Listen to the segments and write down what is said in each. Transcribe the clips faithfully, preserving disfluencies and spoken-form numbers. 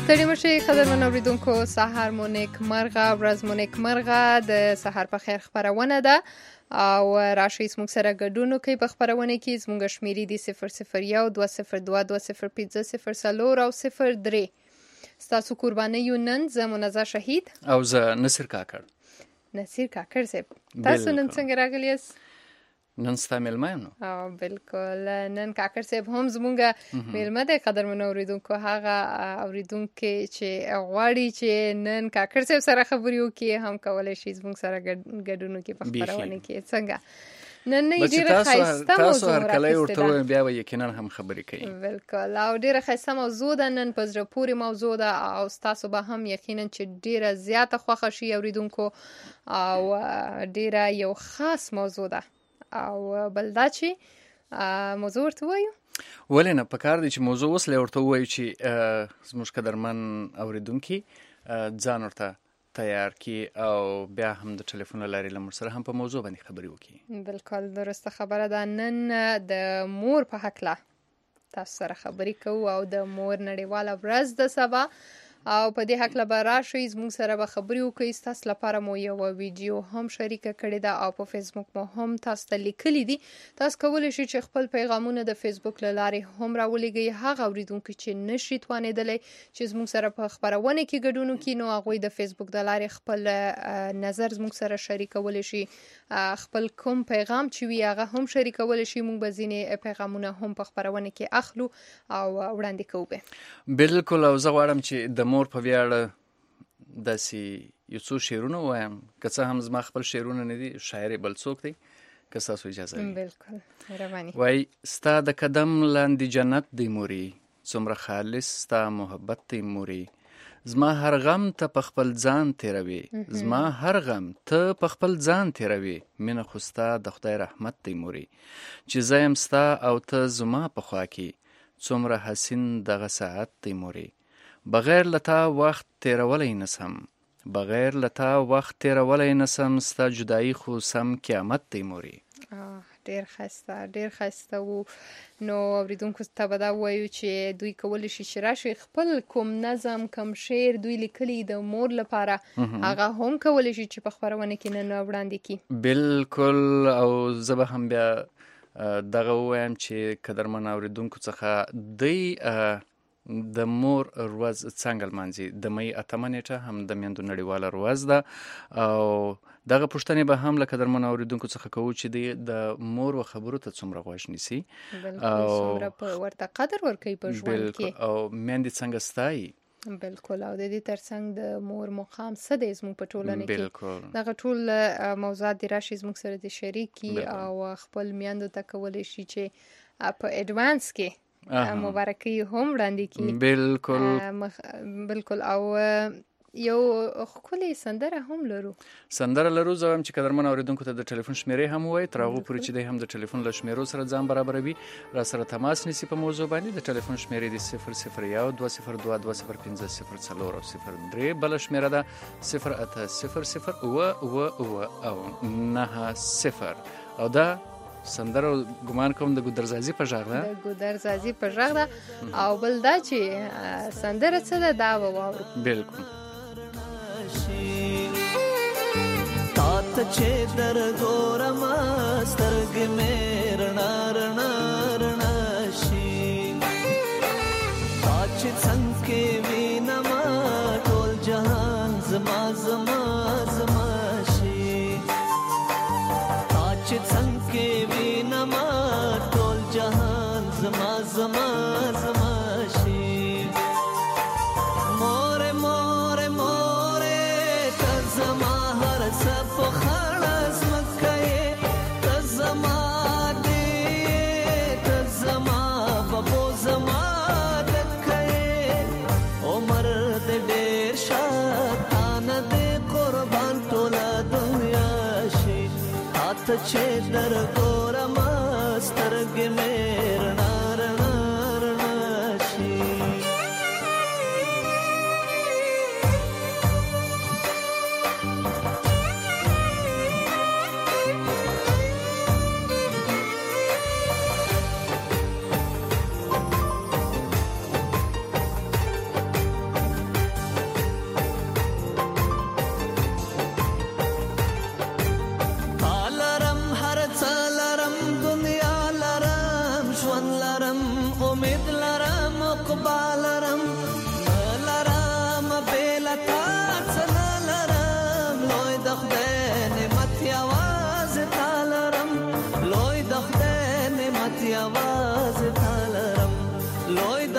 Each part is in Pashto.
ستړي مشي قدرمن اوریدونکو، سحر مو نیک مرغه، ورځ مو نیک مرغه. د سحر په خیر خبرونه ده او راشي زموږ سره ګډون کوي په خبرونه کې. زموږ شمیرې دي صفر صفر یو دوه صفر دوه دوه صفر پنځه صفر څلور او صفر درې. ستاسو قرباني یو نن زه منزه شهید او زه نصیر کاکړ. نصیر کاکړ صاحب، تاسو نن څنګه راغلی یاست؟ نن ستا میلمه یم. نو او بالکل نن کاکړ صاحب هم زمونږ میلمه دی. قدرمن اوریدونکو، هغه اوریدونکو چې غواړي چې نن کاکړ صاحب سره خبرې وکړي هم کولی شي زمونږ سره ګډون وکړي په خبرونه کې. څنګه نن نه ډیره ښایسته موضوع راخیستې ده، بیا به یقینا هم خبرې کوي. بالکل، او ډیره ښایسته موضوع ده، نن په زړه پورې موضوع ده او ستاسو به هم یقینا چې ډیره زیاته خوښه شي اوریدونکو، او ډیره یو خاص موضوع ده. او بل دا چې موضوع ورته وایو، ولې نه پکار دی چې موضوع اوس له ورته وایو چې زموږ قدرمن اوریدونکي ځان ورته تیار کی او بیا هم د ټلیفون لارې له موږ سره هم په موضوع باندې خبرې وکړي. بالکل درسته خبره ده. نن د مور په حقله تاسو سره خبرې کوو او د مور نړیواله ورځ ده سبا، او په دې حقله به راشئ زموږ سره به خبرې وکړئ. ستاسو لپاره مو یوه ویډیو هم شریکه کړې ده او په فیسبوک مو هم تاسو ته لیکلي دي. تاسو کولی شئ چې خپل پیغامونه د فیسبوک له لارې هم راولېږئ. هغه اوریدونکي چې نشي توانېدلی چې زموږ سره په خپرونه کې ګډون وکړي، نو هغوی د فیسبوک د لارې خپل نظر زموږ سره شریکولی شي. خپل کوم پیغام چې وي هغه هم شریکولی شي. موږ به ځینې پیغامونه هم په خپرونه کې اخلو او وړاندې کوو به. بالکل، او زه غواړم چې د مور په ویاړ داسې یو څو شعرونه ووایم، که څه هم زما خپل شعرونه نه دي، شاعر بل څوک دی، که ستاسو اجازه وي. بالکل، مهرباني. وای ستا د قدم لاندې جنت دی موري، څومره خالص ستا محبت دی موري، زما هر غم ته په خپل ځان تیروي، زما هر غم ته په خپل ځان تیروي، مینه خو ستا د خدای رحمت دی موري، چې زه یم ستا او ته زما په خوا کې، څومره حسین دغه ساعت دی موري، بغیر لتا وخت تیرولی نسم، بغیر لتا وخت تیرولی نسم، ستا جدایی خو سم قیامت دی موري. ډیر ښایسته، ډیر ښایسته وو. نو اوریدونکو ته به دا ووایو چې دوی کولی شي چې راشي خپل کوم نظم کوم شعر دوی لیکلی د مور لپاره هغه هم کولی شي چې په خپرونه کې نن وړاندې کړي. بالکل، او زه به هم بیا دغه ووایم چې قدرمن اوریدونکو څخه دوی د مور ورځ څنګه لمانځي. د مۍ اتمه نیټه هم د میندو نړیواله ورځ ده او دغه پوښتنې به هم له قدرمنو اوریدونکو څخه کوو چې د مور و خبرو ته څومره غوږ نیسي، بالکل څومره په ورته قدر ورکوي په ژوند کې، او میندې څنګه ستایي. بالکل، او د دې ترڅنګ د مور مقام څه دی زموږ په ټولنه کې. بالکل، دغه ټول موضوعات دې راشي زموږ سره د شریکي او خپل میندو ته کولی شي چې په اډوانس کې مبارکي هم وړاندې کړي. بالکل بالکل، او یو ښکلې سندره هم لرو. سندره لرو، زه وایم چې قدرمن اوریدونکو ته د ټلیفون شمیرې هم ووایي، تر هغو پورې چې دی هم د ټلیفون له شمیرو سره ځان برابروي، را سره تماس نیسي په موضوع باندې. د ټلیفون شمیرې دي صفر صفر یو دوه صفر دوه دوه صفر پنځه صفر څلور او صفر درې. بله شمیره ده صفر اته صفر صفر اوه اوه اوه او نهه صفر. او دا سندره ګمان کوم د ګودرزازي په غږ ده، د ګودرزازي په غږ ده. او بل دا چې سندره څه ده دا به واورو. بالکل، تات چې در ګورم سترګې مې رڼا رڼا رڼا شي، تا چې څنګه وینم ټول جهان زما زما زما شي، تا چې څنګه وینم ټول جهان زما زما زما شي. مور مور مور ته زما هر څه په خړز مکه، ته زما دې ته زما بابو زما دکه، عمر دې ډېر شاتانه دې قربان ټوله دنیا شي، ته چې در ګورم سترګې مې رڼا رڼا رڼا شي.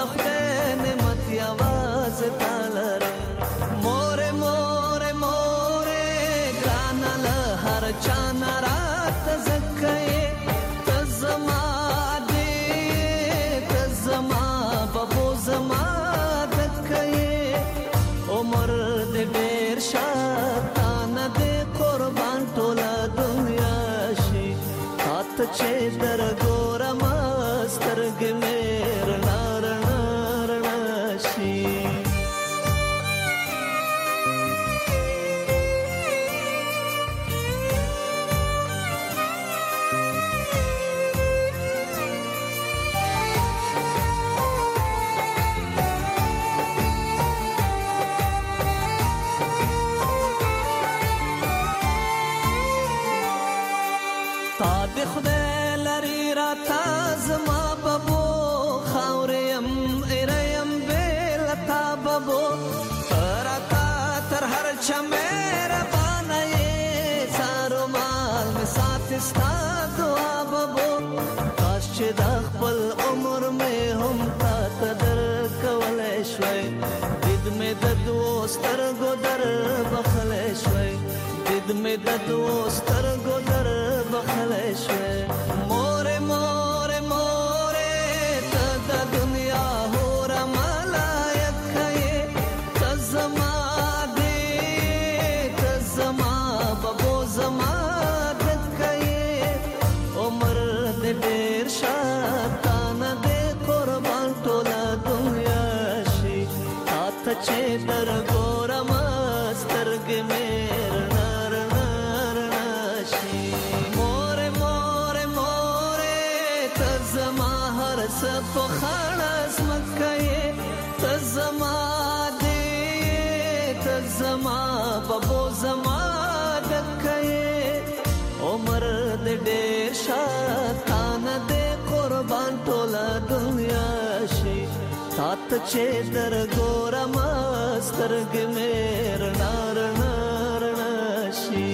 خدای نعمت یوازې تا لرم مورې مورې مورې ګرانه له هر چا نه راته ځکه یې ته زما دې ته زما ببو زما دکه یې عمر دې ډېر شه تا نه دې قربان ټوله دنیا شي تا ته چې درګورم سترګې مې رڼا رڼا رڼا شي تا دې خدای لري راته زما ببو خاورې يم ایره يم بې له تا ببو ته راته تر هر چا مهربانه یې سارو مال مې ساتې ستا دعا ببو کاش چې دا خپل عمر مې هم تا ته درکولی شوی دید مې د دوو سترګو در بخلی شوی دید مې د دوو سترګو در بخلی شوی مورې مورې مورې ته د دنیا هوره ملایکه یې ته زما دې ته زما ببو زما دکه یې عمر دې ډېر شه تا نه دې قربان ټوله دنیا شي تا ته چې درګورم سترګې مې رڼا رڼا رڼا شي مورې مورې مورې ته زما هر څه په خړه ځمکه یې ته زما دې ته زما ببو زما دکه یې عمر دې ډېر شه تا نه دې قربان ټوله دنیا شي تا ته چې درګورم سترګې مې رڼا رڼا رڼا شي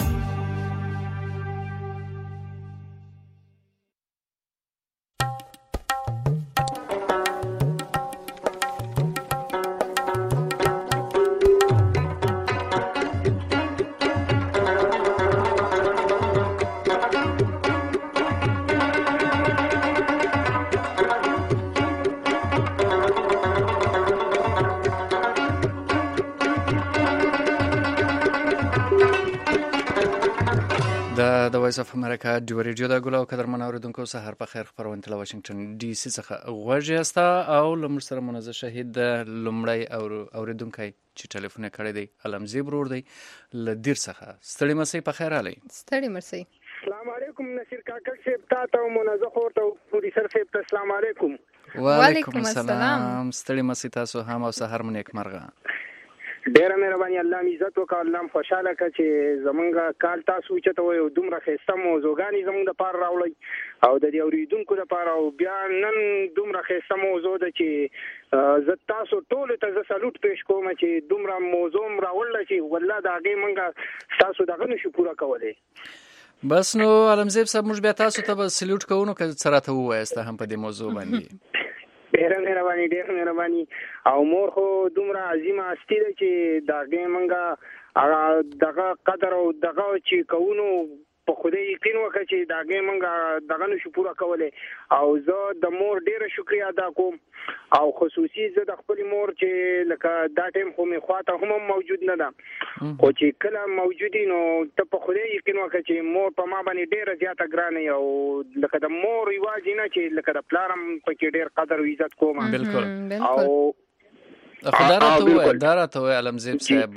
د وایس اف امریکا ډیو ریډیو د ګل او قدرمن اوریدونکو سهار په خیر خبرونه تل واشنگټن ډي سي څخه غوږی استا او لمر سره منزه شهید د لمړی او اوریدونکو چې ټلیفون کړی دی علمزی برور دی ل دیر څخه ستړي مسي په خیر علي ستړي مرسي السلام علیکم نصیر کاکړ صاحب تاسو منزه خورته پروډوسر صاحب ته السلام علیکم وعلیکم السلام ستړي مسي تاسو هم او سهار مو نیک مرغه ډیره مهرباني الله می عزت وکړه الله خوشاله کړه چې زمونږ کال تاسو چې ته یو دومره خسته موضوعګانی زمونږ د پار راولي او د دې اوریدونکو لپاره او بیا نن دومره خسته موضوع ده چې زه تاسو ټول ته سلوټ پېښ کوم چې دومره موضوع راول چې والله دا هغه مونږ تاسو دغه نشو پورا کولای بس نو علمزیب صاحب موږ بیا تاسو ته سلوټ کوو که سره ته وایسته هم په دې موضوع باندې ډېر مهرباني ډېر مهرباني او مور خو دومره عظیمه هستی ده چې دا هغې مونږ دغه قدر او دغه چې کوونو په خدای یقین وکړه چې د هغې مونږ دغه نشو پوره کولی او زه د مور ډېره شکریه ادا کوم او خصوصي زه د خپلې مور چې لکه دا ټایم خو مې خواته هم موجود نه ده خو چې کله موجود وي نو ته په خدای یقین وکړه چې مور په ما باندې ډېره زیاته ګرانه او لکه د مور یوازې نه چې لکه د پلار هم پکې ډېر قدر او عزت کوم بالکل او خدا راته وای دا راته وای علمزیب صاحب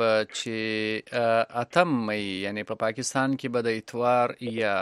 چې اتم مې یعنی په پاکستان کې به د اتوار یا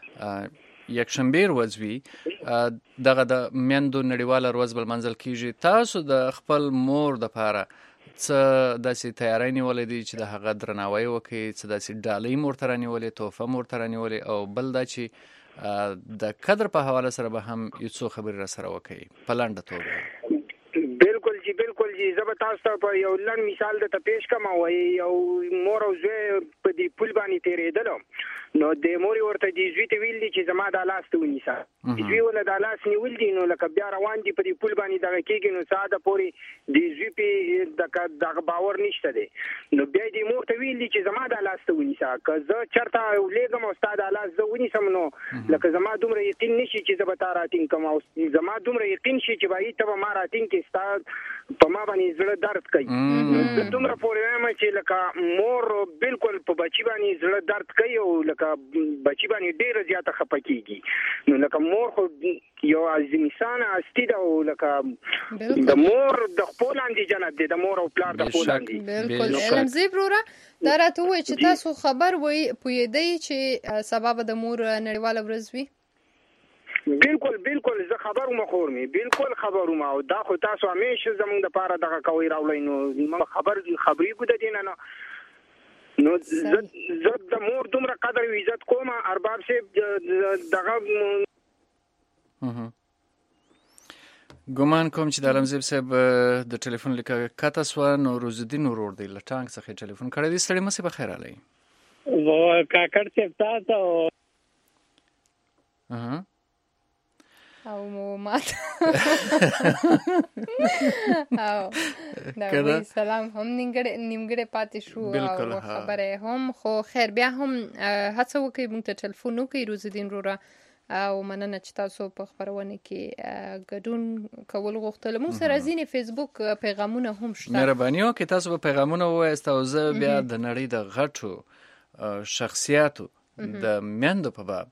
یک شنبه ورځ وي دغه د میندو نړیواله ورځ بل منځل کیږي تاسو د خپل مور د پاره څه داسې تیاری نیولې دي چې د هغه درناوی وکړي څه داسې ډالۍ مور ته رانیولې تحفه مور ته رانیولې او بل دا چې د قدر په حواله سره به هم یو څو خبرې را سره وکړي په لنډه توګه بالکل جی بالکل جی زه به تاسو ته په یو لنډ مثال درته پیش کوم وایي یو مور او زوی په دې پل باندې تېرېدل نو د مور ورته د زوی ته ویل دي چې زما د لاس ته ونیسه زوی ولا د لاس نیول دي نو لکه بیا روان دي په دې پول باندې دغه کېږي نو ساده پوري د زوی په دغه باور نشته دی نو بیا د مور ته ویل دي چې زما د لاس ته ونیسه که زه چرته ولېږم او ستا د لاس زه ونیسم نو لکه زما دومره یقین نشي چې زه به تا راټینګ کړم او زما دومره یقین شي چې به ته به ما راټینګ کړې ستا په ما باندې زړه درد کوي نو زه دومره پورې وایم چې لکه مور بالکل په بچي باندې زړه درد کوي او لکه بچی باندې ډیره زیاته خپه کیږي نو لکه مور خو یو عظیمسانه هستی ده او لکه د مور د خپل اندې جنت دی د مور او پلار د خپل اندې بالکل علمزی بروره دا راته وایي چې تاسو خبر وای پوهېدئ چې سبب د مور نړیواله ورځ وي بالکل بالکل زه خبر وم خور می بالکل خبر وم او دا خو تاسو همیشه زموږ د پاره دغه کوي راولای نو ما خبر خبري کو د دینه نو نو زه د مور دومره قدر او عزت کوم ارباب صاحب دغه ګمان کوم چې د علمزیب صاحب د ټلیفون لیکه کاته سوه نو روزالدین ورور دی له ټانک څخه ټلیفون کړی دی ستړي مه سې بخیر علی کاکړ صاحب تاسو او مو مات او دا سلام هم نیمګړی پاتې شو او خبره هم خو خیر بیا هم هڅه وکړئ موږ ته ټلیفون وکړئ روزالدین وروره او مننه چې تاسو په خپرونه کې ګډون کول غوښتل موږ سره ځینې فیسبوک پیغامونه هم شته مهرباني وکړئ تاسو به پیغامونه ووایاست او زه بیا د نړۍ د غټو شخصیاتو د میندو په باب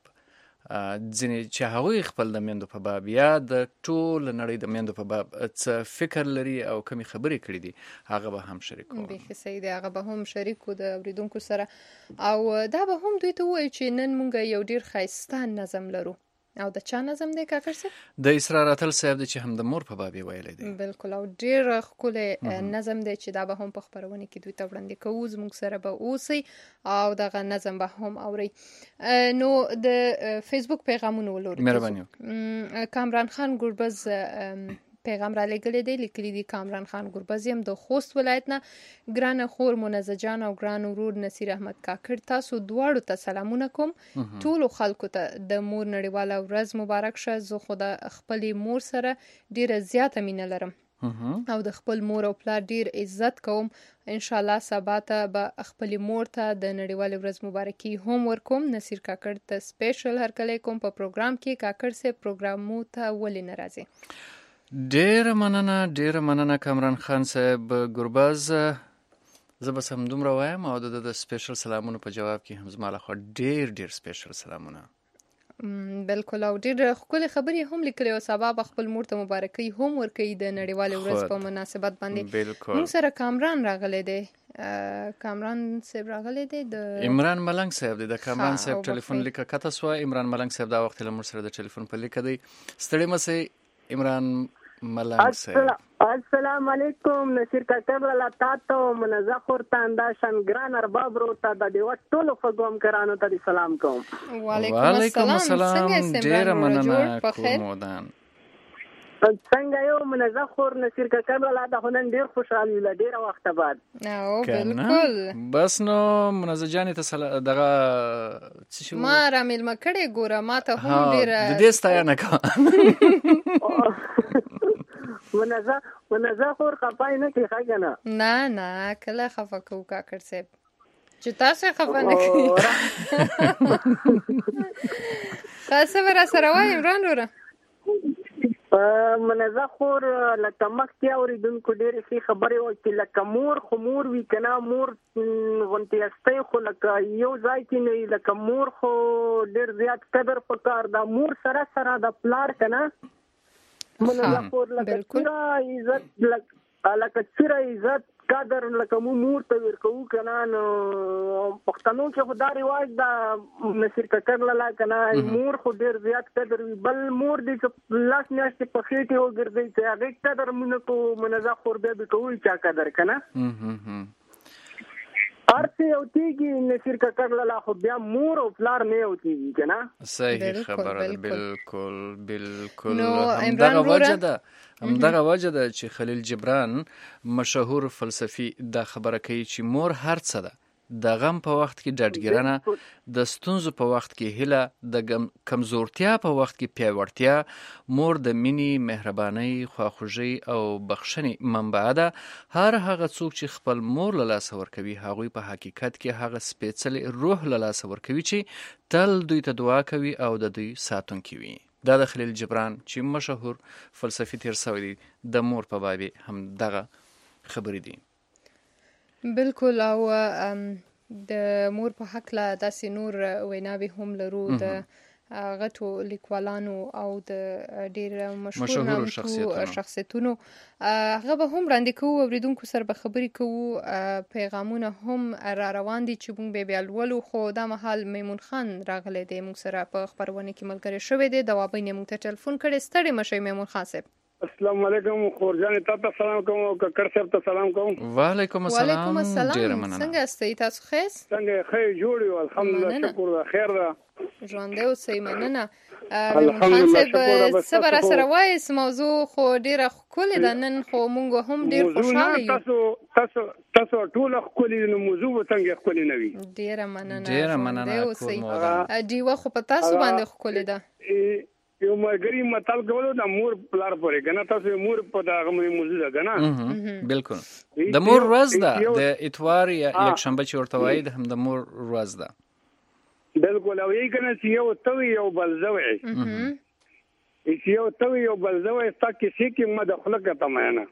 ځینې چې هغوی خپل د میندو په باب یا د ټول نړۍ د میندو په باب څه فکر لري او کمی خبرې کړي دي هغه به هم شریک کوو بیخي صحیح دی هغه به هم شریک کوو د اورېدونکو سره او دا به هم دوی ته ووایو چې نن موږ یو ډېر ښایسته نظم لرو او د چا نظم دی کاکړ صاحب د اسرار اتل صاحب دی چې هم د مور په باب یې ویلی دی بالکل او ډېر ښکلی نظم دی چې دا به هم په خپرونه کې دوی ته وړاندې کوو زموږ سره به اوسئ او دغه نظم به هم اورئ نو د فیسبوک پیغامونه ولورئ مهرباني وکړئ کامران خان ګربز پیغام را لګلی دی لیکلی دی کامران خان ګربز یم د خوست ولایت نه ګرانه خور منزه جان او ګران ورور نصیر احمد کاکړ تاسو دواړو ته سلامونه کوم ټولو خلکو ته د مور نړیواله ورځ مبارک شه زه خو د خپلې مور سره ډیره زیاته مینه لرم او د خپل مور او پلار ډیر عزت کوم ان شاء الله سبا ته به خپلې مور ته د نړیواله ورځ مبارکي هم ورکوم نصیر کاکړ ته سپیشل هرکلی کوم په پروګرام کې کاکړ صاحب پروګرامو ته ولې نه راځي ډیره مننه ډیره مننه کامران خان صاحب ګربز زه بس همدومره وایم او د د سپیشل سلامونو په جواب کې هم زما لخوا ډیر ډیر سپیشل سلامونه بالکل او ډیر ښکلې خبرې هم لیکلې او سبا به خپل مور ته مبارکي هم ورکوي د نړیوالې ورځ په مناسبت باندې موږ سره کامران راغلی دی کامران صاحب راغلی دی د عمران ملنګ صاحب دی د کامران صاحب ټلیفون لیکه کته سوه عمران ملنګ صاحب دا وخت له موږ سره د ټلیفون په لیکه دی ستړي مه سئ عمران ملنګ صاحب السلام علیکم نصیر کاکړ لاله تاسو منزه خورته انداشن ګران ارباب روته د دې ټولو فګوم کرانو ته سلام کوم وعلیکم السلام ډیره مننه کومودان څنګه یو منزه خور نصیر کاکړ لاله د هنن ډیر خوشاله ویل ډیر وخت بعد او بالکل بس نو منزه جان ته دغه څه شو ما را مل مکړې ګوره ما ته هم ډیر د دې ستاینه کوم منزه منزه خور خپای نه کې ښه نه نه کله خفه کو کاکړ صاحب چې تاسو خفه نه کړئ تاسو ورا سره وای عمران وره منزه خور لکه مخکې اورېدونکو ډېرې ښې خبرې وکړې چې لکه مور خو مور وي که نه مور غوندې هستی خو لکه یو ځای کې نه وي لکه مور خو ډېر زیات قدر پکار ده مور سره سره د پلار که نه منزه خور لکه څوره عزت لکه څوره عزت قدر لکه مو مور ته ورکوو که نه نو پښتنو کې خو دا رواج ده نصیر کاکړ لاله که نه مور خو ډېر زیات قدر وي بل مور دی چې لاس میاشتې په خېټې وګرځوي چې هغې قدر مونه کوو منزه خور بیا به کوو چا قدر که نه هر څه یو کېږي نصیر کاکړ لاله خو بیا مور او پلار نه یو کېږي که نه صحیح خبره ده بالکل بالکل همدغه وجه ده همدغه وجه ده چې خلیل جبران مشهور فلسفي دا خبره کوي چې مور هر څه ده د غم په وخت کې ډاډګیرنه، د ستونزو په وخت کې هیله، د کمزورتیا په وخت کې پیاوړتیا. مور د مینې، مهربانۍ، خواخوږۍ او بخښنې منبع ده. هر هغه څوک چې خپل مور له لاسه ورکوي هغوی په حقیقت کې هغه سپېڅلی روح له لاسه ورکوي چې تل دوی ته دعا کوي او د دوی ساتونکی وي. دا د خلیل جبران چې مشهور فلسفي تیر سوی دی د مور په باب هم دغه خبرې دي. بالکل. او د مور په هکله داسې نور ویناوې هم لرو د غټو لیکوالانو او د ډېر مشهور نامتو شخصیتونو. هغه به هم وړاندې کوو، اورېدونکو سره به خبرې کوو، پیغامونه هم را روان دي چې موږ به بیا لولو. خو دا مهال میمون خان راغلی دی موږ سره په خپرونه کې ملګری شوی دی. د وابین یې موږ ته ټلیفون کړی. ستړی مه شئ میمون خان صاحب. السلام علیکم. خورجان ته ته سلام کوم او ککر صاحب ته سلام کوم. وعلیکم السلام. وعلیکم السلام. څنګه یاستئ تاسو؟ ښه څنګه ښه جوړ یو الحمدلله. شکر ده خیر ده. ژوندی اوسئ. مننه. میمون خان صاحب څه به راسره وایاست؟ موضوع خو ډېره ښکلې ده نن، خو موږ هم ډېر خوشحاله یو. تاسو تاسو تاسو ټوله ښکلې نو موضوع به څنګه ښکلې نه وي؟ ډېره مننه. ډېره مننه. اوسئ. ډیوه خو په تاسو باندې ښکلې ده. یو مګری متل کولو د مور پلار پورې کنه، تاسو مور په دغه موضوع ده کنه. بالکل. د مور ورځ ده، د اتوار یا یک شنبه چې ورته وایي د هم د مور ورځ ده. بالکل. او یې کنه چې یو توي یو بلزوي چې یو توي یو بلزوي ستا کې کې ما د خلق ته معنا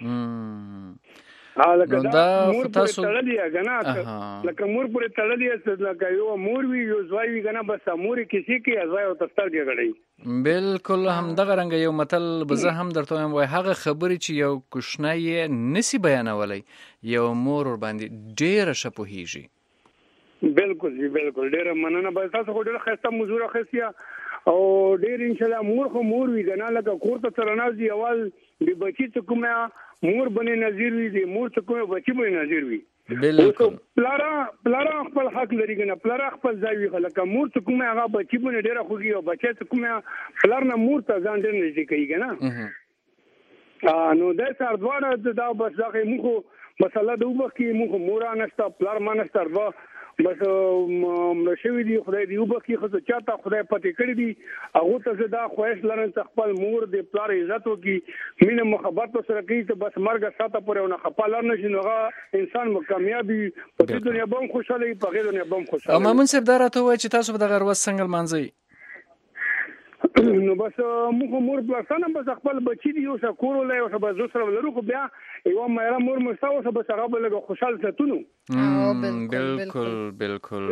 لکه دا مور پورې تړلې کنه، لکه مور پورې تړلې، لکه یو مور وی یو ځوای وی کنه، بس مور کسی کې ځوای او تستر کې غړي. بالکل. هم دغه رنګ یو متل به زه هم درته وایم، وای هغه خبرې چې یو کوشنی نسی بیانولی یو مور ور باندې ډېره ښه پوهیږي. بالکل جی بالکل. ډېره مننه. بس تاسو خو ډېره ښایسته موضوع راخیستیا او ډېر ان شاء الله مور خو مور وی کنه، لکه کور ته سره نازي اول د بچی ته کومه مور بنې نظیر وي، د مور ته کومه بچی بنې نظیر وي. بالکل. پلارا پلارا خپل حق لري کنه، پلارا خپل ځای وي، لکه مور ته کومه هغه بچی بنې ډېره خوږي او بچی ته کومه پلار نه مور ته ځان ډېر نږدې کوي کنه. ا نو د سر دواړه دا بس دغه موږ مسله د وبخ کې موږ مور انستا پلار مانستا ورو بس مرشوي دي. خدای دی وبخ کې خو چاته خدای پته کړی دي هغه ته دا خوښ لرن چې خپل مور د پلار عزت وکي، مینه محبت سره کوي، ته بس مرګ ساته پورې نه خپل نه شنوغه انسان مو کامیابی په دې دنیا باندې خوشاله په غیر دنیا باندې خوشاله. او مامون صاحب دا راته وایي چې تاسو به د غروز څنګه منځي؟ نو بس موږ مور پلاسانه بس خپل بچی دی او شکر ولای او بس سره ولرو خو بیا یو مېرا مور مستاو سره بس هغه بل خوشاله ستونو. بالکل بالکل.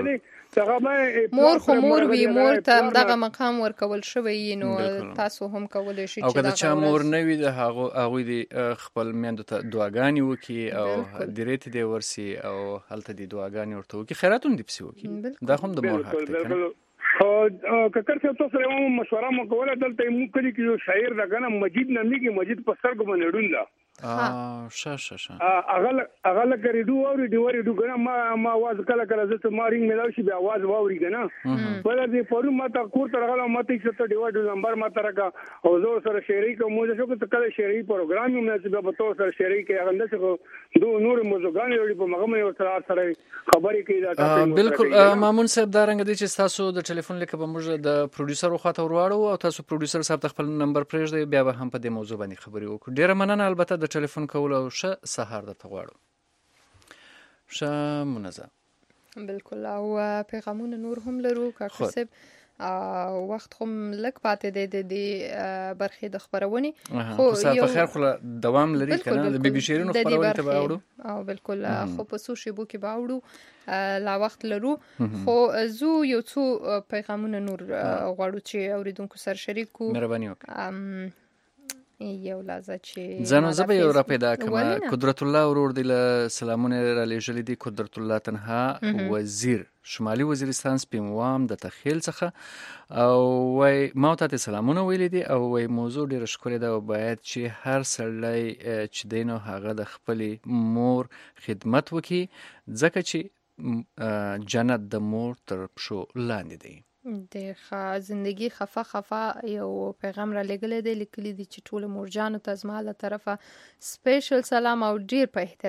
مور خو مور وی، مور ته دغه مقام ورکول شوی نو تاسو هم کولای شئ چې دا چا مور نه وي د هغه هغه دی خپل میندو ته دعاګانې وکي او درېت دی ورسي او هلته دی دعاګانې ورته وکي، خیراتون دی پسی وکي. دا هم د مور حق دی. او ککر څه تاسو سره مو مشوره مو کوله دلته مو کلی کې یو شاعر راغنه مجید نامي کې مجید په سترګو باندې ډوندا اه ش ش ش اغل اغل کری دو اوري دی وري دو کنه ما ما आवाज کله کله زته مارینګ ملاوي شي به आवाज واوري کنه په دې پرو ما تا کور تر غلا ماته څه ته ډیوډ نمبر ما ترکا او زور سره شعري کوم مو څه ته کله شعري پروګرام مې چې به تو سره شعري کې هغه څه دو نور موزګان لري په مغه مې سره سره خبرې کوي دا تاسو بالکل. مامون صاحب دا رنګ دي چې تاسو د ټلیفون لیک به موږ د پروډوسر خواته ورواړو او تاسو پروډوسر صاحب خپل نمبر پرېږدئ، بیا به هم په دې موضوع باندې خبرې وکړو. ډیره مننه. البته د ټلیفون کول او ښه سهار درته غواړو. ښه منظم. بالکل. او پیغامونه نور هم لرو کاکا صاحب. وخت خو لږ پاتې دی د دې برخې د خبرونې، خو یو په خیر خو دوام لري کنه د بي بي شیرینو خبرونه ته باوړو. او بالکل خو په سو شی بو کې باوړو لا وخت لرو. خو زو یو څو پیغامونه نور غواړو چې اوریدونکو سره شریک کو. مهرباني وکړئ. یو لازه چې زنو زبه یو را پیدا کما قدرت الله ورور دی له سلامونه را لېږلي دي. قدرت الله تنها وزیر شمالي وزیرستان سپینوام د تخیل څخه او وای ما ته سلامونه ویلي دي او وای موضوع ډیره ښکلې ده او باید چې هر سړی چې دینو هغه د خپلې مور خدمت وکړي ځکه چې جنت د مور تر پښو لاندې دی. د زندگی خفه خفه یو پیغام را لګلې دی، لیکلي دي چې ټول مورجانو ته زما له طرفه سپیشل سلام او ډیر په احترام.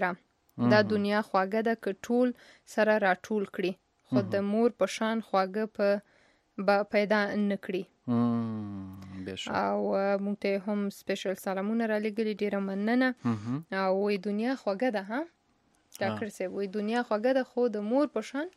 دا دنیا خواږه ده که ټول سره راټول کړي خو د مور په شان خواږه په به پیدا نه کړي. او مونږ ته هم سپیشل سلامونه را لګلي، ډیره مننه. او وی دنیا خواږه ده، ها ډاکټر صاحب وی دنیا خواږه ده خو د مور په شان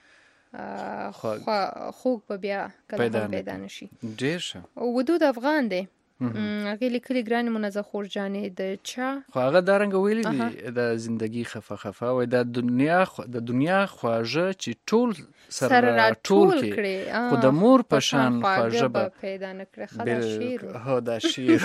خوږ به بیا کله هم پیدا نشي. ډیر ښه. ودود افغان دی، هغې لیکلي ګرانې منزه خور جانې د چا خو هغه دارنګه ویلي دي د زندګي خفه خفه وایي د دنیا د دنیا خواږه چې ټول سره راټول کړي خو د مور په شان خواږه به پیدا نه کړي. ښه دا شعر هو دا شعر.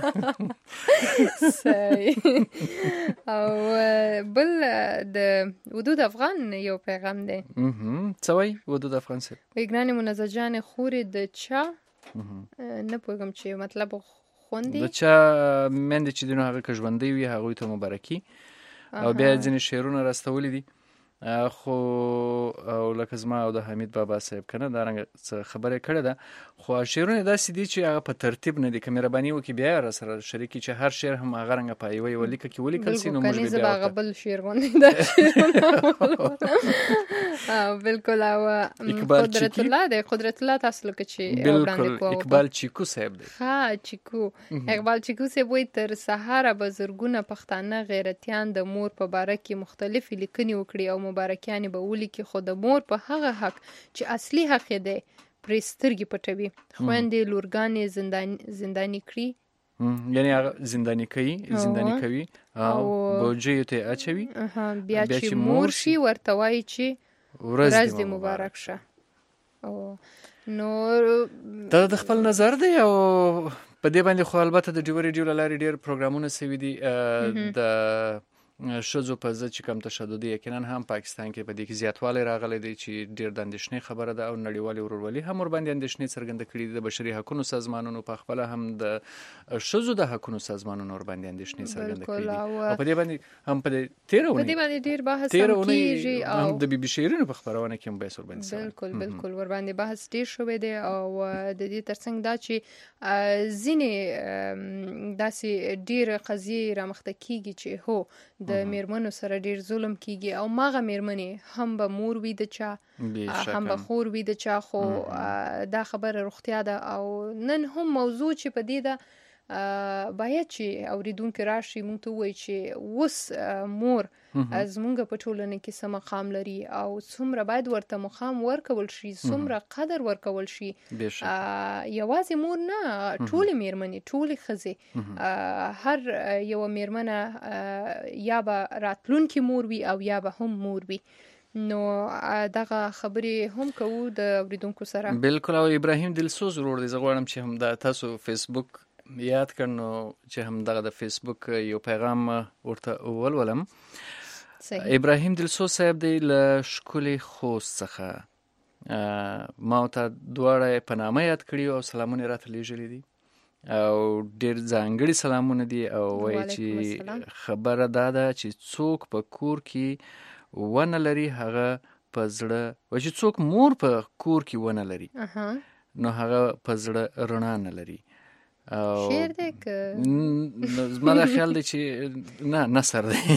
او بل د ودود افغان یو پیغام دی. څه وایي ودود افغان صاحب؟ وایي ګرانې منزه جانې خورې د چا نه پوهېږم چې مطلب خوندي د چا میندې چې دي نو هغه که ژوندی وي هغوی ته مبارکي. او بیا ځینې شعرونه راستولی دي خو او لکه زما او د حمید بابا صاحب که نه دارنګه څه خبره کړې ده خو شعرونه داسې دي چې هغه په ترتیب نه دي. که مهرباني وکړي بیا را سره شریک چې هر شعر هم هغه رنګه په یوه یوه لیکه کې ولیکل سي نو موږ به بیا هغه بل شعر غوندې دا شعرونه بالکل. او قدرت الله دی، قدرت الله تاسو لکه چې وړاندې کوو اقبال چیکو صاحب دی. ها چیکو اقبال چیکو صاحب وایي تر سهاره به زرګونه پښتانه غیرتیان د مور په باره کې مختلفې لیکنې وکړي او مبارکیانې به ولیکي خو د مور په هغه حق چې اصلي حق یې دی پرې سترګې پټوي، خویندې لورګانې زنداني کړي، یعنی هغه زنداني کوي زنداني کوي او بوجیو ته اچوي، بیا چې مور شي ورته وایي چې ورځ دې مبارک شه. نو دا د خپل نظر دی او په دې باندې خو البته د ډیو ریډیو له لارې ډېر پروګرامونه سوي دي د ښځو په ضد چې کوم تشدد یقینا هم پاکستان کې په دې کې زیاتوالی راغلی دی چې ډېر د اندېښنې خبره ده او نړیوالې ورورولي هم ورباندې اندېښنې څرګنده کړي دي. د بشري حقونو سازمانونو په خپله هم د ښځو د حقونو سازمانونو ورباندې اندېښنې څرګنده کړي دي او په دې باندې هم په دې تېره اونۍ په دې باندې ډېر بحث هم کېږي او هم د بي بي شعرونو په خپرونه کې هم بحث ورباندې سوی. بالکل بالکل ورباندې بحث ډېر شوی دی او د دې ترڅنګ دا چې ځینې داسې ډېرې قضیې رامخته کېږي چې هو د میرمنو سره ډیر ظلم کیږي او ماغه میرمنې هم به مور وي د چا هم به خور وي د چا، خو دا خبره روغتیا ده. او نن هم موضوع چې په دې ده باید چې اوریدونکو راشي مونږ ته ووایي چې اوس مور زمونږ په ټولنه کې څه مقام لري او څومره باید ورته مقام ورکول شي، څومره قدر ورکول شي. یوازې مور نه، ټولې میرمنې، ټولې ښځې، هر یوه میرمنه یا به راتلونکې مور وي او یا به هم مور وي. نو دغه خبرې هم کوو د اوریدونکو سره. بالکل. او ابراهیم دلسوز ورور دی، زه غواړم چې هم دا تاسو فیسبوک یاد کړ نو چې هم دغه د فیسبوک یو پیغام ورته ولولم. ابراهیم دلسوز صاحب دی له ښکلي خوست څخه ما ته دواړه په نامه یاد کړي او سلامونه راته لیږلي دي او ډېر ځانګړي سلامونه دي او وایي چې خبره دا ده چې څوک په کور کې ونه لري هغه په زړه وایي چې څوک مور په کور کې ونه لري نو هغه په زړه رڼا نه لري. شعر دی که زما دا خیال دی چې نه نثر دی.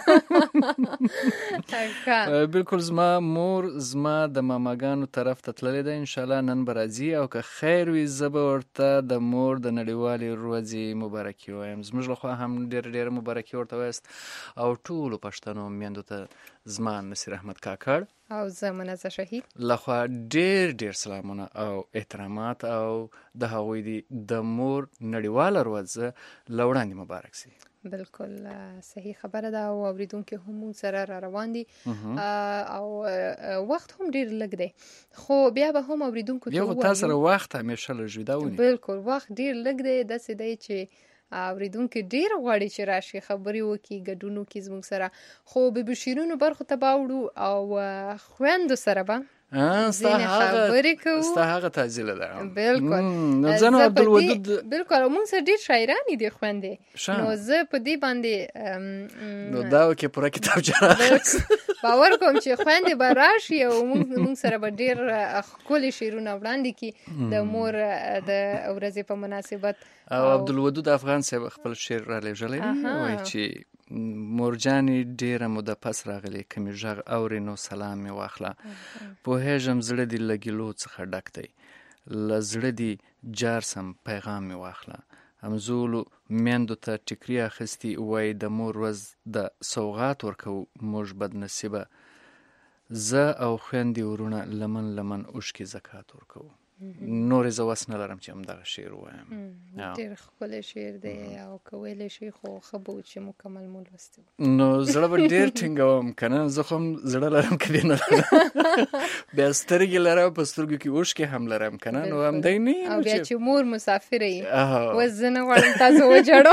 بالکل. زما مور زما د ماماګانو طرف ته تللې ده، انشاءالله نن به راځي او که خیر وي زه به ورته د مور د نړیوالې ورځې مبارکي وایم. زموږ لخوا هم ډېر ډېر مبارکي ورته وایاست او ټولو پښتنو میندو ته زما نصیر احمد کاکړ او زه منزه شهید لخوا ډېر ډېر سلامونه او احترامات او د هغوی دی د مور نړیواله ورځ له وړاندې مبارک سي. بالکل صحیح خبره ده او اوریدونکو هم سره را روان دي او وخت هم ډیر لږ دی خو بیا به هم اوریدونکو ته یو تاسو سره وخت همیشه لږ وي دا ونی. بالکل وخت ډیر لږ دی داسې دی چې اوریدونکو ډیر غواړي چې راشي خبرې وکړي ګډون وکړي زموږ سره، خو به بشیرونو برخو ته باوړو او خويندو سره به ستا هغه ستا هغه تعزیله ده. بالکل. نو زه نو عبدالودود بالکل موږ سره ډېر شاعرانې دي خویندې، نو زه په دې باندې نو دا وکړې پوره کتابچه راخیست باور کوم چې خویندې به راشي او موږ سره به ډېر ښکلي شعرونه وړاندې کړي د مور د ورځې په مناسبت. او عبدالودود افغان صاحب خپل شعر را لېږلی دی، وایي چې مورجانې ډیره موده پس راغلی، که مې غږ اورې نو سلام مې واخله. پوهېږم زړه دې له ګیلو څخه ډک دی، له زړه دې جار سم پیغام مې واخله. همزولو میندو ته ټیکري اخیستي، وایي د مور ورځ د سوغات ورکوو موږ بد نصیبه. زه او خویندې ورونه لمن لمن اوښکې زکات ورکوو. نورې زه وس نه لرم چې همدغه شعر ووایم. ډېر ښکلی شعر دی او که ویلی شي خو ښه به و چې مکمل مو لوستی و. نو زړه به ډېر ټینګوم که نه، زه خو هم زړه لرم که دې نه لرم، بیا سترګې لرم، په سترګو کې اوښکې هم لرم که نه، نو همدی نه یم او بیا چې مور مسافره یي آها. اوس زه نه غواړم تاسو وجړم.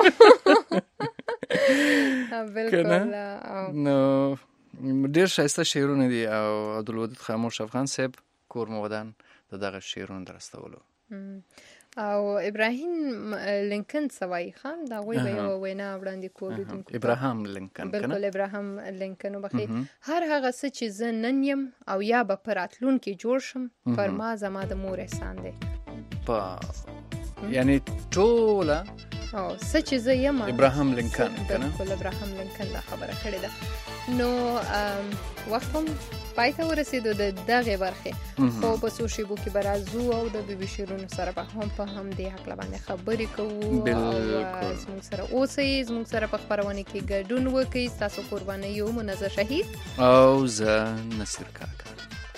بلکل. نو ډېر ښایسته شعرونه دي او عبدالودود خاموش افغان صاحب کور مو ودان د دغه شعرونو د رستولو. او ابراهیم لینکن څه وایي ښه د هغوی به یوه وینا وړاندې کړو لیدونکو ته. ابراهام لینکن. بلکل ابراهام لینکن وبخښئ. هر هغه څه چې زه نن یم او یا به په راتلونکي جوړ شم، پر ما زما د مور احسان دی. په یعنی ټوله او څه چې زه یم ابراهام لینکن که نه؟ بلکل ابراهام لینکن دا خبره کړې ده. نو وخت هم پای ته ورسېدو د دغې برخې، خو په څو شیبو کې به راځو او د بي بي شعرونو سره به هم په همدې هکله باندې خبرې کوو او زموږ سره اوسئ، زموږ سره په خپرونې کې ګډون وکړئ. ستاسو قربانۍ یو منظر شهید او زه نصیر کاکا.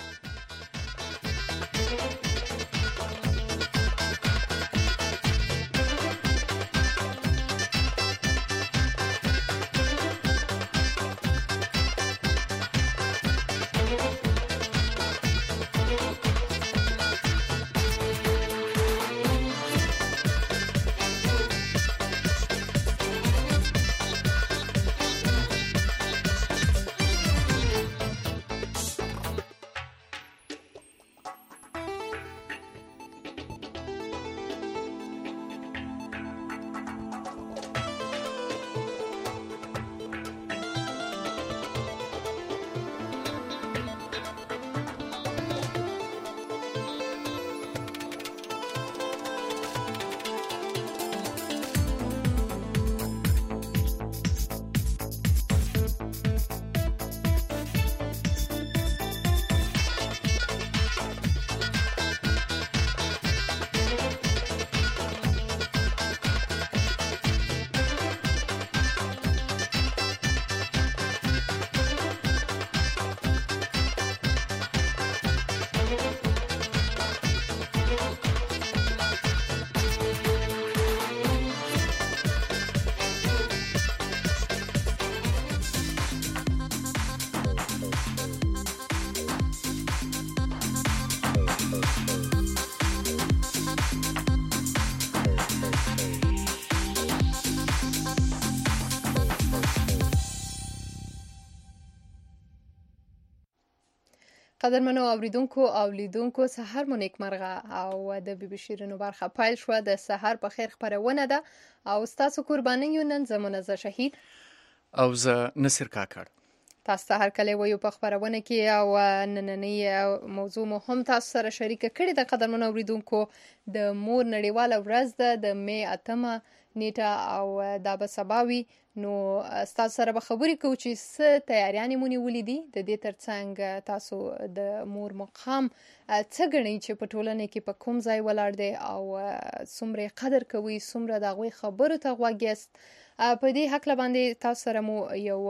قدرمنو اوریدونکو او لیدونکو، سحر مو نیکمرغه او د بي بي شیرینو برخه پیل شوه. د سحر په خیر خپرونه ده او ستاسو قربانۍ نن زه منظر شهید او زه نصیر کاکړ. تاسو ته هر کله وایو په خپرونه کې او نننۍ موضوع مو هم تاسو سره شریکه کړې ده. قدرمنو اوریدونکو، د مور نړیواله ورځ ده د می اتمه نیټه او دا به سبا وي. نو ستاسو سره به خبرې کوو چې څه تیاریانې مو نیولې دي، د دې ترڅنګ تاسو د مور مقام څه ګڼئ چې په ټولنه کې په کوم ځای ولاړ دی او څومره قدر کوئ، څومره د هغوی خبرو ته غوږ یاست. په دې هکله باندې تاسو سره مو یو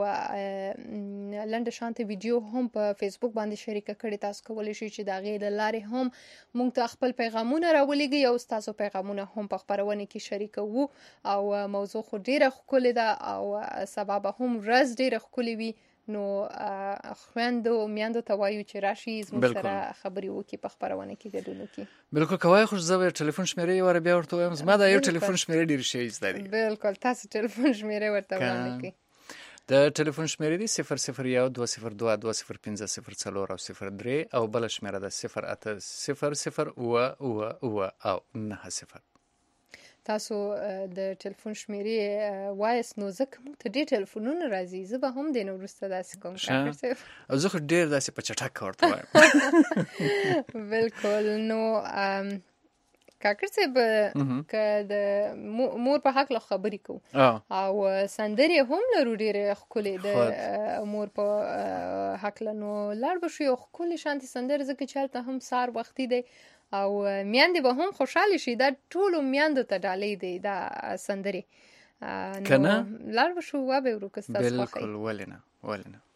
لنډه شانته ویډیو هم په فیسبوک باندې شریکه کړې. تاسو کولی شئ چې د هغې له لارې هم موږ ته خپل پیغامونه راولېږئ او ستاسو پیغامونه هم په خپرونه کې شریکوو. او موضوع خو ډېره ښکلې ده او سبا به هم ورځ ډېره ښکلې وي. نو خویندو میندو ته وایو چې راشي زموږ سره خبرې وکړي، په خپرونه کې ګډون وکړي. بلکل کوای خو زه به ټلیفون شمیرې یې واره بیا ورته ووایم. زما دا یو ټلیفون شمیرې ډېرې ښې زده دي. بلکل تاسو ټلیفون شمیرې ورته وړاندې کړئ. د ټلیفون شمیرې دي صفر صفر یو دوه صفر دوه دوه صفر پنځه صفر څلور او صفر درې او بله شمیره ده صفر اته صفر صفر اوه اوه اوه او نهه صفر. تاسو د ټلیفون شمیرې وایست نو ځکه موږ ته ډېر ټلیفونونه راځي. زه به هم دی نه وروسته داسې کوم کاکړ صاحب، او زه خو ډېر داسې په چټک ورته وایم. بلکل. نو کاکړ صاحب که د مور په حق له خبرې کوو او سندرې هم لرو ډېرې ښکلې د مور په حق له، نو لاړ به شو یو ښکلې شانتې سندرې، ځکه چې هلته هم سهار وختي دی او میندې به هم خوشحاله شي. دا ټولو میندو ته ډالۍ دی دا سندرې، نو لاړ به شو وبه ورو که ستاسو خوښوي. بالکل، ولې نه ولې نه.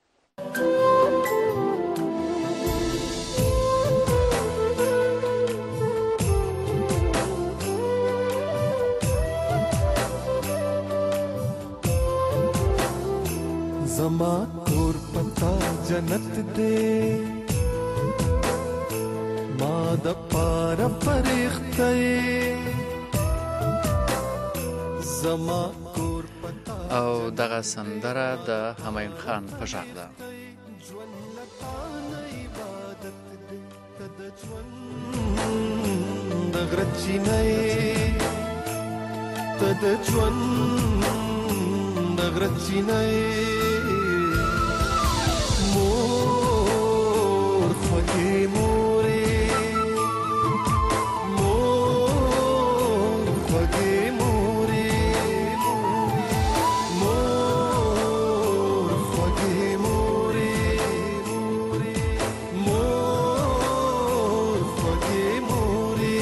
زما کور پتا جنت دے ما د پار فرښتې زما کور پتا. او دغه سندره د همایون خان په غږ ده. د غرچینې ته د ژوند د غرچینې مور خوږې مورې مور خوږې مورې مور خوږې مورې مور خوږې مورې.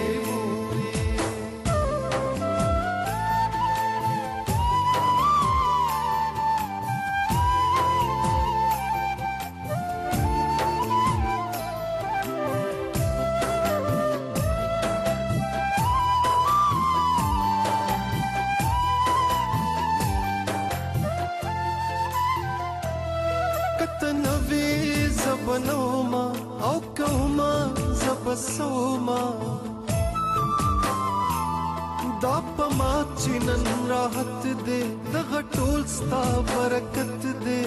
زبنوما او کوما زبسوما دا پما چنن راحت دے دغه ټول ستا برکت دے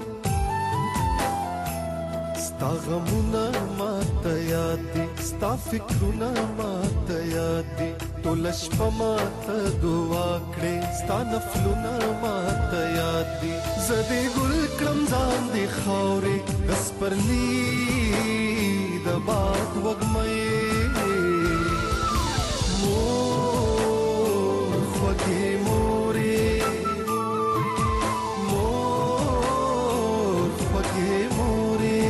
ستا غمونه ماته یاد دي ستا فکرونه ماته یاد دي ټول شپه ماته دعا کړې ستا نفلونه ماته یاد دي زدي ګل کړم ځان دي خاورې بس پرلی د باد وږمې مور خوږې مورې مور خوږې مورې.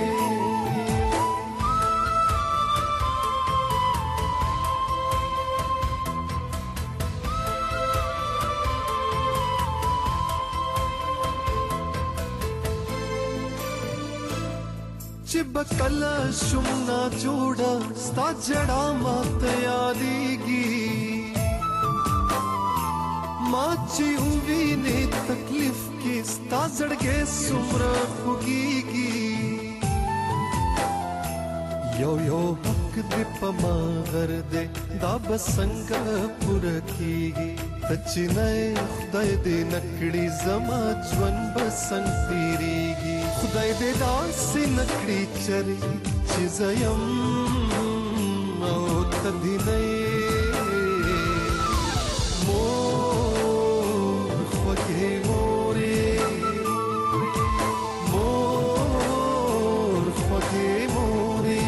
چې بکله شم نا جوړه ستا جړه ماته یادېږي ما چې ووینې تکلیف کې ستا زړګی څومره خوږېږي یو یو حق دې په ما غر دې دا به څنګه پوره کېږي ته چې نه خدای دې نه کړي زما ژوند به څنګه تېرېږي خدای دې داسې نه کړي چرې چې زه یم او ته دې نه یې مور خوږې مورې مور خوږې مورې.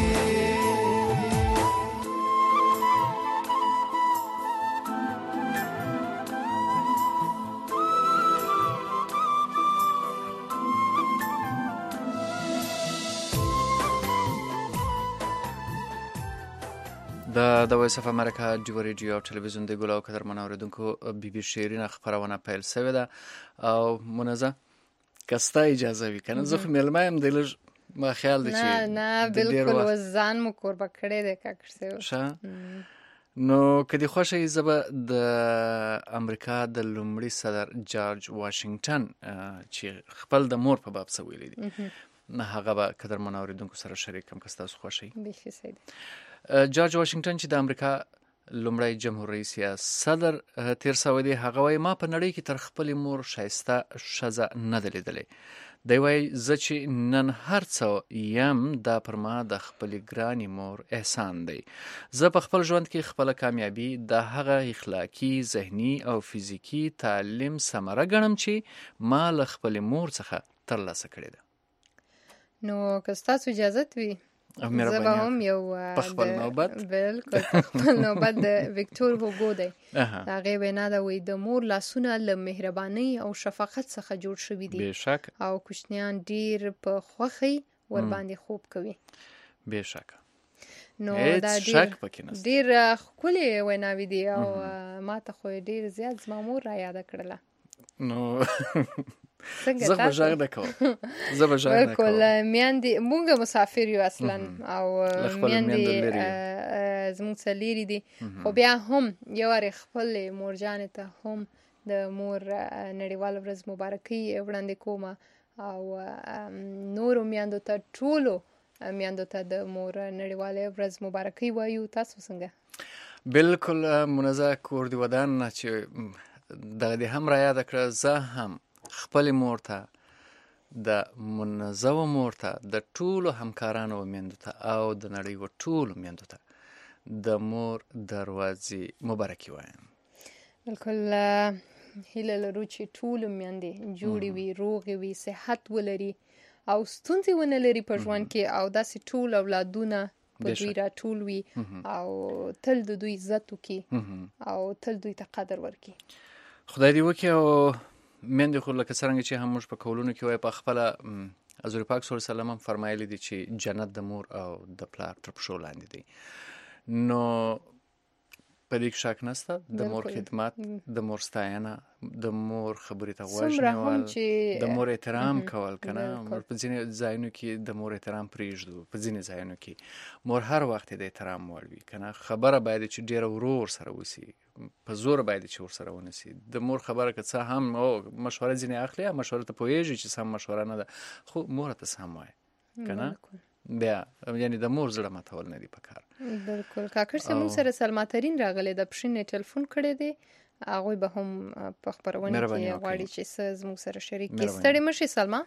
د د وایس اف امریکا جوه ریډیو او ټلویزیون د ګلو قدرمن اوریدونکو بي بي شیرین خبرونه پیل شوې ده او منزه کستا اجازه وی کنه زه خو ملمایم د لږ ما خیال دي چې نه نه بالکل وزن مو قربا کړی دی کاکړ شه نو کدي خوشی زبه د امریکا د لومړي صدر جورج واشنگټن چې خپل د مور په باب څه ویلي دي نه هغه به قدرمن اوریدونکو سره شریکم که تاسو خوشی به شي سید جورج واشنگټن چې د امریکا لومړی جمهور رئیس یا صدر تیر شوی دی هغه وایي ما په نړۍ کې تر خپل مور شایسته ښځه نه ده لیدلې دی وایي زه چې نن هر څه یم دا پر ما د خپلې ګرانې مور احسان دی زه په خپل ژوند کې خپله کامیابي د هغه اخلاقي ذهني او فزیکي تعلیم ثمره ګڼم چې ما له خپلې مور څخه ترلاسه کړې ده. نو که ستاسو اجازت وي زه به هم یو په خپل نوبت بالکل په خپل نوبت د ویکټور هوګو دی د هغې وینا ده وایي د مور لاسونه له مهربانۍ او شفقت څخه جوړ شوي دي بېشکه او کوچنیان ډېر په خوښۍ ورباندې خوب کوي بېشکه نو دا ډېر ډېر ښکلې ویناوې دي او ما ته خو یې ډېر زیات زما مور را یاده کړله نو زه به غږ نه کوم زه به غږ نه کوم بالکل میندې مونږ مسافر یو اصلا او میندې زموږ څخه لرې دي خو بیا هم یو وارې خپلې مورجانې ته هم د مور نړیواله ورځ مبارکي وړاندې کومه او نورو میندو ته ټولو میندو ته د مور نړیواله ورځ مبارکي وایو. تاسو څنګه؟ بالکل منزه کور دی ودان چې دغه دې هم را یاده کړه. زه هم خپل مور ته د منظمه مور ته د ټولو همکارانو او میندو ته او د نړۍ ټولو میندو ته د مور دروازې مبارکي وایم. بالکل هیله لرو چې ټولو میندې جوړې وي، روغې وي، صحت ولري او ستونزې ونه لري په ژوند کې او داسې ټول اولادونه په دوی راټول وي او تل د دوی عزت وکړي او تل دوی ته قدر ورکړي. خدای دې وکړي. او میندې خو لکه څرنګه چې هم موږ په قولونو کې وایي په خپله حضور پاک صلی الله علیه وسلم هم فرمایلی دي چې جنت د مور او د پلار تر پښو لاندې دی. نو په دې کې شک نشته د مور خدمت، د مور ستاینه، د مور خبرې ته غوږ نیول، د مور احترام کول. که نه موږ په ځینې ځایونو کې د مور احترام پرېږدو، په ځینې ځایونو کې مور هر وخت د احترام وړ وي. که نه خبره باید چې ډېره ورو ورسره وسي، په زور باید چې ورسره ونسي. د مور خبره که څه هم او مشوره ځینې اخلي، مشوره ته پوهېږي چې سم مشوره نه ده، خو مور ته سم وایي. که نه بیا یعنی د مور زړه ماتول نه دي پکار. بالکل. کاکړ صاحب موږ سره سلما ترین راغلی د پښینې ټلیفون کړی دی، هغوی به هم په خپرونه کې غواړي چې څه زموږ سره شریک کړي. ستړې مه شئ سلما.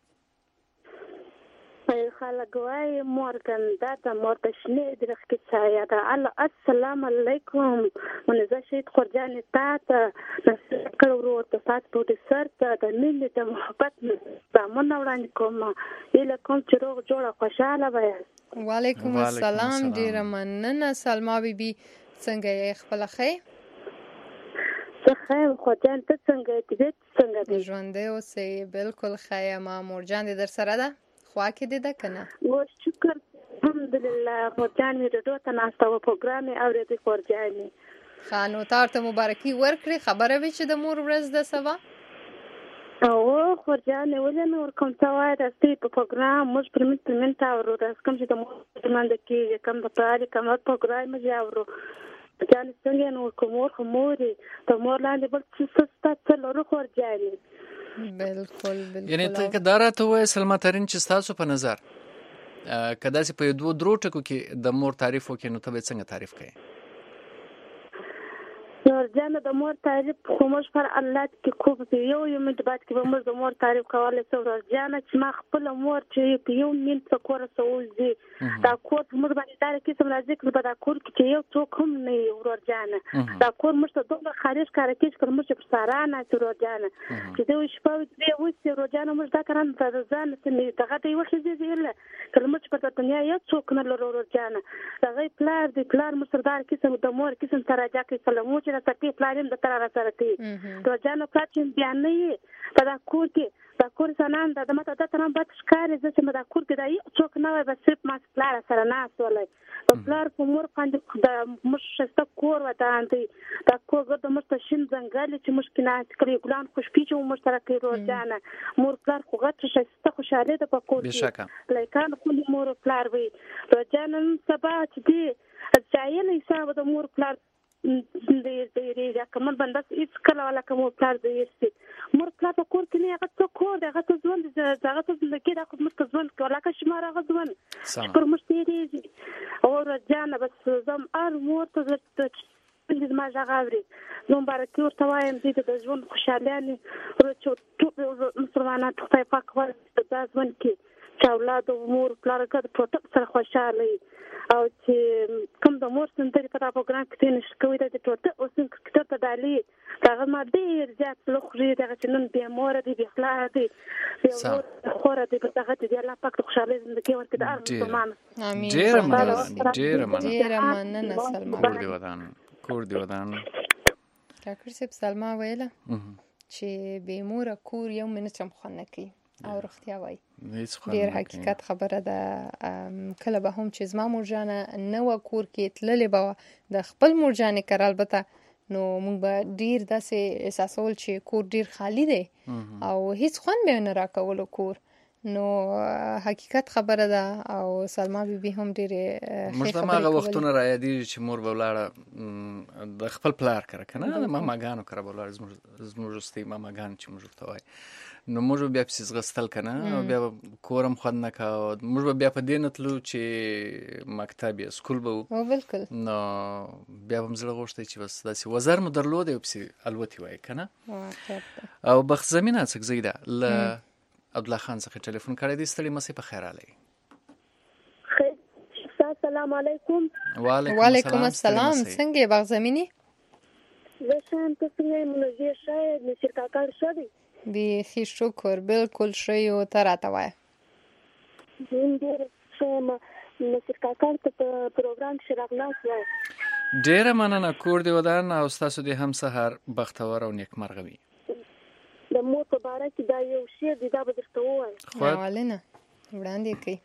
خلک وایي مورګن دا د مور د شنې درختې سایه ده. السلام علیکم. منزه شهید خورجانې تا ته نصیحت کړی ورور ته سات پروډیوسر ته د مینې د محبت پیغامونه وړاندې کوم. هیله کوم چې روغ جوړه خوشحاله به یاست. وعلیکم السلام. ډېره مننه سلما بیبي. څنګه یې؟ خپله ښه؟ زه ښه یم. خورجان ته څنګه یې؟ طبیعت څنګه دی؟ ژوندی اوسئ. بالکل ښه یم. مورجان دې در سره ده؟ خوا کې دې ده که نه؟ اوس شکر الحمدلله. خورجان مې ډوډو ته ناسته وه، پروګرام یې اورېدی خورجانې. ښه نو تا ورته مبارکي ورکړې؟ خبره وې چې د مور ورځ ده سبا؟ او خورجانې ولې نه ورکوم؟ څه وایه داسې په پروګرام موږ پر منټ پر منټ اورو. داسې کوم چې د مور لمانځه کېږي، کوم د پلار کوم پروګرام موږ اورو. خورجانې څنګه نو ورکوم؟ مور خو مور یې، د مور لاندې بل څه ستا څه لرو خورجانې؟ بالکل بالکل. یعنی ته که دا راته ووایې سلما ترین چې ستاسو په نظر که داسې په دوو درو ټکو کې د مور تعریف وکړې نو ته به یې څنګه تعریف کوې؟ خورجانه د مور تعریف خو موږ پر الله کې کوب دی. یو یو منټ بعد کې به موږ د مور تعریف کولی شو. خورجانه چې ما خپله مور چې په یو منټ څه کوره څه وځي دا کور په موږ باندې داره قسم راځي که په دا کور کې چې یو څوک هم نه وي. خورجانه دا کور موږ ته دومره خارج ښکاره کېږي که موږ په سارا ناستو. خورجانه چې دوی شپه دوی اوسي خورجانه موږ دا کاران ته ځان دغه ته یوه ښځې ویله که موږ په دنیا یو څوک نه لرو. خورجانه د هغې پلار دی، پلار موږ سره داره قسم د مور قسم ته راجع کوي سلامو چې راته پلار یم د تر را سره کوي. خورجانه پلار چې بیا نه یې په دا کور کې دا کور سنان دا د ماته دا ترام بد ښکاري. زه چې ما دا کور کې دا یو څوک نه وای بس صرف ما پلار سره ناست ولی په پلار په مور باندې د موږ ښایسته کور ودان دی. دا کور ګرده موږ ته شین ځنګل چې موږ کې ناست کړي ګلان خوشبوي چې موږ سره کوي. خورجانه مور پلار خو غټ ښایسته خوشحالي ده په کور کې لایکان خو مور پلار وي. خورجانه نن سبا چې دی ځایله حساب د مور پلار د ریږه کمر باندې هیڅ کله ولا کوم پلار دی یسي مور پلار په کور کې نه هغه څه کور دی هغه څه ژوند دی هغه څه زندګي دا خو موږ ژوند کولا که شمار هغه ژوند پر موږ تیریږي او رجانه بس زم ار مور ته د ما ژغاوري نو مبارکي ورته وایم دې د ژوند خوشحالي ورچو مسلمانان ته پاک ورته د ژوند کې چې اولاد او مور پلار کده پروتک سره خوشاله او چې کوم د مور سندري په پروګرام کې نشي کوي د ټوټه او څنګه کتاب ته دالي هغه ما ډېر زیات زړه خوري دغه چې نن بې موره دی بې پلاره دی بې مور خوره دی په دغه چې د الله پاک د خوشحالۍ زندګي ورکړي د هر مسلمان. امین. ډېره مننه ډېره مننه ډېره مننه سلما. کور دې ودان کور دې ودان. ډاکټر صاحب سلما ویله چې بې موره کور یو منټ هم خوند نه کوي او رښتیا وایي. ډېر حقیقت خبره ده. کله به هم چې زما مورجانه نه وه کور کې تللې به وه د خپل مورجانې کره البته نو موږ به ډېر داسې احساسول چې کور ډېر خالی دی او هیڅ خوند به نه راکولو کور. نو حقیقت خبره ده او سلما بیبي هم ډېرې ښې موږ ته هغه وختونه رایادېږي چې مور به ولاړه د خپل پلار کره که نه د ماماګانو کره به ولاړه زموږ وروستۍ ماماګان چې موږ ورته وایي. نو موږ بیا پسې ځغستل که نه او بیا به کور هم خوند نه کوه. موږ به بیا په دې نه تلو چې مکتب یا سکول به وو. بلکل. نو بیا به م زړه غوښتی چې بس داسې وزر مو درلودی او پسې الوتې وایي که نه. او بخت زمینه څکزۍ ده له عبدالله خان څخه ټلیفون کړی دی. ستړي مسئ په خیر راغلی. السلام علیکم. وعلیکم السلام. څنګه یې بخت زمینی؟ زه ښه یم. ته څنګه یې؟ منظر ښه یې؟ نصیر کاکړ ښه دی؟ بیخي شکر بلکل ښه یو. ته راته وایه. زه ډېره ښه یم. نصیر کاکړ ته په پروګرام کښې راغلاست وایه. ډېره مننه. کور دې ودان او ستاسو دې هم سهار بختور او نیکمرغه وي. د مور په باره کې دا یو شعر دی دا به درته ووایم. اولنه وړاندې کړئ.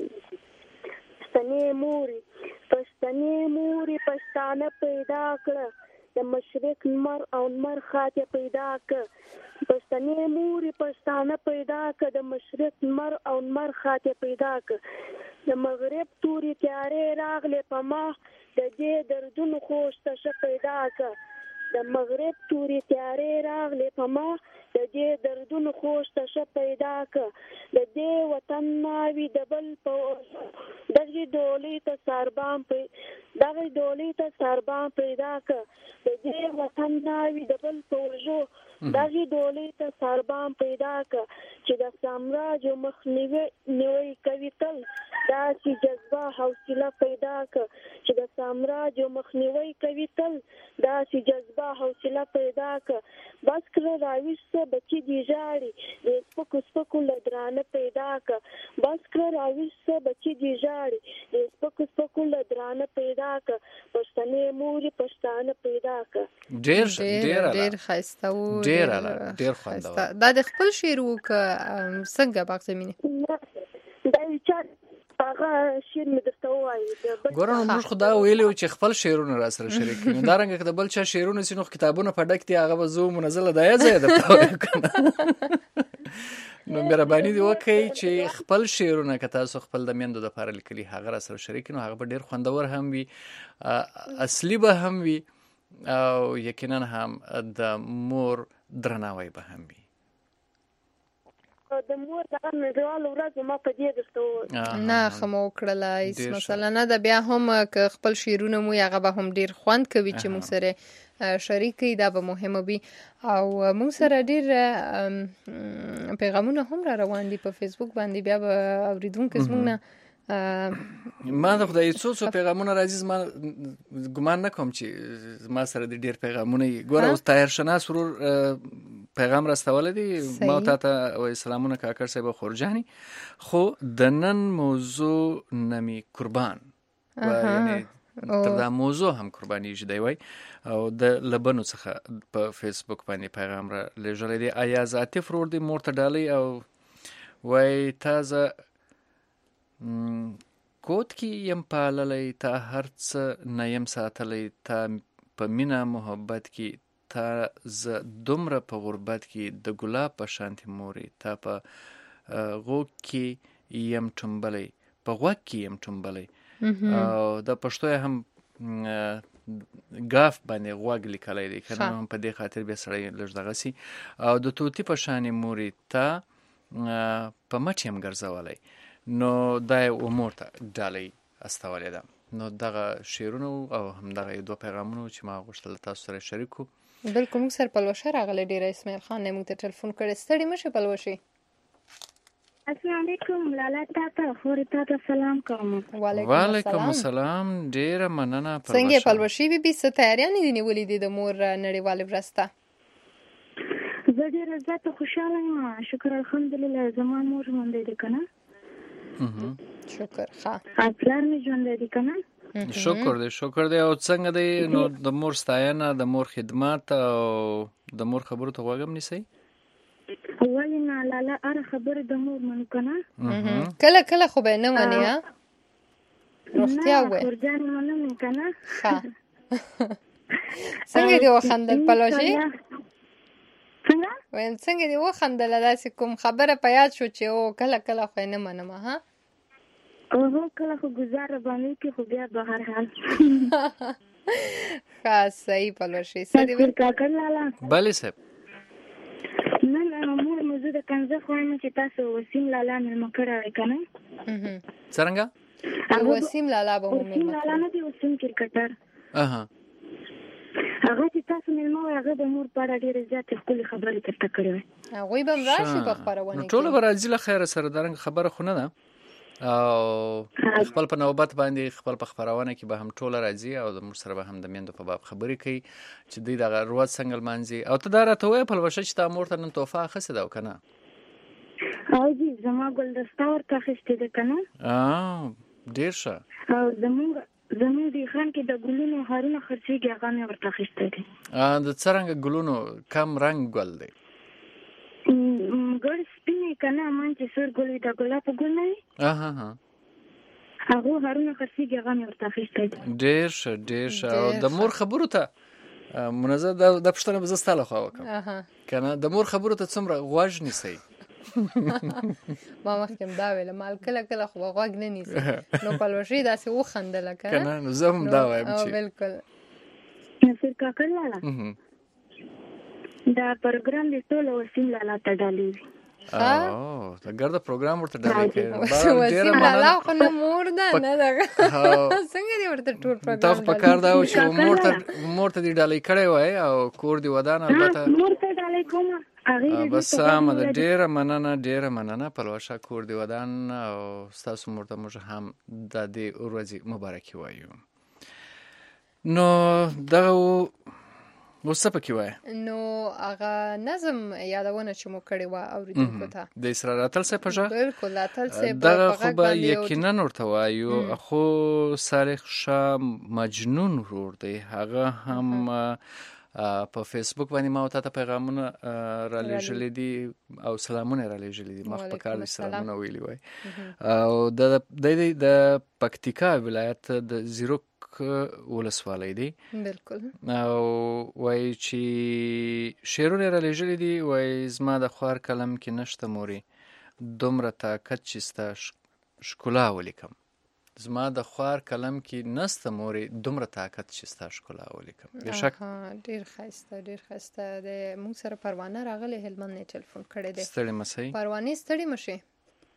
پښتنې مورې پښتنې مورې پښتانه پیدا کړه د مشرق لمر او لمر خاطې پیدا کړه. پښتنې مورې پښتانه پیدا کړه د مشرق لمر او لمر خاطې پیدا کړه. د مغرب تورې تیارې راغلې په ما د دې دردونو خوږ تشه پیدا کړه. د مغرب تورې تیارې راغلې په ما د دې دردونو خوږ تشه پیدا کړه. د دې وطن ناوي د بل په دغې ډولۍ ته ساربان دغې ډولۍ ته ساربان پیدا کړه. د دې وطن ناوي د بل په وژو دغې ډولۍ ته ساربان پیدا کړه. چې د سامراج مخنیوی کوي تل داسې جذبه حوصله پیدا کړه. چې د سامراج مخنیوی کوي تل داسې جذبه حوصله پیدا کړه. بس کړه راویسته بچي دې ژاړي د سپکو سپکو له درانه پیدا کړه. بس کړه راویسته بچي دې ژاړي د سپکو سپکو له درانه پیدا کړه. پښتنې مورې پښتانه پیدا کړه. ډېر ډېر ډېر ښایسته و. ډېر ډېر خوندور. دا د خپل شعر و که څنګه بخت زمینې؟ دا یو چا هغه شعر مې درته ووایي. ګوره نو موږ خو دا ویلي وو چې خپل شعرونه را سره شریک کړي. نو دارنګه که د بل چا شعرونه سي نو کتابونه په ډک دي هغه به زه منزله دا یې ځای درته ووایم که نه. نو مهرباني دې وکړئ چې خپل شعرونه که تاسو خپل د میندو دپاره لیکلي هغه را سره شریک کړي نو هغه به ډېر خوندور هم وي اصلي به هم وي او یقینا هم د مور درناوی به هم وي. د مور د نړیوالو ورځو ما په دې درته وویل. نه ښه مو وکړله. هېڅ مسله نه ده. بیا هم که خپل شعرونه مو هغه به هم ډېر خوند کوي چې موږ سره شریک کړي. دا به مهمه وي. او موږ سره ډېر پیغامونه هم را روان دي په فیسبوک باندې. بیا به اورېدونکي زموږ نه ما د خدای څو څو پیغامونه راځي. زما ګمان نه کوم چې ما سره د ډېر پیغامونه وي. ګوره اوس طاهر شناس ورور پیغام راستولی دی. ما تا ته وایي سلامونه کاکړ صاحب او خورجاني. خو د نن موضوع نمی قربان یعنې تر دا موضوع هم قربانېږي دی وایي او د لبنو څخه په فیسبوک باندې پیغام را لېږلی دی. ایاز عاطف ورور دی مور ته ډالۍ او وایي تازه کوت کې یم پاللی تا هر څه نه یم ساتلی تا په مینه محبت کې تا زه دومره په غربت کې د ګلاب په شانتې مورې تا په غوږ کې یم ټومبلی په غوږ کې یم ټومبلی او د پښتو یې هم ګاف باندې غوږ لیکلی دی که نه هم په دې خاطر بیا سړی لږ دغه سي. او د طوطي په شانې مورې تا په مټ یم ګرځولی نو دا یې مور ته ډالۍ استولی ده. نو دغه شعرونه او همدغه دوه پیغامونه چې ما غوښتل تاسو سره شریک کړو. بلکل موږ سره پلوشه راغلی ډېره. اسماعیل خان نه موږ ته ټلیفون کړی. ستړي مه شئ پلوشې. السلام علیکم. لالا تا ته خورې تا ته سلام کوم. وعلیکم السلام. ډېره مننه. څنګه یې پلوشې بیبي څه تیاریانې دې نیولې دي د مور نړیوالې ورځ ته؟ زه ډېره زیاته خوشحاله یم. شکر الحمدلله. زما مور ژوندی دی که نه؟ شکر. ښه. او پلار مې ژوندی دی که نه؟ شکر دی شکر دی. او څنګه دی نو د مور ستاینه، د مور خدمت او د مور خبرو ته غوږ هم نیسئ؟ ولې نه لاله، هره خبره د مور منو که نه؟ کله کله خو به یې نه منې ها؟ روغتیا ووایه. نه خورجانې مو نه منې که نه؟ ښه. څنګه دې وخندل پلوشي؟ څنګه؟ وایم څنګه دې وخندله، داسې کوم خبره په یاد شو چې او کله کله خو یې نه منم ها؟ اوهو کله خو ګزار راباندې وکړي، خو بیا به هر حال. ښه صحیح پلوشي. څه دې ویل؟ کاکړ لاله. بلې صاحب. نه مور مو زه د کنځه خوایم چې تاسو وسیم لالا مېلمه کړی وی که نه؟ څرنګه؟ وسیم لالا به مو وسیم مېلمه لالا نه دی، وسیم کرکټر. هغه چې تاسو مېلمه وی، هغه د مور په اړه ډېرې زیاتې ښکلې خبرې درته کړې وی. هغوی به هم راشي په خپرونه کې. ټوله به راځي له خیره سره، دارنګه خبره خو نه ده. او خپل په نوبت باندې خپل په خپرونه کې به هم ټوله راځي او د موږ سره به هم د میندو په باب خبرې کوي چې دوی دغه روز څنګه لمانځي. او ته دا راته ووایه پلوشه چې تا مور ته نن تحفه اخیستې ده او که نه؟ او جي زما ګلدسته ورته اخیستې ده که نه؟ ډېر ښه. او زمونږ زمونږ د خان کې د ګلونو هارونه خرڅېږي، هغه مې ورته اخیستی دی. د څرنګه ګلونو؟ کم رنګ ګل دی؟ ګل سپین یې که نه، من چې سور ګل وي د ګلابو ګل نه وي، هغو هارونه خرڅېږي، هغه مې ورته اخیستی دی. ډېر ښه ډېر ښه. او د مور خبرو ته منظر دا پوښتنه به زه ستا لخوا وکړم که نه، د مور خبرو ته څومره غوږ نیسئ؟ ما مخکې هم دا ویله، مال کله کله خو به غوږ نه نیسي. نو پلوشي داسې وخندله که نه؟ نو زه هم دا وایم چې بلکل. نصیر کاکړ لاله دا پروګرام دې ټوله وسیم لالا ته ډالۍ وي. او دا ګرده پروګرام ورته ډالۍ کوي. وسیم لالا خو نه مور ده نه ده، څنګه دې ورته ټول پروګرام تا خو په کار دا و چې مور ته دې ډالۍ کړی وای او کور دې ودان. البته مور ته ډالۍ کومه بس سمه ده. ډېره مننه ډېره مننه پلوشه، کور دې ودان او ستاسو مور ته موږ هم د دې ورځې مبارکي وایو. نو دغه اوس څه پکې وایه؟ نو هغه نظم یادونه چې مو کړې وه اورېدونکو ته د اسرار اتل صاحب په غږ، بلکل اتل صاحب دغه خو به یقینا ورته وایو. خو صالح شاه مجنون ورور دی، هغه هم په فیسبوک باندې ما او تا ته پیغامونه رالیږلي دي او سلامونه رالیږلي دي. ما خو په کار دي سلامونه ویلي وای. او د پکتیکا ولایت د زیروک ولسوالۍ دی. بلکل. او وای چې شعرونه رالیږلي دي، وای زما د خوار کلم کې نشته موري دومره طاقت چې ستا ښکلا ولیکم. زما د خوار کلم کې نسته موري دومره طاقت چې ستا ښکلا ولیکم. بېشک ډېر ښایسته ډېر ښایسته دی. موږ سره پروانه راغلی، هلمند نه ټلیفون کړی دی. ستړې مه شئ پروانې، ستړې مه شئ.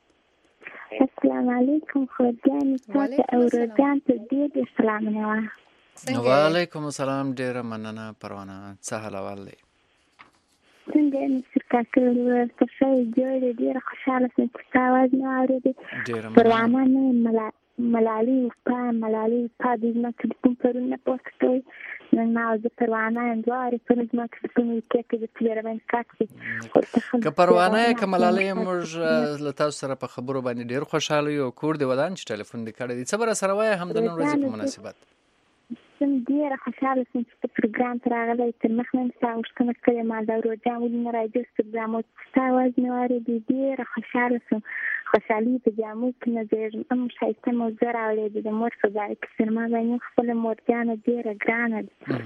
السلام علیکم خورجانې، تاسو او روجان ته ډېر ډېر سلامونه وایه. وعلیکم السلام. ډېره مننه پروانه، څه حال احوال دی؟ څنګه یې نصیر کاکړ وویل ته ښه یې جوړ یې. ډېره خوشحاله شوم چې ستا اواز مې واورېدې. پروانه نه یم، ملالۍ وفا ملالۍ وفا دوی زما ټلیفون پرون نه پورته کوي. نن ما زه پروانه یم، دواړې پرون زما ټلیفون وکې که زه چې راباندې کاټ شي. که پروانه یې که ملالۍ یې، موږ له تاسو سره په خبرو باندې ډېر خوشحاله یو. کور دې ودان چې ټلیفون دې کړی دی. څه به راسره وایه هم د نن ورځې په مناسبت؟ زه ډېره خوشحاله شوم چې ته پروګرام ته راغلی. تر مخ نه مې ستا غوښتنه کړې ما دا روجان ولې نه راځي پروګرام و چې ستا اواز مې واورېدې. ډېره خوشحاله شوم. خوشحالي په جامو کې نه ځایږم. هم ښایسته موضوع راوړې د مور په باره کې. سر ما باندې خپله مورجانه ډېره ګرانه ده.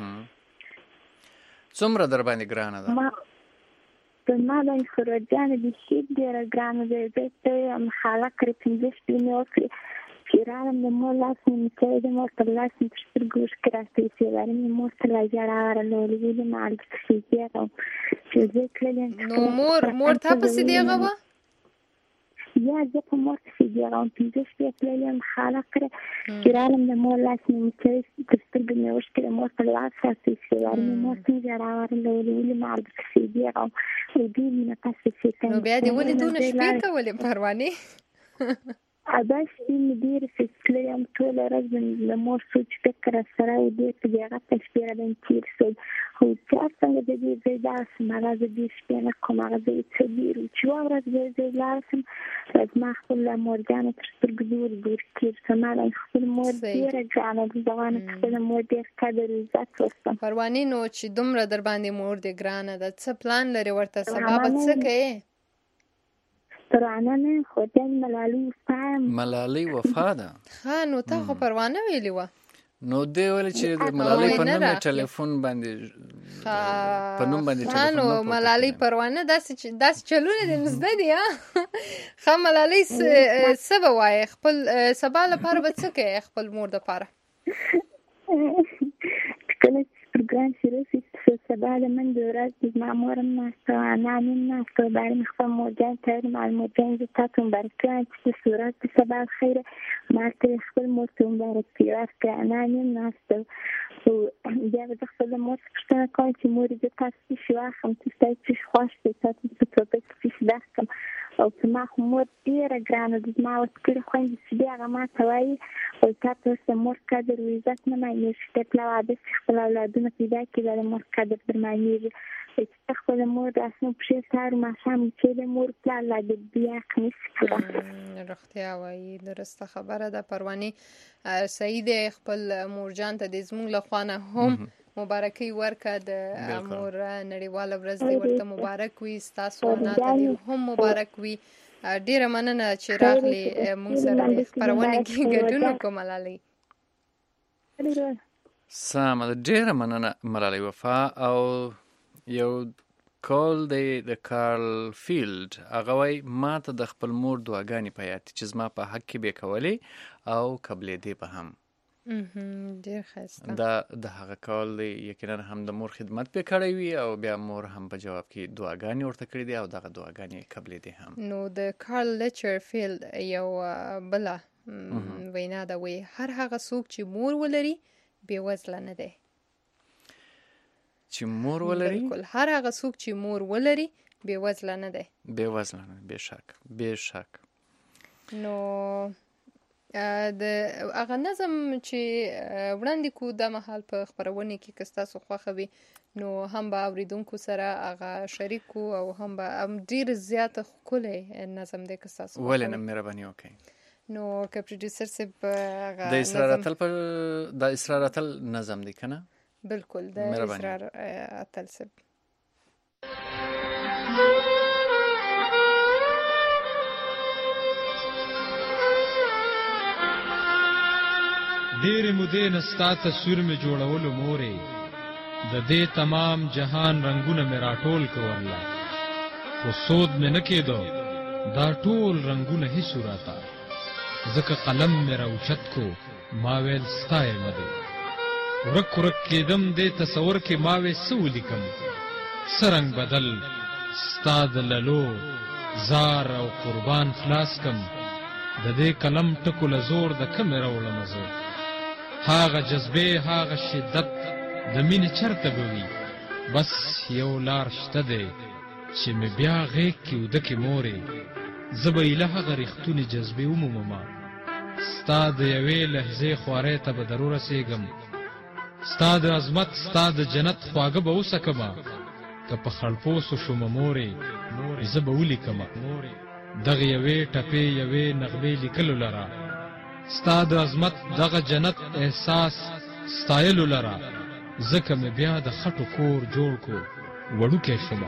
څومره در باندې ګرانه ده؟ په ما باندې خو روجانه بیخي ډېره ګرانه ده. زه ته یم خاله کړې پنځه شپې مې وکړې چې راغلم د مور لاس مې مچوی د مور پر لاس مې تر سترګو اوښکې راپیسې وارې مې مور ته لا ژړا ورلولې. ولې ما هلته ډېره وم چې زه تللې یم. نو مور مور تا پسې دېغه وه؟ یا زه په مور پسې دېغه وم. پنځه شپې تللې یم خاله کړې چې راغلم د مور لاس مې مچوی تر سترګو مې اوښکې د مور پر لاس راپیسې وارې مې مور ته مې ژړا ورلولې. ولې ما هلته پسې دېغه وم او ډېر مې نه پسې نو بیا دې ولې دونه شپې کولې پروانې؟ دا شپې مې ډېرې فکرې یم، ټوله ورځ مې له مور سوچ فکر سره و، ډېر په دې هغه ته شپې راباندې تېر شول. خو چې هر څنګه د دې ځای داسې هغه زه ډېر شپې نه کوم، هغه ځای څه ډېر و چې یوه ورځ به زه لاړه شم، زما خپله مورګانې تر سترګو دور دور کېږي. زما د خپل مور ډېره ګرانه ده، زه غواړم چې خپله مور ډېر قدر او عزت ورکړم. پروانې نو چې دومره در باندې مور دې ګرانه ده، څه پلان لرې ورته؟ سبا به څه کوې؟ پروانه نه، خو د ملالۍ وفا یم. ملالۍ وفا ده؟ ښه، نو تا خو پروانه ویلې وه. نو دی ویلې چې د ملالۍ په نوم یې ټلیفون باندې په نوم باندې ټلیفون نو ملالۍ پروانه داسې داسې چلونه دې نو زده دي. ښه ملالۍ څه به وایې؟ خپل سبا لپاره به څه کوې خپل مور دپاره؟ کله چې پروګرام شروع شي سبا د منډې ورځ زما مور هم ناسته وه، انا مې هم ناسته وه، باید مې خپل مورجان ته ویل ما مورجان زه تا ته مبارکي وایم چې څه صورت د سبا خیره، ما ته یې خپل مور ته مبارکي ورکړه. انا مې هم ناسته وه. خو بیا به زه خپله مور څخه پوښتنه کوم چې مورې زه تاسو څه شي واخلم، چې ستا څه شي خوښ دی، تاسو په ټوپک کې څه شي درکړم. او زما خو مور ډېره ګرانه ده، زما اوس کړي خویندې چې بیا هغه ما ته وایي او تا ته اوس د مور قدر او عزت نه معلومېږي. چې ته پله واده چې خپل اولادونه پیدا کړي دا د مور قدر در معلومېږي. چې ته خپله مور د اسنو پښې سهار ماښام چې د مور پلار لا د بیا حق نشي پوره. رښتیا وایي، درسته خبره ده. پروانې صحیح دی، خپل مورجان ته دې زموږ له خوا نه هم مبارکي ورکړه. د مور نړیواله ورځ دې ورته مبارک وي، ستاسو انا ته دې هم مبارک وي. ډېره مننه چې راغلې موږ سره د خپرونې کې ګډون وکړو ملالۍ. سمه ده، ډېره مننه ملالۍ وفا. او یو کال دی د کارل فیلډ، هغه وایي ما ته د خپل مور دعاګانې په یاد چې زما په حق کې به یې کولې او قبلېدې به هم. ډېر ښایسته. دا د هغه کال دی، یقینا هم د مور خدمت پې کړی وي او بیا مور هم په جواب کې دعاګانې ورته کړې دي او دغه دعاګانې قبلېدې هم. نو د کارل لیچرفیلډ یو بله وینا ده، وایي هر هغه څوک چې مور ولري بې وزله نه دی. چې مور ولري؟ بلکل، هر هغه څوک چې مور ولري بې وزله نه دی. بې وزله نه، بې شک بې شک. نو د هغه نظم چې وړاندې کو دا مهال په خپرونې کې که ستاسو خوښه وي نو هم به اورېدونکو سره هغه شریک کو او هم به ډېر زیاته ښکلی نظم دی که ستاسو خوښه وي. ولې نه، مهرباني وکړئ. نو که پروډیوسر صاحب هغه د اسرار اتل په د اسرار اتل نظم دی که نه؟ بلکل، د اسرار اتل صاحب. ډېرې مودې نه ستا تصویر مې جوړولو مورې، د دې تمام جهان رنګونه مې راټول کړله، خو سود مې نه کېدو دا ټول رنګونه هېڅ راته، ځکه قلم مې راوچت کو ما ویل ستا یمه دی، ورک ورک کېدم دې تصور کې ما وې څه ولیکم، څه رنګ بدل ستا د للو زار او قربان خلاص کم، د دې قلم ټکو له زور د کمې راوړم زه، هاغه جذبې هاغه شدت د مینې چرته به وي، بس یو لار شته دی چې مې بیا غېږ کې وده کې مورې، زه به ایله هغه ریښتونې جذبې وموممه، ستا د یوې لحظې خوارۍ ته به در ورسېږم، ستا د عظمت ستا د جنت خواږه به وڅکمه، که په خړپوسو شومه مورې زه به ولیکمه، دغه یوې ټپې یوې نغمې لیکلو لره، ستا د عظمت دغه جنت احساس ستایلو لره، ځکه مې بیا د خټو کور جوړ کو وړوکی شومه.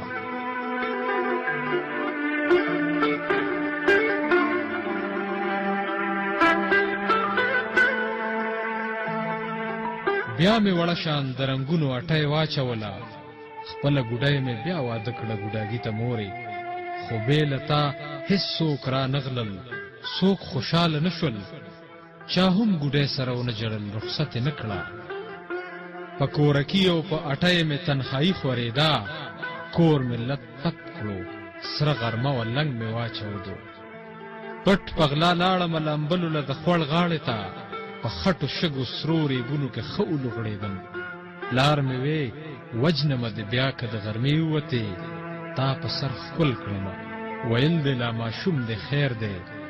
بیا مې وړه شان د رنګونو اټۍ واچوله، خپله ګوډۍ مې بیا واده کړه ګوډاګي ته مورې، خو بې له تا هېڅ څوک را نغلل، څوک خوشحاله نه شول، چا هم ګوډۍ سره ونه جړل، رخصت یې نه کړه، په کورکي او په اټۍ مې تنهایي خورېدا، کور مې لت پت کړو، سره غرمه و لنګ مې واچودو، پټ په غلا لاړمه لامبلو له د خوړ غاړې ته، په خټو شګو سرو ریګونو کې ښه ولوغړېدم، لار مې وې وجنمه دې بیا که د غرمې ووتې، تا په سر ښکل کړمه، ویل دې لا ماشوم دې خیر دی،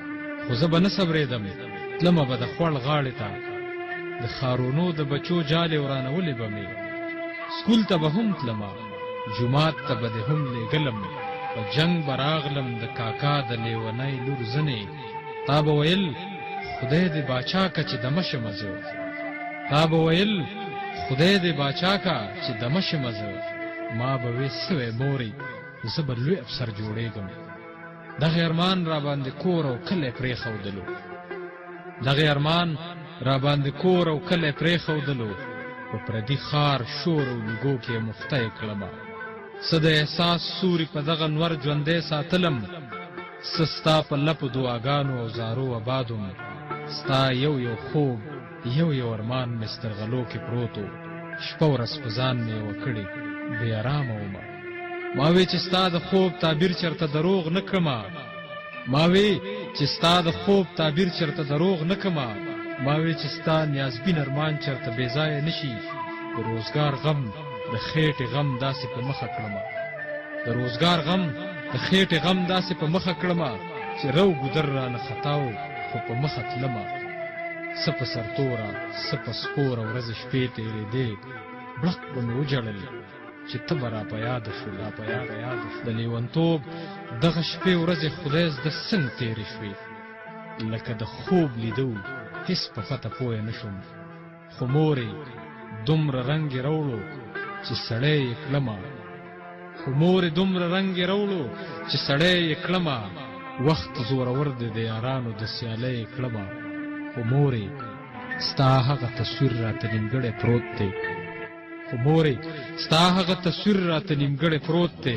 خو زه به نه صبرېدم، تلمه به د خوړ غاړې ته، د ښارونو د بچو جالې ورانولې به مې. سکول ته به هم تلمه، جومات ته به دې هم لېږلم، په جنګ به راغلم د کاکا د لیونۍ لور زنې. تا به ویل خدای دې باچا که چې دمه شمه زه، تا به ویل خدای دې باچا که چې دمه شمه زه. ما به وې سوی مورې زه به لوی افسر جوړېږم. دغه ارمان را باندې کور او کلی پرېښودلو، دغه ارمان را باندې کور او کلی پرېښودلو، په پردي ښار شور او لږو کې مفتی کړمه. څه د احساس سوري په دغه نور ژوندی ساتلم، څه ستا په لپو دعاګانو او زارو آبادم. ستا یو یو خوب یو یو ارمان مې سترغلو کې پروت و، شپه ورځ په ځان مې یوه کړې بې ارامه ومه. ما وی چې ستا د خوب تعبیر چرته دروغ نه کړمه، ما وی چې ستا د خوب تعبیر چرته دروغ نه کړمه، ما وی چې ستا نیازبین ارمان چرته بې ځایه نه شي. د روزګار غم د خېټې غم داسې په مخه کړمه، د روزګار غم د خېټې غم داسې په مخه کړمه، چې رو ګودر رانه خطاو خو په مخه تلمه. څه په سرتوره څه په سپوره ورځې شپې تېرېدې، بړق به مې وجړل چې ته به را په یاده شو، را په یاده شو. د لیونتوب دغه شپې ورځې خدای زده څنګه تېرې شوې، لکه د خوب لیدو هېڅ په پته پوه نه شوم. خو مورې دومره رنګ یې راوړو چې سړی یې کړمه، خو مورې دومره رنګ یې راوړو چې سړی یې کړمه. وخت زورور دی د یارانو د سیالۍ یې کړمه. خو مورې ستا هغه تصویر راته نیمګړی پروت دی، خو مورې ستا هغه تصویر راته نیمګړی پروت دی.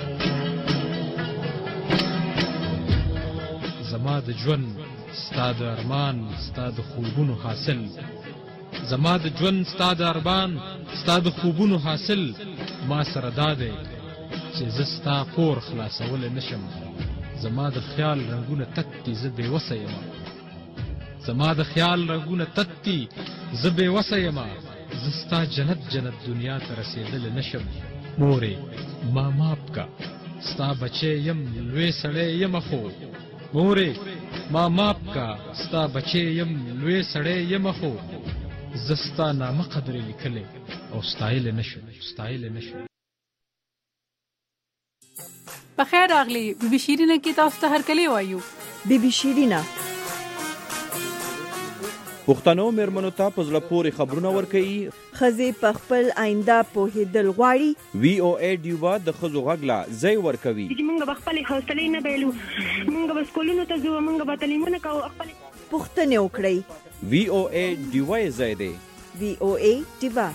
زما د ژوند ستا د ارمان ستا د خوبونو حاصل، زما د ژوند ستا د ارمان ستا د خوبونو حاصل. ما سره دا دی چې زه ستا پور خلاصولی نشم. زما د خیال رنګونه تت دي زه بې وسه یمه، زما د خیال رنګونه تت دي زه بې وسه یمه. زه ستا جنت جنت دنیا ته رسېدلی نشم. مورې ما ماف که ستا بچی یم لوی سړی یمه، خو مورې ما ماف که ستا بچی یم لوی سړی یمه، خو زه ستا نامه قدرې لیکلی او ستایلی نشم، ستایلی نشم. بخیر راغلی بی بی شیرینه کې تاسو ته هرکلی وایو. بی بی شیرینه پښتنو میرمنو ته په زړه پورې خبرونه ورکوي، ښځې په خپل آینده پوهېدل غواړي. وی او ای ډیوا د ښځو غږ له ځای ورکوي. موږ به خپلې حوصلې نه بایلو، موږ به سکولونو ته ځو، موږ به تعلیمونه کوو، خپلې پوښتنې وکړئ. وی او ای ډیوا یې ځای دی. وی او ای ډیوا.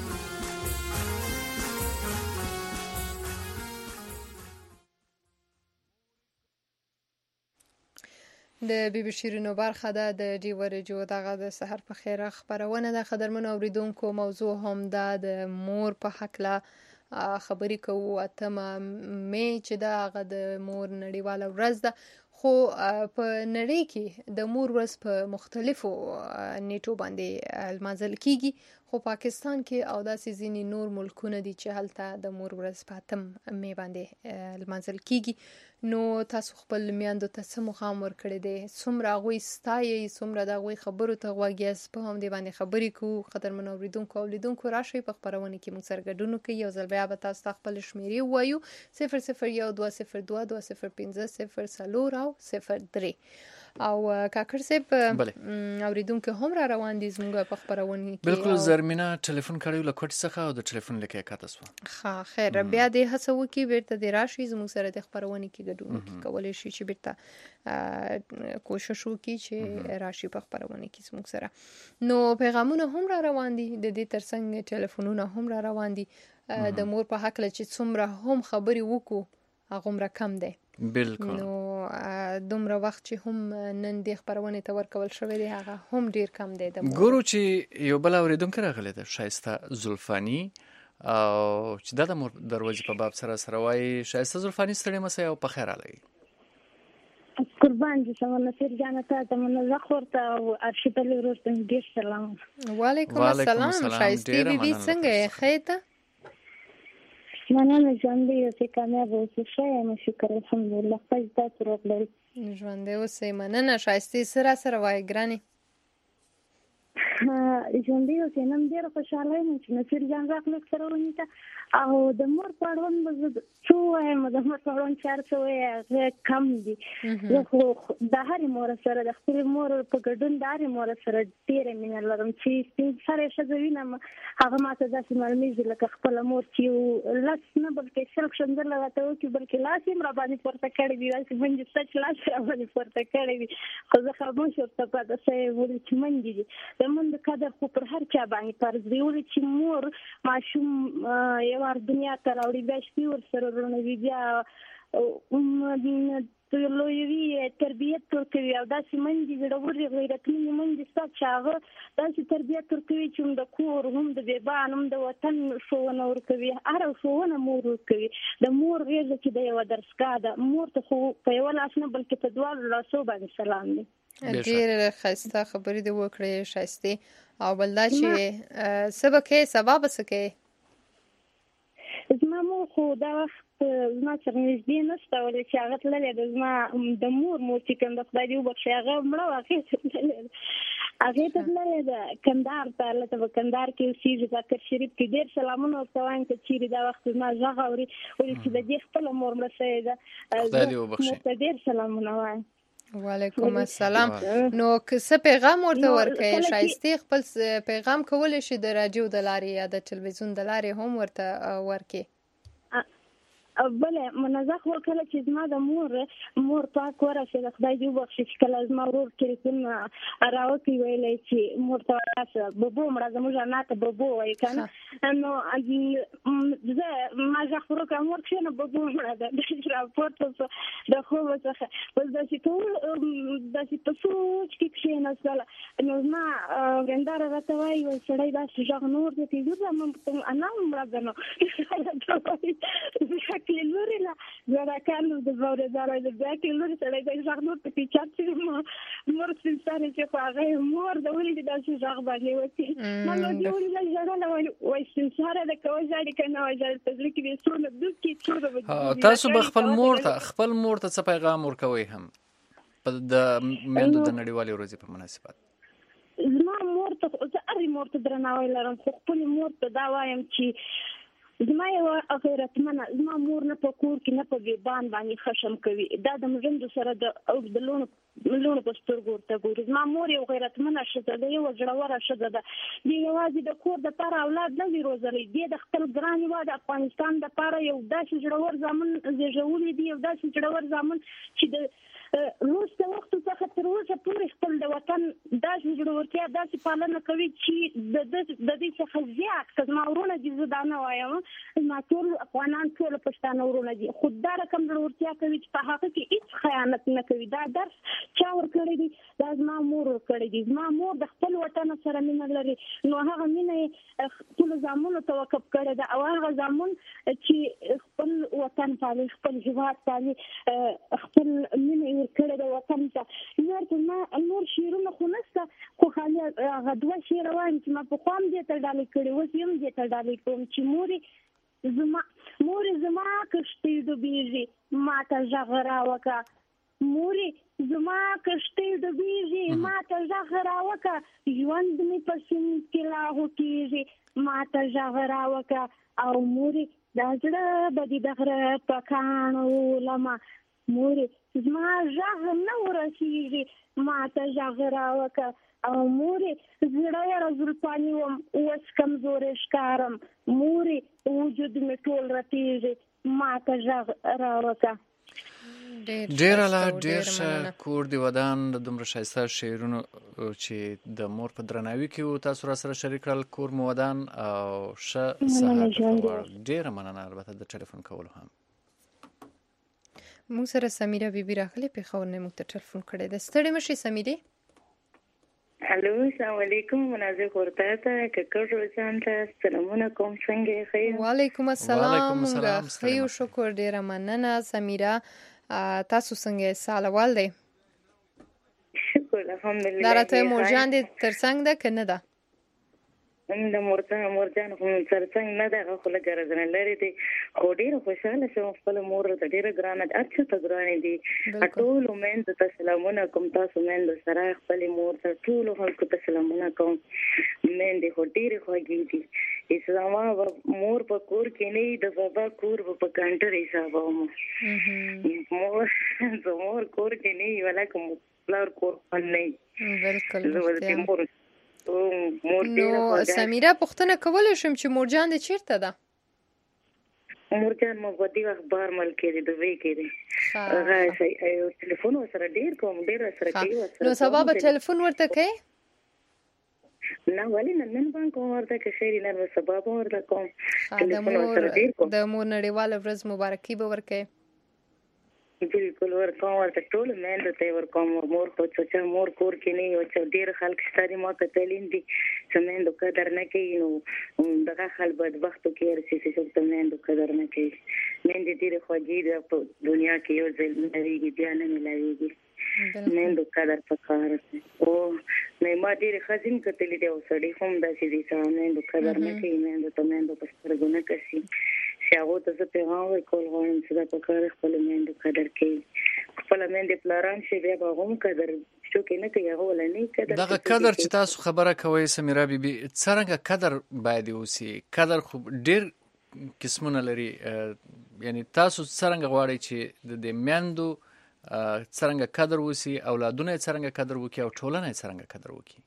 د بی بی شیرینو برخه ده د ډیو رجو دغه د سحر په خیره خبرونه ده. قدرمنو اوریدونکو موضوع هم ده د مور په حقله خبرې کوو. اتمه مې چې ده هغه د مور نړیواله ورځ ده، خو په نړۍ کې د مور ورځ په مختلفو نیټو باندې لمانځل کیږي، خو پاکستان کې او داسې ځینې نور ملکونه دي چې هلته د مور ورځ په اتم مې باندې لمانځل کیږي. نو تاسو خپل میندو ته څه مقام ورکړی دی، څومره هغوی ستایئ، څومره د هغوی خبرو ته غوږ یاست، په همدې باندې خبرې کوو. قدرمنو اوریدونکو او لیدونکو راشئ په خپرونه کې موږ سره ګډون وکړئ. یو ځل بیا به تاسو ته خپل شمیرې ووایو: صفر صفر یو دوه صفر دوه دوه صفر پنځه صفر څلور او صفر درې. او کاکړ صاحب اوریدونکو هم را روان دي زموږ په خپرونه کې. بالکل زرمینه ټلیفون کړی له کوټ څخه او د ټلیفون لیکه کاته سو. ښه خیر بیا دې هڅه وکړي بیرته دې راشي زموږ سره د خپرونه کې ګډون وکړي. کولی شي چې بیرته کوشش وکړي چې راشي په خپرونه کې زموږ سره. نو پیغامونه هم را روان دي، د دې ترڅنګ ټلیفونونه هم را روان دي. د مور په حق له چې څومره هم خبرې وکړو هغومره کم دی. بالکل. نو دومره وخت چې هم نن د خبرونه ته ورکول شوی دی هغه هم ډیر کم دی. د ګورو چې یو بل اوریدونکو راغلی ده شایسته زلفانی او چې دا د مور دروازې په باب سره سره وایي. شایسته زلفانی ستړي مسئ او په خیر علی قربان دي سم نصیر جان ته ته منځ خورته او ارشیپل ورته ډیر سلام. وعلیکم السلام. شایسته بیبي څنګه یې خیته؟ مننه ژوندۍ اوسې کامیابه اوسې ښه یم شکر الحمدلله خدای ستاسو روغ لري ژوندۍ اوسئ مننه ښایستې څه راسره وایې ګرانې ژوندۍ اوسې نن ډېره خوشحاله یم چې نصیر جان راغلی سره ونیسه او د مور په اړوند به زه څه ووایم د مور په اړوند چې هر څه وایي هغه کم دي زه خو د هرې مور سره د خپلې مور په ګډون د هرې مور سره ډېره مینه لرم چې سپین سرې ښځه وینم هغه ماته داسې معلومیږي لکه خپله مور چې یو لس نه بلکې شل ښکنځله راته وکړي بلکې لاس یې هم راباندې پورته کړی وي داسې منډې شته چې لاس یې راباندې پورته کړی وي خو زه خاموش ورته پاتې شوې ولې چې منډې دي د منډو قدر خو پر هر چا باندې فرض دی ولې چې مور ماشوم یو وار دنیا ته راوړي بیا شپې ورسره روڼوي بیا لویوي تربیت ورکوي او داسې منډې زړورې غیرتمنې منډې شته چې هغه داسې تربیت ورکوي چې هم د کور هم د بیبان هم د وطن ښوونه ورکوي هره ښوونه مور ورکوي د مور غېږه چې د یوه درسګاه ده مور ته خو په یوه لاس نه بلکې په دواړو لاسو باندې سلام دی ډېر ښایسته خبرې دې وکړې ښایستې او بل دا چې څه به کوې سبا به څه کوې زما مور خو دا وخت زما سره نږدې نشته ولې چې هغه تللې ده زما د مور مور چې کوم د خدای دې وبخښي هغه مړه وه هغې ته تللې ده هغې ته تللې ده کندهار ته هلته په کندهار کې اوسېږي ذاکر شریف کې ډېر سلامونه ورته وایم که چېرې دا وخت زما غږ اوري ولې چې د دې خپله مور مړه شوې ده زه مور ته ډېر سلامونه وایم وعلیکم السلام نو که څه پیغام ورته ورکوې ښایستې خپل پیغام کولی شي د راډیو د لارې یا د ټلویزیون د لارې هم ورته ورکړې بله منازه خو کله چې زما د مور مور پاک ورسېده خدای دې وبخښي چې کله زما ورور ټلیفون راوکړي ویلی چې مور ته وراسه ببو مړه زموږ انا ته ببو وایي که نه نو زه ما غږ پر وکړه مور کښېنه ببو مړه ده داسې راپورته شوه د خوبه څخه اوس داسې ټول داسې په سوچ کې کښېناستله نو زما ورېنداره راته وایي وایي سړی داسې غږ نه ورته کوي زه انا هم مړه ده نو کې لوري لا زړه د باورېدارۍ د بیا کې لوري سړی د غږ نور په کې چات چې مور سپین سرې چې خو هغه مور د ولې داسې غږ باندې وکړي ما نو دې ولې لا ژړله وایي سپین سره د کوه ژاړي که نه وژاړي په زړه کې دې څونه دوک کې څونه تاسو به خپل مور ته خپل مور ته څه پیغام ورکوئ هم د میندو د نړیوالې ورځې په مناسبت زما مور ته زه هرې مور ته درناوی لرم خو خپلې مور ته دا وایم چې زما یوه غیرتمنه زما مور نه په کور کې نه په بیبان باندې خشم کوي دا د مژندو سره د لوڼو لوڼو په سترګو ورته ګوري زما مور یو غیرتمنه ښځه ده یوه زړوره ښځه ده دې یوازې د کور دپاره اولاد نه وي روزلی دې د خپل ګران هېواد افغانستان دپاره یو داسې زړور زامن زېږولی دي یو داسې زړور زامن چې د وروسته وختو څخه تر اوسه پورې خپل د وطن داسې زړورتیا داسې پالنه کوي چې د دې څخه زیات که زما ورونه دي زه دا نه وایم زما ټول افغانان ټوله پښتانه ورونه دي خو دا رقم زړورتیا کوي چې په هغه کې هېڅ خیانت نه کوي دا درس چا ورکړی دی دا زما مور ورکړی دی زما مور د خپل وطن سره مینه لري نو هغه مینه یې خپلو زامنو ته وقف کړې ده او هغه زامن چې خپل وطن پالي خپل هېواد پالي خپل مینه ورکړی د وطن ته نور ته ما نور شعرونه خو نشته خو خالي هغه دوه شعره وایم چې ما پخوا هم دې ته ډالۍ کړي اوس یې هم دې ته ډالۍ کوم چې مورې زما مورې زما کښتۍ ډوبېږي ما ته غږ راوکړه مورې زما کښتۍ ډوبېږي ما ته غږ راوکړه ژوند مې په سیند کې لاهو کېږي ما ته غږ راوکړه او مورې دا زړه به دې د غره په کاڼو ولمه مورې زما غږ نه ورسېږي ما ته غږ راوکړه او مورې زړه یې زلفاني وم اوس کمزوری ښکارم مورې وجود مې ټول رپېږي ما ته غږ راوکړه ډېر اعلی ډېر ښه کور د ودان د دومره ښایسته شعرونو چې د مور په درناوي کې وو تاسو را سره شریک کړل کور مو ودان او ښه سهار ډېره مننه البته د ټلیفون کولو هم موږ سره سمیره بیبي راغلې پېښور نه موږ ته ټلیفون کړی ده ستړې مه شئ سمیرې الو السلام علیکم منازه خورته ته ککړ روزان ته سلامونه کوم څنګه یې ښه وعلیکم السلام موږ ښه یو شکر ډېره مننه سمیره تاسو څنګه سالوال دی شکر الحمدلله دا راته مورجان دې تر څنګ ده که نه ده د مورځان مورځان خو سرڅنګ نه ده خو لږ راځنه لري دي خو ډیره خوشاله شوم خپل مور ته ډیره ګرانه ارچه ته ګرانه دي ټول مند ته سلامونه کوم تاسو مند سره خپل مور ته ټول خلکو ته سلامونه کوم مند خو ډیره خوږی دي اسلام مور په کور کې نه د بابا کور په کانټر حساب مو مور زمور کور کې نه ولا کوم پلار کور نه بالکل مور نو سمیرا پختنه کولای شم چې مورجان د چیرته ده مورجان مو ودی اخبار مل کې د وی کې دي هغه یو ټلیفون سره ډیر کوم ډیر سره کوي نو سبب ټلیفون ورته کوي نه ولی نن باندې ورته کې شری نه سبب ورته کوم ټلیفون سره ډیر کوم د مور نړیواله ورځ مبارکي به ورکړي بالکل ورکوم ورته ټول مېند ته ورکوم مور خو چې مور کور کې نه یو چې ډیر خلک ستاري ما ته تلین دي چې مېند قدر نه کوي نو دغه خل بدبخت کې ارسي چې څوک مېند قدر نه کوي مېند ډیر خوږی ده په دنیا کې یو ځل نویږي بیا نه ملایږي مېند قدر پکاره او مې ما ډیر خزین کتلې دی او سړی هم داسې دي چې مېند قدر نه کوي مېند ته مېند په سترګو نه کوي شاو ته زه پیغام ورکول غواړم چې دا په کار خپل مېند قدر کوي خپل مېند پلاران شي بیا به هم قدر شو کې نه کوي هغه ولني قدر دغه قدر چې تاسو خبره کوي سمیرا بیبي څنګه قدر باید اوسي قدر خو ډیر قسمونه لري یعنی تاسو څنګه غواړئ چې د دې مېندو څنګه قدر وسی اولادونه څنګه قدر وکي او ټولنه څنګه قدر وکي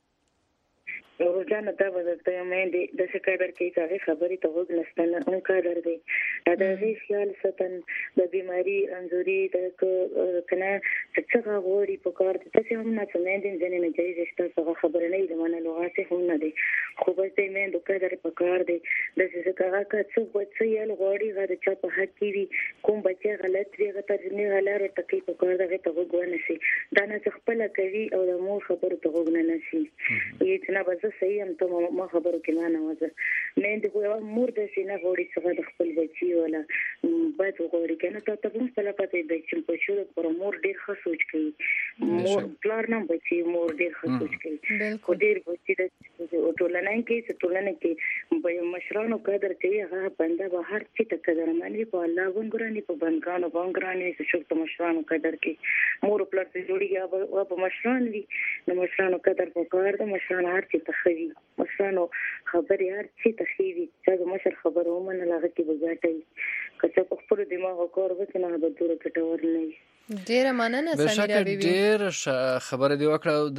روزانه دا وځي مې د څه قدر کوي چې خبرې ته وګلستنه هم قدر دی دا د خیال ستن د بیماری انزوري د کنه څنګه غوړي په کار ته چې هم نه څنګه دین ځنه نه جاي چې تاسو خبر نه دی منه لغات هم نه دی خو به دې مې د قدر په کار دی د څه کار کا څو بچي یل غوړي غواړي چې په حق کې کوم بچي غلط دی غته نه غلاره تکي په کار دغه ته وګونه شي دا نه خپل کوي او د مور خبره ته وګونه نشي یې نه به صحیح هم ته ما خبرو کې ما نه وځه مې د کوه مور د سینه غوړي څنګه د خپل بچي ولا باید غوړي کنه ته ته په خپل پته د چې په شو پر مور ډیر ښه سوچ کوي مور پلار نه بچي مور ډیر ښه سوچ کوي خو ډیر بچي د ټولنه کې چې ټولنه کې به مشرانو قدر کوي هغه بنده به هر څه ته قدر مانی په الله ګوراني په بنګانو بنګراني چې شو ته مشرانو قدر کوي مور پلار ته جوړیږي او په مشران دي نو مشرانو قدر په کار د مشران هر څه خوي مشرانو خبرې هر څه تخوي چې مشر خبره ومنه لاغه کې بغاټي کله په خپل دماغ کار وکړي نه به دوره کټور نه ډیره مننه سمیرا بیبي ډیر خبره دی وکړه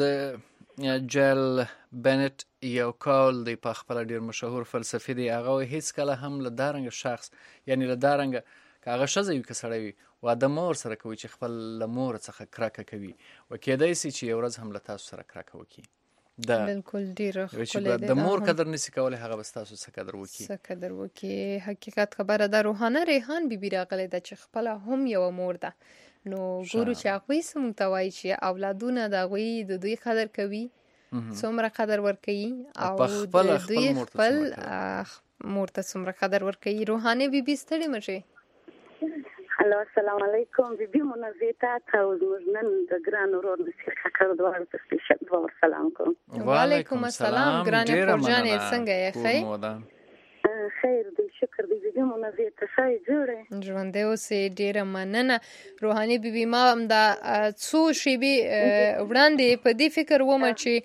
د جل بنت یو کال دی په خپل ډیر مشهور فلسفي دی هغه هیڅ کله هم له دارنګ شخص یعنی له دارنګ هغه شزه یو کسړی وي و د مور سره کوي چې خپل لمور څخه کراکه کوي و کېدای شي چې یو ورځ هم له تاسو سره کراکه وکي دا بالکل ډیر خپل د مور قدر نسی کولای هغه بس تاسو څه قدر وکي څه قدر وکي حقیقت خبره ده روحانه ریحان بیبي راغله د چې خپل هم یو مور ده نو ګورو چې هغه سم توای چې اولادونه د غوي د دوی قدر کوي څومره قدر ور کوي او د دوی خپل مور ته څومره قدر ور کوي روحانه بیبي ستړي مشه هلو السلام علیکم بیبي منزیتا تاسو نن د ګران ورور نشي کړو دوه سپیشل دوه سلام کوم وعلیکم السلام ګران پرجانې څنګه یې خیر خیر دی شکر دی بیبي منزیتا شای جوړه ژوند اوسې ډیره مننه روحاني بیبي ما هم دا څو شی به وړاندې په دې فکر ومه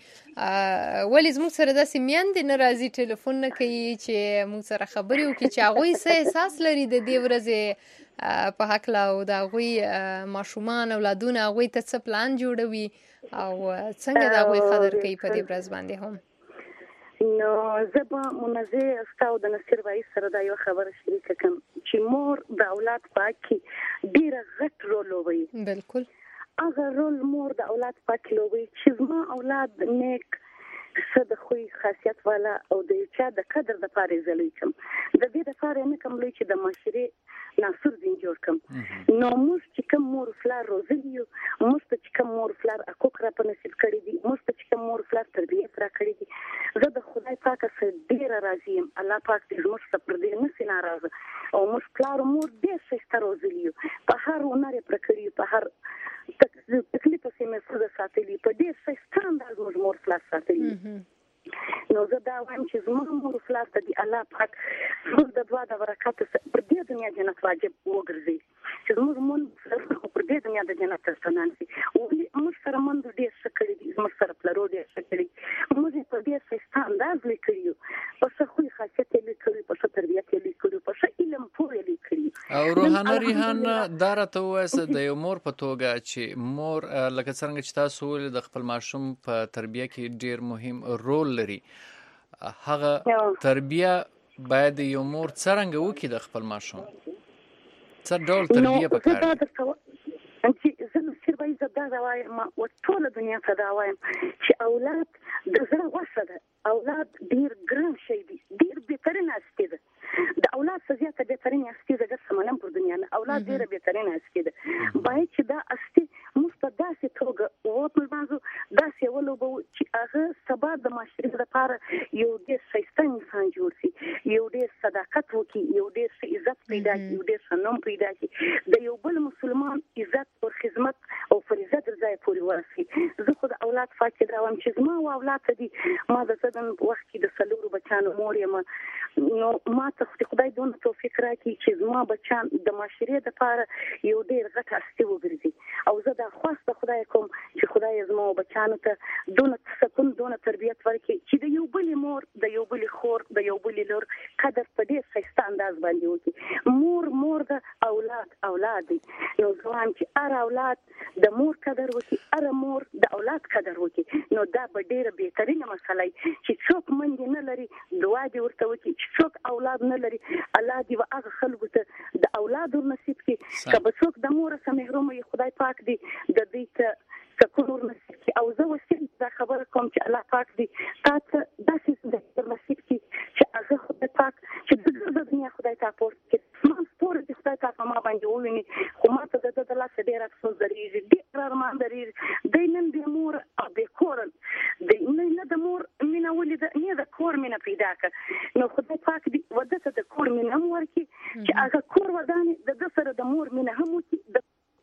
چې ولی زموږ سره داسې میندې نه راځي ټلیفون نه کوي چې موږ سره خبرې وکړي چې هغوی څه احساس لري د دې ورځې په حق لا او د هغوی ماشومان اولادونه هغوی ته څه پلان جوړوي او څنګه د هغوی قدر کوي په دې ورځ باندې هم نو زه به منزه استاو د نصیر وای سره دا یو خبره شریک کوم چې مور د اولاد پاکي ډیره غټ رول لوبي بالکل هغه رول مور د اولاد پاکي لوبي چې ما اولاد نیک څه د خوې خاصیت والا او د چا د قدر د پاره زلوي کوم د دې د پاره نه کوم لوي چې د معاشري ناصر دین جوړ کوم نو موږ چې کوم مور فلار روزلیو موږ چې کوم مور فلار اکوک را په نصیب کړی دي موږ چې کوم مور فلار تربیت را کړی دي زه د خدای پاک سره ډیر راضی یم الله پاک دې موږ ته پر دې نه سي ناراضه او موږ فلار مور دې څه روزلیو په هر ونره پر کړی په هر تکلیف چې مې سره ساتلی په دې څه ستانداز موږ مور فلار ساتلی نو زه دا وایم چې زما مور پلار ته دی الله پاک زموږ د دعا د برکت پر دې دنیا جنت واجب وګرځي چې زموږ مون پر دې دنیا د جنت ترسنان شي ولې موږ سره مند ډېر څه کړی دي زموږ سره پلارو ډېر څه کړی موږ په دې ښایسته انداز لیکلو په څه خوی خاصیت یې لیکلو په څه تربیت یې لیکلو په څه علم پوه یې لیکلو او روحانه ریحانه دا راته ووایه د یو مور په توګه چې مور لکه څرنګه چې تاسو وویل د خپل ماشوم په تربیه کې ډېر مهم رول لري هغه تربیه باید یو مور څرنګه وکړي د خپل ماشوم څه ډول تربیه پکار دي چې زه نو صرف زه دا دا وایم او ټول دنیا ته دا وایم چې اولاد د زړه غوښه ده اولاد ډیر ګران شي دي ډیر بهترین استی ده د اولاد څخه زیاته بهترین استی ده چې سمنم پر دنیا نه اولاد ډیر بهترین استی ده باید چې دا استی مستداسه توګه او په بازو داسې ولوبو چې هغه سبا د معاشرې لپاره یو ډیر ښایسته انسان جوړ شي یو ډیر صداقت وکړي یو ډیر عزت پیدا کړي یو ډیر شنم پیدا کړي د یو بل مسلمان عزت او خدمت او فریضه در ځای پورې ورسي زه خو د اولاد فاکر راوم چې زما او اولاد دي ما د زدن وخت کې د سلورو بچانو مور یم نو ما ته خدای دون توفیق راکړي چې زما بچان د معاشرې لپاره یو ډیر غټ استی وګرځي او زه دا خواسته خدای کوم چې خدای زما بچانو ته دون سکون دون تربیت ورکړي چې د یو بل مور د یو بل خور د یو بل لور قدر په ډیر ښایسته انداز باندې وکړي مور مور د اولاد اولاد دی نو ځوان چې ار اولاد د مور قدر وکړي ار مور د اولاد قدر وکړي نو دا به ډیره بهترینه مسله چې څوک منځ نه لري دعا دې ورته وکړي چې څوک اولاد نه لري الله دې هغه خلکو ته د اولاد نصیب کړي که به څوک د مور سره محروم وي خدای پاک دې د دې ته سکون ورنصیب کړي او زه وسیم دا خبره کوم چې الله پاک دې تاسو داسې د نصیب کړي چې هغه خدای پاک چې د دنیا خدای تاسو پورته ما سپور دې خدای تاسو ما باندې وویني خو ما ته د د لاس ډیر افسوس درېږي ډیر ارمان درېږي د نن د مور او د کور د نه د مور مینا ولید نه د کور مینا پیدا کړ نو خدای پاک دې ودته د کور مینا ورکړي چې هغه کور ودانې د سره د مور مینا هم وکړي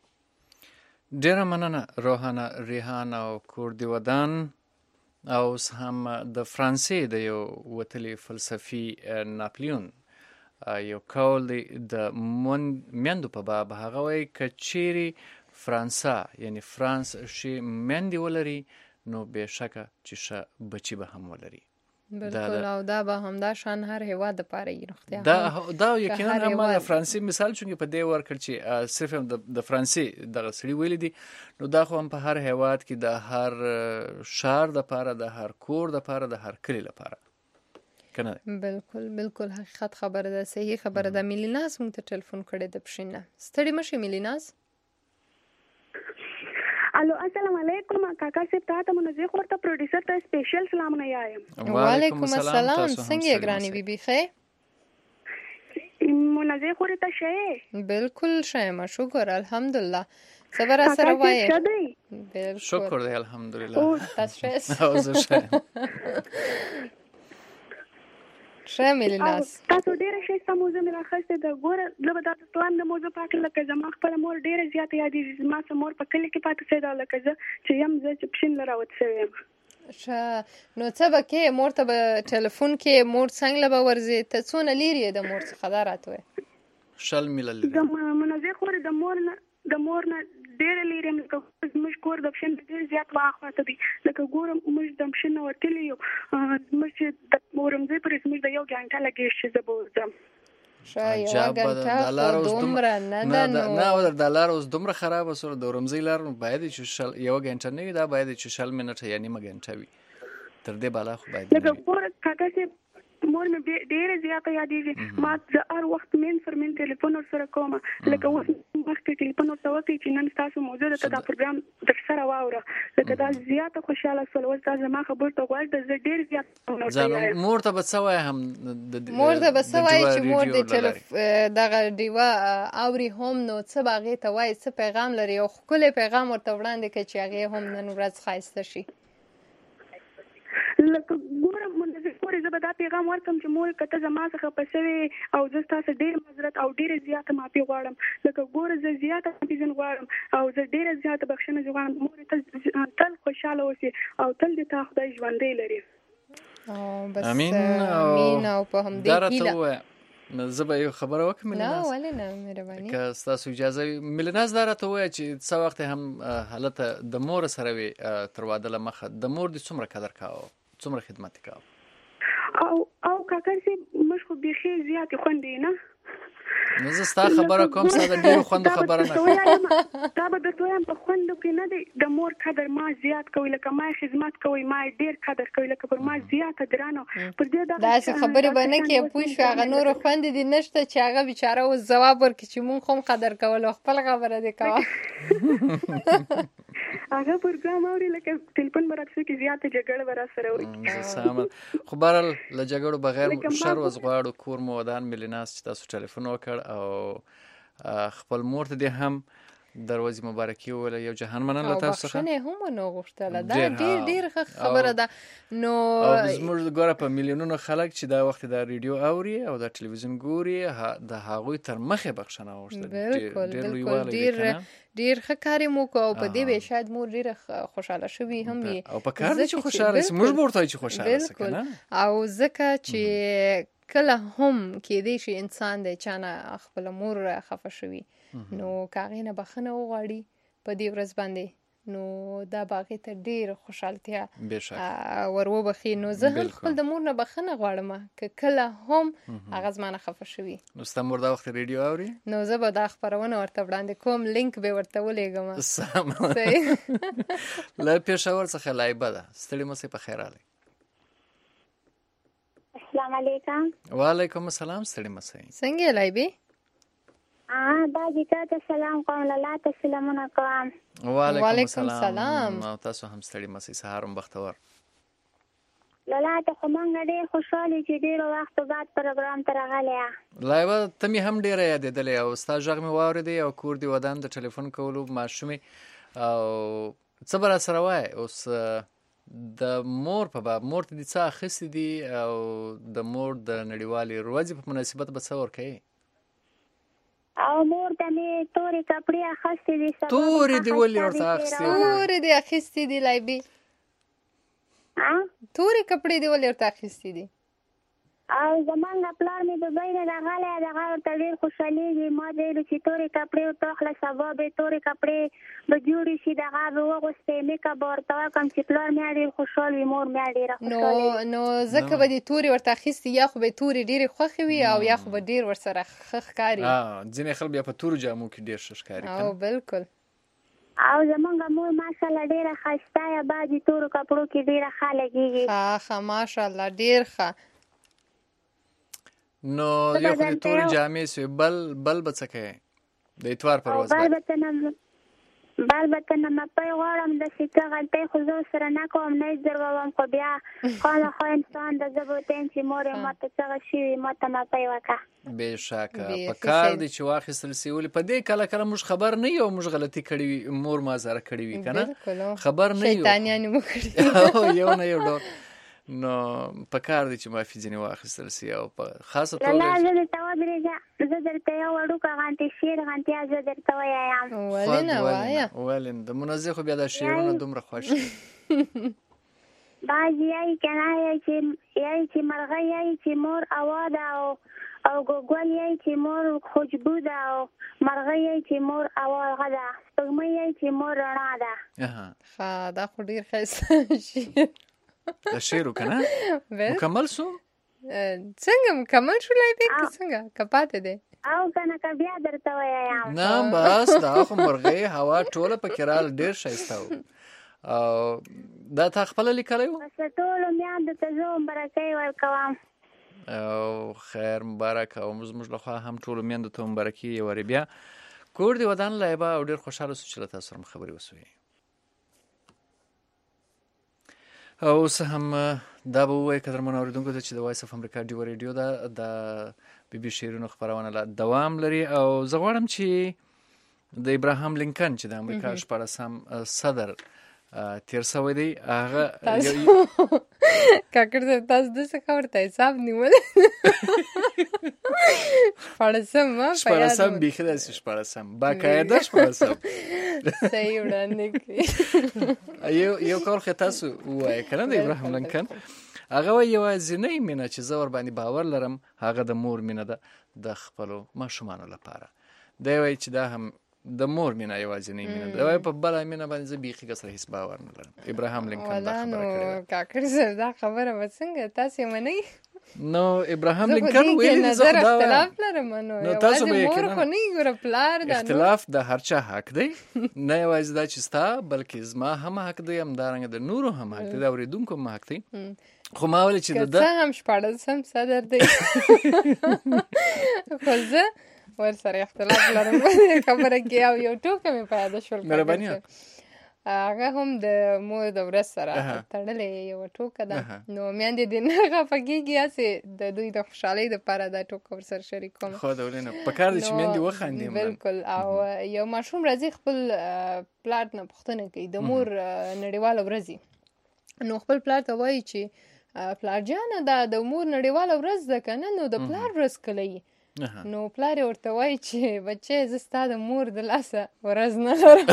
ډیره مننه روحانه ریحانه او کوردی ودان او هم د فرانسې د یو وتلی فلسفي ناپلیون یو کول دی د میندو په باب هغه وایي که چیرې فرانسا یعنی فرانس شي میندې ولري نو بېشکه چې ښه بچي به هم ولري بالکل او دا به همدا شان هر هیواد لپاره یې روغتیا دا دا یقینا هم د فرانسې مثال چونکې په دې ورکړ چې صرف هم د فرانسې دغه سړي ویلي دي نو دا خو هم په هر هیواد کې د هر شهر دپاره د هر کور دپاره د هر کلي لپاره کنه بالکل بالکل حقیقت خبره ده صحیح خبره ده میلیناز مونږ ته ټلیفون کړی د پښینه ستړي مشي میلیناز الو السلام علیکم کاکا صاحب تاسو منځه خورته پروډوسر ته سپیشل سلامونه یایم وعلیکم السلام څنګه ګرانی بیبي خې منځه خورته شې بالکل شایم شکر الحمدلله صبر سره وای بالکل شکر دی الحمدلله او تاسو شه شه میلیناس تاسو ډیره ښه موضوع مې راخسته د ګوره لکه د اسلام د موضوع پاک لکه زما خپل مور ډیره زیاته یادېږي زما سره مور په کلي کې پاتې شوې ده لکه زه چې یم زه چې پښین له راوت شوې یم ښه نو څه به کې مور ته به ټلیفون کې مور څنګه به ورځې ته څونه لرې د مور څخه دا راته وایه شل میله لرې د منځې خورې د مور نه د مور نه ډېره لرې یم لکه زموږ کور د پښین ډېر زیات واخواته دی لکه ګورم موږ د پښین نه وتلي یو زموږ چې د ورمځې پورې زموږ د یو ګنټه لګېږي چې زه به وځم نه دا لار اوس دومره خرابه سوه د ورمځۍ لار باید چې یوه ګنټه نه وي دا باید چې شل منټه یا نیمه ګنټه وي تر دې بالا خو باید لکه ګوره کاکا صاحب مور مې ډېره زیاته یادېږي ما زه هر وخت مین پر مین ټلیفون ورسره کوم لکه اوس وخت ټلیفون ورته وکړي چې نن ستاسو موضوع ده ته دا پروګرام درسره واوره لکه دا زیاته خوشحاله شول اوس دا زما خبرو ته غوږ ده زه ډېر زیات مور ته به څه وایې هم مور ته به څه وایې چې مور د دغه ډیوه اوري هم نو څه به هغې ته وایي څه پیغام لري یو ښکلی پیغام ورته وړاندې کړي چې هغې هم نن ورځ ښایسته شي لکه ګوره منځ خورې زه به دا پیغام ورکړم چې مور که ته زما څخه په سوې او زه ستاسو ډېر معذرت او ډېره زیاته معافي غواړم لکه ګوره زه زیاته معافي ځین غواړم او زه ډېره زیاته بخښنه غواړم مور تل تل خوشحاله اوسې او تل دې تا خدای ژوندی لري بس امين امين او په هم دې هیله زه به یو خبره وکړم نه ولې نه مهرباني که ستاسو اجازه وي ملناز دا راته ووایه چې څه وخت هم هلته د مور سره وي تر واده له مخه د مور دې څومره قدر کاوه څومره خدمت یې کاوه او او کاکر صاحب موږ خو بیخي زیاتې خوندې نه نو زه ستا خبره کوم ستا د ډېرو خوندو خبره نه کوم دا به درته وایم په خوندو کې نه دی د مور قدر ما زیات کوي لکه ما خدمت کوي ما ډېر قدر کوي لکه پر ما زیاته ګرانه پر دې داسې خبرې به نه کوې پوه شوې هغه نورو خوندې دې نشته چې هغه بیچاره اوس ځواب ورکړي چې مونږ خو هم قدر کول او خپل خبره دې کوه هغه پروګرام اوري لکه ټلیفون به راته کې زیاته جګړه به راسره وکړي خو بهرحال له جګړو بغیر شر وزغواړو کور مو ودان ملناز چې تاسو ټلیفون وکړ او خپل مور ته دې هم دروازې مبارکي وویله یو جهان مننه تاسو څخه او بخښنه هم ونه غوښتله دا ډېر ډېر ښه خبره ده نو زموږ ګوره په میلیونونو خلک چې دا وخت دا ریډیو اوري او دا ټلویزیون ګوري د هغوی تر مخې بخښنه وغوښتله بالکل بالکل ډېر ډېر ښه کار یې مو وکړو او په دې به شاید مور ډېره خوشحاله شوي هم وي او په کار دی چې خوشحاله شي موږ به ورته وایو چې خوشحاله شي بالکل او ځکه چې کله هم کېدی شي انسان د چا نه خپله مور خفه شوي نو که هغې نه بخښنه وغواړي په دې ورځ باندې نو دا به هغې ته ډېره خوشحالتیا ور وبخي نو زه هم خپل د مور نه بخښنه غواړم که کله هم هغه زما نه خفه شوي نو ستا مور دا وخت ریډیو اوري نو زه به دا خپرونه ورته وړاندې کوم لینک به ورته ولېږم له پېښور څخه لایبه ده ستړي مه سئ په خیر راغلی السلام علیکم وعلیکم السلام ستړي مه سئ څنګه یې لایبې دا جتا ته سلام کوم لالا ته سلامونه کوم وعلیکم السلام او تاسو هم ستړي مه سئ سهار هم بختور لالا ته خو موږ ډېر خوشحاله چې ډېرو وختو بعد پروګرام ته راغلی یې لایبه ته مې هم ډېره یادېدلې او ستا غږ مې واورېدی او کور دې ودان د ټلیفون کولو ماشومې او څه به راسره وایې اوس د مور په باب مور ته دې څه اخیستي دي او د مور د نړیوالې ورځې په مناسبت به څه ورکوې او مور ته مې تورې کپړې اخیستې دي تورې دې ولې ورته اخیستې تورې دې اخیستې دي لایبې تورې کپړې دې ولې ورته اخیستې دي او زمونږ پلار مې دوبۍ نه راغلی دغه ورته ډېر خوشحالېږي ما ته ویلي چې تورې کپړې ورته واخله سبا به تورې کپړې به جوړې شي دغه به واغوستې میکه به ورته وکړم چې پلار مې ډېر خوشحال وي مور مې ډېره خوشحاله نو ځکه به دې تورې ورته اخیستې یا خو به تورې ډېرې خوښې وي او یا خو به ډېر ورسره ښه ښکاري ځینې خلک بیا په تورو جامو کې ډېر ښه ښکاري او بالکل او زمونږ مور ماشاءالله ډېره ښایسته یه بعضې تورو کپړو کې ډېره ښه لګېږي ښه ښه ماشاءالله ډېر ښه نو یو خو دې تورې جامې سوې بل بل به څه کوې د اتوار پر ورځ بل به ته نه بل به ته نه مپی غواړم داسې څه غلطۍ خو زه ورسره نه کوم نه یې ځرووم خو بیا خامخا انسان د زه به ورته یم چې مور یې ما ته څه شوي ما ته مپی وکړه بېشکه په کار دی چې واخیستل سي ولې په دې کله کله موږ خبر نه یو موږ غلطي کړې وي مور مازاره کړې وي که نه خبر نه یو شیطانیانې مو کړي یو نه یو ډول نو په کار دی چې معافي ځینې واخیستل سي او په خاصه لالا زه درته ودرېږه زه درته یو وړوکه غانتې شعر غانتیا زه درته ویایم ولې نه وایه ولې د منزه خو بیا دا شعرونه دومره خوښ دي بعضې یایي که نه یایي چې یایي چې مرغۍ یایي چې مور هوا ده او او ګوګل یایي چې مور خوشبو ده او مرغۍ یایي چې مور هغه ده سپوږمۍ یایي چې مور رڼا ده ښه دا خو ډېر ښایسته شعر دا شعر و که نه مکمل سو څنګه مکمل شو لایبې که څنګه که پاتې دی او که نه که بیا درته ویایم نه بس دا خو مرغۍ هوا ټوله پکې راغله ډېر ښایسته و او دا تا خپله لیکلی و بس ټولو میندو ته زه مبارکۍ ورکوم او خیر مبارک او زموږ لخوا هم ټولو میندو ته مبارکي یو وارې بیا کور دې ودان لایبه او ډېر خوشحاله سو چې له تاسو سره خبرې وسوې او اوس هم دا به ووایي قدرمنو اورېدونکو ته چې د وایس اف امریکا ډیو ریډیو ده د بي بي شعرونو خپرونه لا دوام لري او زه غواړم چې د ابراهام لینکن چې د امریکا شپاړسم صدر تیر شوی دی هغه کاکړ صاحب تاسو داسې خبر ته حساب نیولی شپاړسم شپاړسم بیخي داسې شپاړسم باقاعده شپاړسم صحیح وړاندې کړي یو یو کار خو تاسو ووایه که نه د ابراهام لینکن هغه وایي یوازینۍ مینه چې زه ورباندې باور لرم هغه د مور مینه ده د خپلو ماشومانو لپاره. دی وایي چې دا هم د مور مینه یوازینۍ مینه ده. وایي په بله مینه باندې زه بیخي که سره هېڅ باور نه لرم. ابراهام لینکن دا خبره کړې ده. نو کاکړ صاحب دا خبره به څنګه تاسې منئ؟ نو ابراهام لینکن ویلي زه خو دا اختلاف لرم. نو تاسو به یوازې مور خو نه ګوره پلار ده. اختلاف د هر چا حق دی، نه یوازې دا چې ستا بلکې زما هم حق دی، همدارنګه د نورو هم حق دی، د اورېدونکو هم حق دی. خو ما ویلې چې د ده که څه هم شپاړلسم صدر دی خو زه ورسره اختلاف لرم خبره کې. او یو ټوکه مې په یاده شول، مهرباني هغه هم د مور د ورځ سره تړلې یوه ټوکه ده. نو میندې دې نه خفه کېږي، هسې د دوی د خوشحالۍ دپاره دا ټوکه ورسره شریکوم. خو د ولې نه پکار دی چې میندې وخاندي. بلکل. او یو ماشوم راځي خپل پلار نه پوښتنه کوي د مور نړیواله ورځ، نو خپل پلار ته وایي چې پلار جانه دا د مور نړیواله ورځ ده که نه، نو د پلار ورځ کله یي؟ نو پلار یې ورته وایي چې بچی زه ستا د مور د لاسه ورځ نه لرم.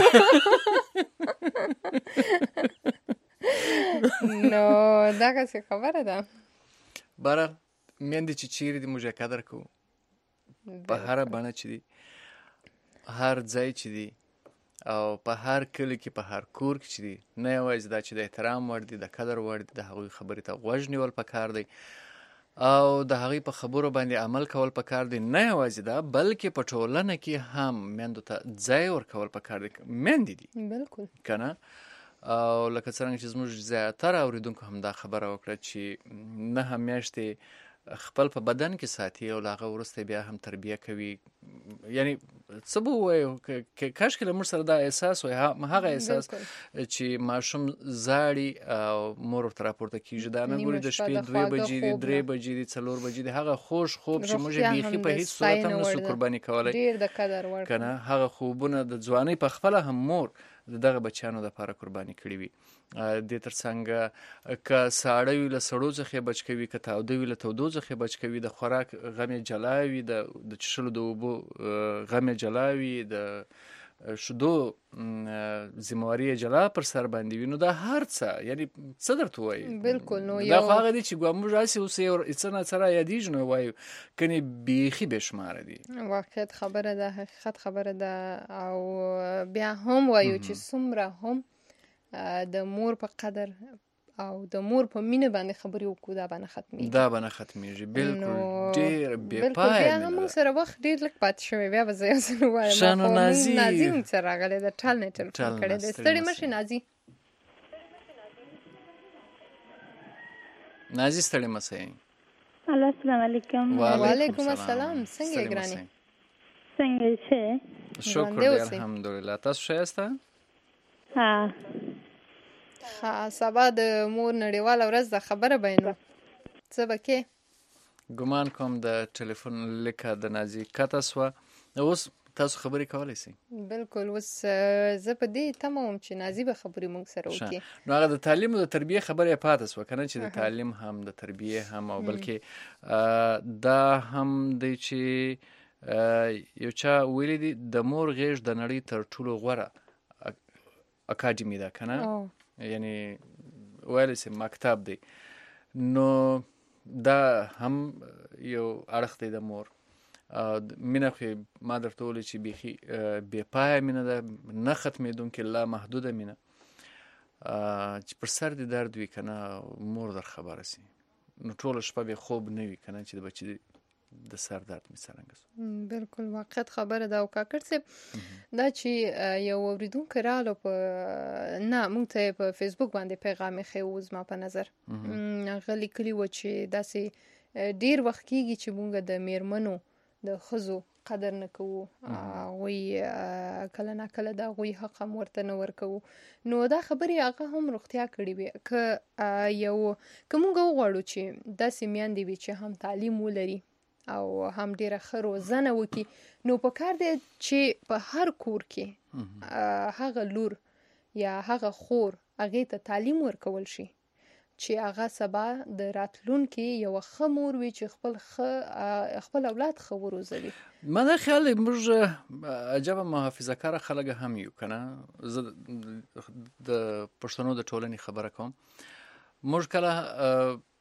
نو دغسې خبره ده. بهرحال میندې چې چیرې دي موږ یې قدر کوو په هره بڼه چې دي، هر ځای چې دي، او په هر کلي کې، په هر کور کې چې دي. نه یوازې دا چې د احترام وړ دي، د قدر وړ دي، د هغوی خبرې ته غوږ نیول پکار دی او د هغوی په خبرو باندې عمل کول پکار دی. نه یوازې دا بلکې په ټولنه کې هم میندو ته ځای ورکول پکار دی. میندې دي بلکل که نه؟ او لکه څرنګه چې زموږ زیاتره اورېدونکو هم دا خبره وکړه چې نهه میاشتې خپل په بدن کې ساتي او له هغه وروسته بیا هم تربیه کوي. یعنی څه به ووایو، کاشکې له موږ سره دا احساس وای، هغه احساس چې ماشوم زاړي او مور ورته راپورته کېږي، دا نه ګوري د شپې دوې بجې دي، درې بجې دي، څلور بجې دي، هغه خوږ خوب چې موږ یې بیخي په هېڅ صورت هم نسو قرباني کولی، ډېر د قدر وړ که نه؟ هغه خوبونه د ځوانۍ په خپله هم مور د دغه بچیانو دپاره قرباني کړي وي. دې تر څنګه که ساړه وي له سړو څخه یې بچ کوي، که تاوده وي له تودو څخه یې بچ کوي، د خوراک غم یې جلا وي، د څښلو د اوبو غم یې جلا وي، د شیدو ذمهواري یې جلا پر سر باندې وي. نو دا هر څه یعنی څه درته ووایي؟ بلکل. نو دا خو هغه دی چې ګویا موږ هسې اوس یې څه ناڅه را یادېږي نو وایو، کنې بیخي بې شماره دي. واقعیت خبره ده، حقیقت خبره ده. او بیا هم وایو چې څومره هم د مور په قدر او د مور په مینه باندې خبرې وکړو دا به نه ختمېږي. دا به نه ختمېږي. بلکل ډېر بې پایه. بیا هم موږ سره وخت ډېر لږ پاتې شوی، بیا به زه یو څه ووایم. شانو نازي نازي موږ سره راغلی ده، ټل نه ټلیفون کړی دی. ستړې مه شې نازي. نازي ستړې مه شئ. الو السلام علیکم. وعلیکم السلام. څنګه یې ګرانې؟ څنګه یې؟ شکر دی الحمدلله. تاسو ښه یاست؟ ها. سبا د مور نړیواله ورځ ده، خبره به یې نو څه به کې؟ ګمان کوم د ټلیفون لیکه د نازي کته سوه. اوس تاسو خبرې کولی شئ. بلکل. اوس زه په دې تمه وم چې نازي به خبرې موږ سره وکړي. نو هغه د تعلیم او د تربیې خبره یې پاتې سوه که نه، چې د تعلیم هم د تربیې هم او بلکې دا هم دی چې یو چا ویلي دي د مور غېږ د نړۍ تر ټولو غوره اکاډمي ده که نه، یعنی ویلی سي مکتب دی. نو دا هم یو اړخ دی د مور. مینه خو ما درته وویل چې بیخي بې پایه مینه ده، نه ختمېدونکې، لا محدوده مینه چې پر سر دې درد وي که نه مور در خبره سي، نو ټوله شپه بې خوب نه وي که نه، چې د بچي د سر درد مې څرنګه سو. بلکل واقعیت خبره ده. او کاکړ صاحب دا چې یو اورېدونکی راغلو په نه موږ ته یې په فیسبوک باندې پیغام ایښی و، زما په نظر هغه لیکلي وه چې داسې ډېر وخت کېږي چې موږ د میرمنو د ښځو قدر نه کوو، هغوی کله نه کله د هغوی حق هم ورته نه ورکوو. نو دا خبرې هغه هم روغتیا کړي وي. که یو که موږ وغواړو چې داسې میندې وي چې هم تعلیم ولري او هم ډیره ښه روزنه وکړي، نو په کار دی چې په هر کور کې هغه لور یا هغه خور هغې ته تعلیم ورکول شي چې هغه سبا د راتلونکي یوه ښه مور وي چې خپل ښه خپل اولاد ښه وروزوي. ما دا خیال دی موږ عجبه محافظه کاره خلک هم یو که نه. زه د پښتنو د ټولنې خبره کوم. موږ کله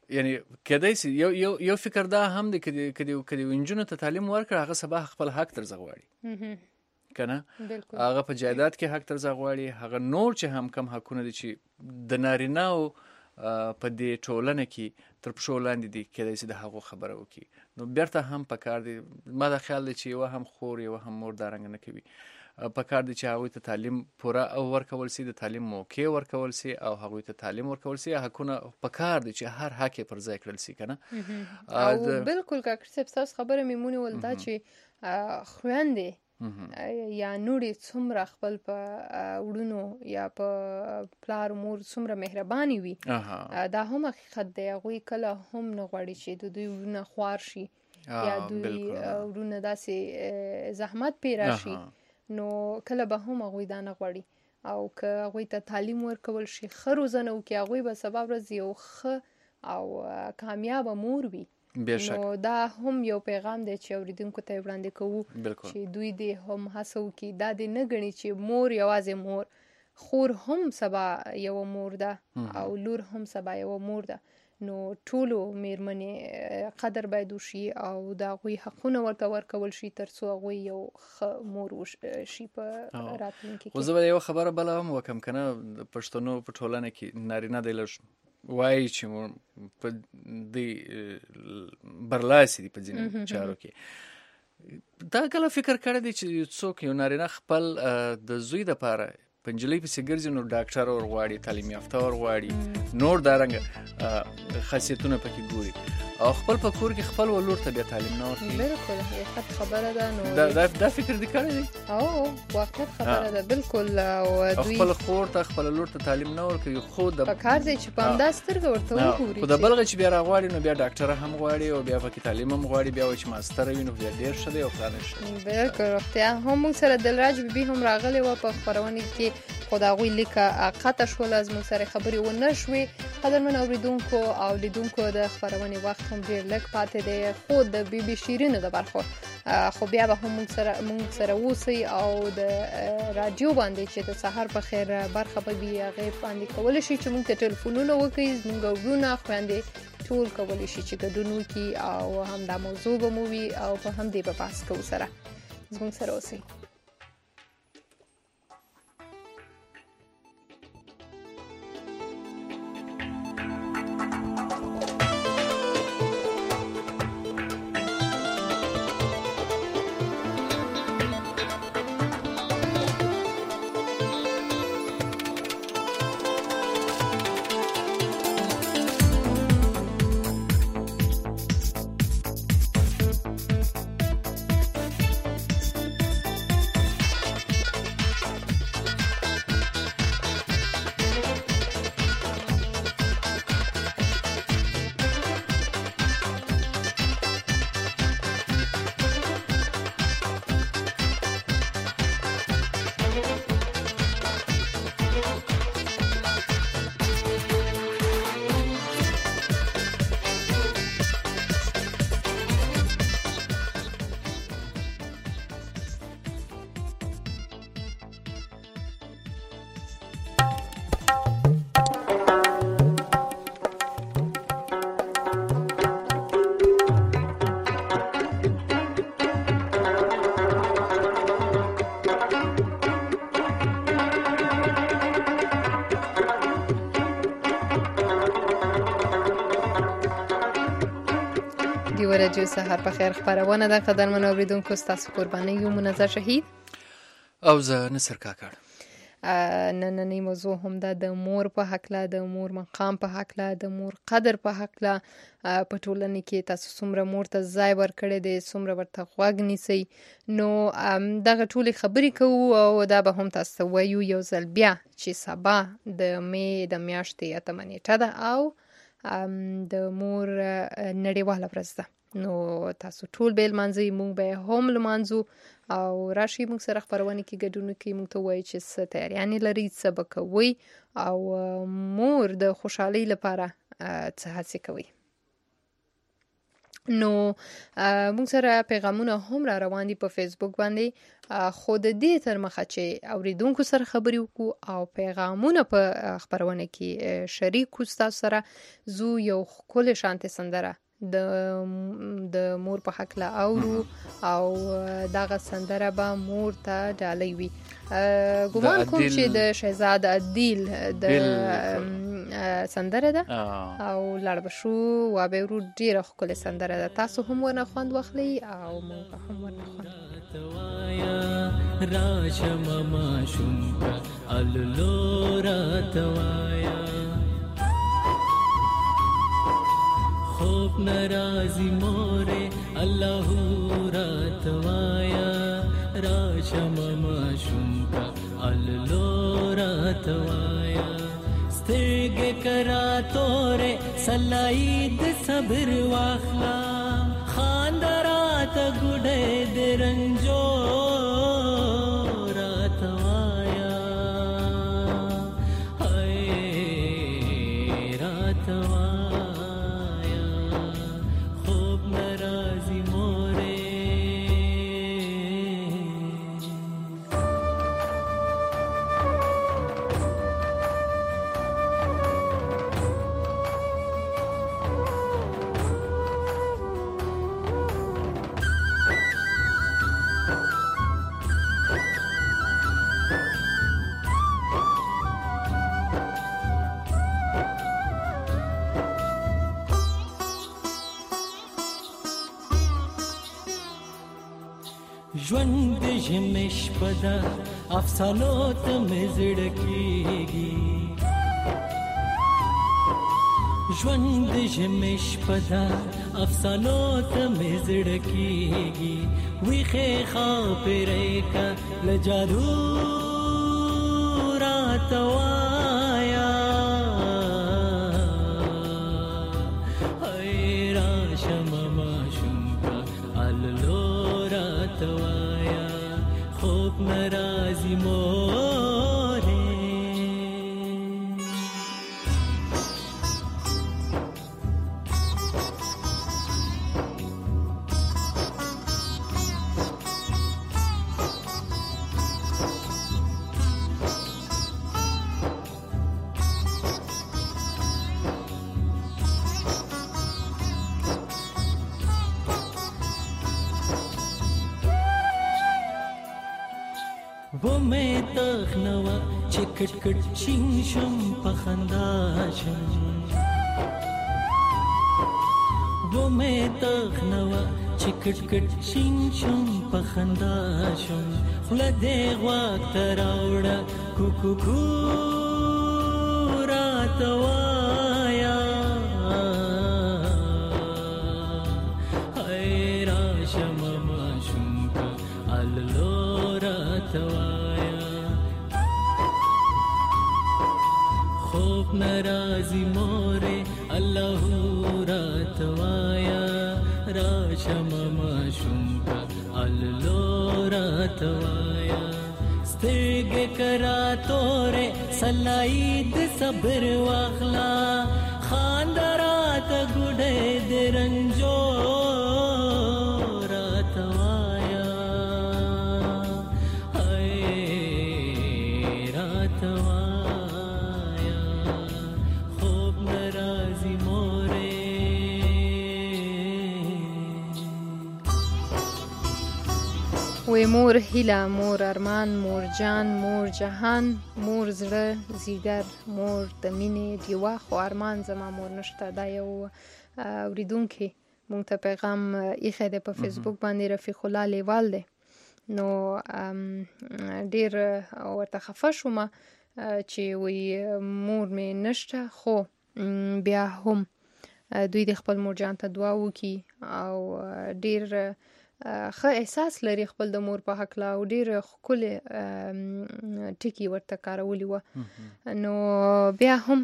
یعنی کېدای شي یو یو یو فکر دا هم دی که د یو نجونو ته تعلیم ورکړه هغه سبا خپل حق ترځه غواړي که نه هغه په جایداد کې حق ترځه غواړي هغه نور چې هم کم حقونه دي چې د نارینهو په دې ټولنه کې تر پښو لاندې دي کېدای شي د هغو خبره وکړي نو بیرته هم پکار دی ما دا خیال دی چې یوه هم خور یوه هم مور دا رنګه نه کوي پکار دی چې هغوی ته تعلیم پوره او ورکول سي د تعلیم موقع ورکول سي او هغوی ته تعلیم ورکول سي حقونه پکار دی چې هر حق یې پر ځای کړل سي که نه او بالکل کاکړ صاحب ستاسو خبره مې مونیول دا چې خویندې یا نورې څومره خپل په وړونو یا په پلار مور څومره مهرباني وي دا هم حقیقت دی هغوی کله هم نه غواړي چې د دوی وړونه خوار شي یا دوی وړونه داسې زحمت پې راشي نو کله به هم هغوی دا نه غواړي او که هغوی ته تعلیم ورکول شي ښه روزنه وکړي هغوی به سبا ورځ یو ښه او کامیابه مور وي نو دا هم یو پیغام دی چې اورېدونکو ته یې وړاندې کوو چې دوی دې هم هڅه وکړي دا دې نه ګڼي چې مور یوازې مور خور هم سبا یوه مور ده او لور هم سبا یوه مور ده نو ټولو میرمنې قدر باید وشي او د هغوی حقونه ورته ورکول شي تر څو هغوی یو ښه مور شي په راتلونکي کې خو زه به یوه خبره بله هم وکړم که نه د پښتنو په ټولنه کې نارینه دی لږ وایي چې په دې برلاسي دي په ځینې چارو کې دا کله فکر کړی دی چې څوک یو نارینه خپل د زوی دپاره په نجلۍ پسې ګرځي نو ډاکټر ور غواړي تعلیم یافته ور غواړي نور دا رنګه خاصیتونه پکې ګوري او خپل په کور کې خپل ولور ته بیا تعلیم نه ورکوي بالکل حقیقت خبره ده نو دا دا فکر دې کړی دی او واقعیت خبره ده بالکل او دوی خپل خور ته خپل لور ته تعلیم نه ورکوي خو د پکار دی چې په همداسې سترګه ورته وګوري خو د بلغه چې بیا راغواړي نو بیا ډاکټره هم غواړي او بیا پکې تعلیم هم غواړي بیا وایي چې ماسټره وي نو بیا ډېر ښه دی او فلانه ښه بالکل رښتیا هم موږ سره دلراج بیبي هم راغلی وه په خپرونې کې خو د هغوی لیکه قطع شوله زموږ سره خبرې ونه شوې قدرمن اورېدونکو او لیدونکو د خپرونې وخت هم ډېر لږ پاتې دی خو د بي بي شیرینو د برخو خو بیا به هم موږ سره موږ سره اوسئ او د راډیو باندې چې د سهار په خیر برخه به وي هغې باندې کولی شي چې موږ ته ټلیفونونه وکړي زموږ وروڼه خویندې ټول کولی شي چې ګډون وکړي او همدا موضوع به مو وي او په همدې به بحث کوو سره زموږ سره اوسئ راډیو سهار په خیر خپرونه ده قدرمنو اوریدونکو ستاسو قرباني یو منظر شهید او زه نصر کاکړ نننۍ موضوع هم ده د مور په هکله د مور مقام په هکله د مور قدر په هکله په ټولنه کې تاسو څومره مور ته ځای ورکړی دی څومره ورته غوږ نیسئ نو دغه ټولې خبرې کوو او دا به هم تاسو ته وایو یو ځل بیا چې سبا د مې د میاشتې اتمه نیټه ده او د مور نړیواله ورځ ده نو تاسو ټول به لمانځئ موږ به هم لمانځو او راشئ موږ سره خپرونې کې ګډون وکړئ موږ ته ووایئ چې څه تیاریانې لرئ څه به کوئ او مور د خوشحالۍ لپاره څه هڅې کوئ نو موږ سره پیغامونه هم را روان دي په فیسبوک باندې، خو د دې تر مخه چې اوریدونکو سره خبرې وکړو او پیغامونه په خبرونه کې شریک کړو تاسو سره، زو یو ښکلې شانتې سندره د د مور په حق لا اورو او دغه سندره به مور ته ډالۍ وي. ګومان کوم چې د شهزاد عدیل د سندره ده او لاړ به شو و به ورو ډیره ښکلې سندره ده، تاسو هم ورنه خوند واخلئ او موږ هم ورنه خوند. راشم ماشوم کا اللو راتوایا خوب نرازی مورے اللہ راتوایا راشم ماشوم کا اللو راتوایا سترگ کرا تورے سلائید صبر واخلا خاندرات گڑے درنجو راتوایا اے راتوایا ژوند ژمش پدا افسانو ته مزړه کیږي ژوند ژمش پدا افسانو ته مزړه کیږي ویخه خاطرې کا لجادو راتوایا ای راشم ماشوم کا اللو راتوایا خوب نرازی مورے वो मैं तखनवा चिकट कट चिंशम पखंदाशम वो मैं तखनवा चिकट कट चिंशम पखंदाशम खुलदे वक्त रावड़ा कुकु कु रातवाया हाय राशम माशुम का अल्लो रतवाया خوب نرازی مورے اللہ رتوایا راشم ماشوم کا اللو رتوایا سترگ کرا تورے سلائید صبر واخلا خاندرات گڑے درنجو وی مور هیله، مور ارمان، مور جان، مور جهان، مور زړه، زیګر، مور د مینې ډیوه، خو ارمان زما مور نشته. دا یو اوریدونکي مونږ ته پیغام ایښی دی په فیسبوک باندې، رفیق الله لیوال دی. نو ډیر ورته خفه شومه چې وی مور مې نشته، خو بیا هم دوی د خپل مور جان ته دعا وکړي او ډیر ښه احساس لري خپل د مور په هکله او ډېر ښکلې ټکي ورته کارولي وه. نو بیا هم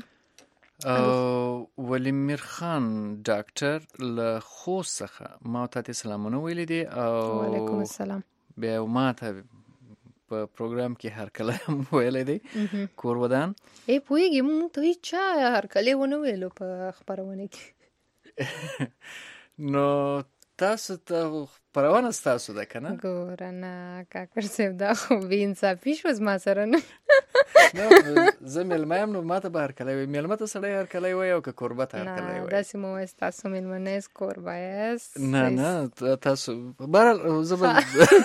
ولی میر خان ډاکټر له خوست څخه ما ته سلامونه ویلي دي او وعلیکم السلام. بیا ما ته په پروګرام کې هرکلی هم ویلی دی کور ودان. ای پوهېږي موږ ته هېچا هرکلی ونه ویلو په خپرونه کې. نو تاسو ته پرونه ستاسو ده کنه ګوره نه کاکړ صاحب دا خو بې انصافي شوه زما سره نه زه میلمه یم نو ماته به هرکلی وایي میلمه ته سړی هرکلی وایي او که کوربه ته هرکلی نه وایي داسې مو وایست تاسو میلمانه یاست کوربه یاست نه نه تاسو بهرحال زه به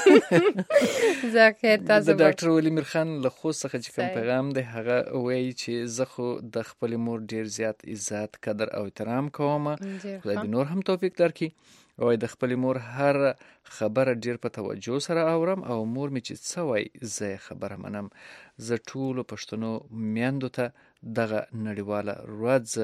زه خیر تاسو د ډاکټر ولی میر خان له خوست څخه چې کوم پیغام دی هغه وایي چې زه خو د خپلې مور ډېر زیات عزت قدر او احترام کوم خدای دې نور هم توفیق درکړي وای د خپلې مور هر خبره ډیر په توجه سره اورم او مور مې چې څه وای زه خبره منم زه ټولو پښتنو میندو ته دغه نړیواله ورځ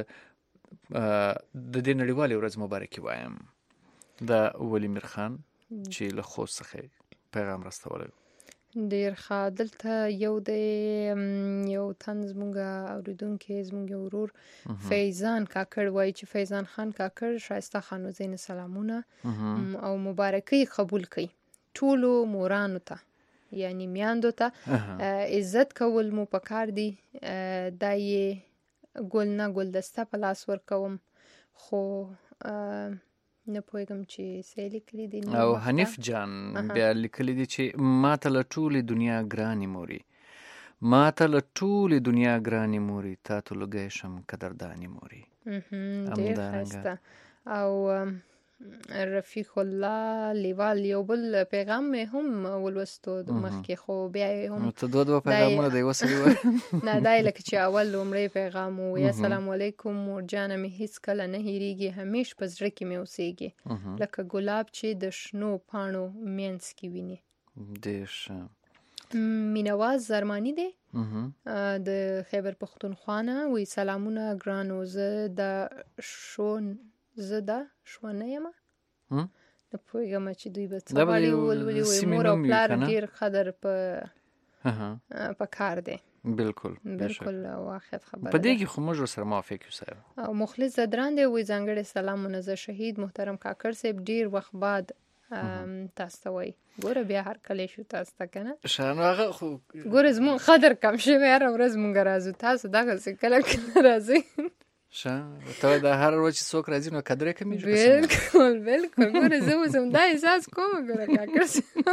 د دې نړیوالې ورځ مبارکي وایم د ولی میر خان چې له خوست څخه پیغام راستولی ډیر ښه دلته یو د یو تن زموږ اورېدونکی زموږ یو ورور فیضان کاکړ وایي چې فیضان خان کاکړ ښایسته خانوزینو سلامونه او مبارکي قبول کړي ټولو مورانو ته یعنی میاندو ته عزت کول مو پکار دي دا یې ګل نه ګلدسته په لاس ورکوم خو نه پوهېږم چې څه یې لیکلي دي او حنیف جان بیا لیکلي دي چې ما ته له ټولې دنیا ګرانې موري ما ته له ټولې دنیا ګرانې موري تا ته لږی شم قدردانې موري ډېر ښایسته او رفیق الله لیوال یو بل پیغام مې هم ولوستو مخکې خو بیا یې هم ته دوه دوه پیغامونه د یوه سړي وایي نه دا یې لکه چې اول لومړی پیغام ووایي السلام علیکم مورجانه مې هېڅ کله نه هېرېږي همیش په زړه کې مې اوسېږي لکه ګلاب چې د شنو پاڼو منځ کې ویني ډېر ښه مینواز زرمانی دی د خیبر پښتونخوا نه وایي سلامونه ګرانو زه د شون زه دا شونه یم نه پوهېږم چې دوی به څه غواړي ولولي وایي مور او پلار ډېر قدر په په کار دی بالکل بالکل واقعیت خبره په دې کې خو موږ ورسره موافق یو صاحب او مخلص زدران دی وایي ځانګړی سلام منظر شهید محترم کاکړ صاحب ډېر وخت بعد تاسو ته وایي ګوره بیا هرکلی شو تاسو ته که نه ښه نو هغه خو ګوره زموږ قدر کم شوی هره ورځ مونږ راځو تاسو دغسې کله کله راځئ ښه ته د هر ورځ چې څوک راځي نو قدر یې کمیږي بالکل بالکل ګوره زه اوس هم دا احساس کوم ګوره کاکړ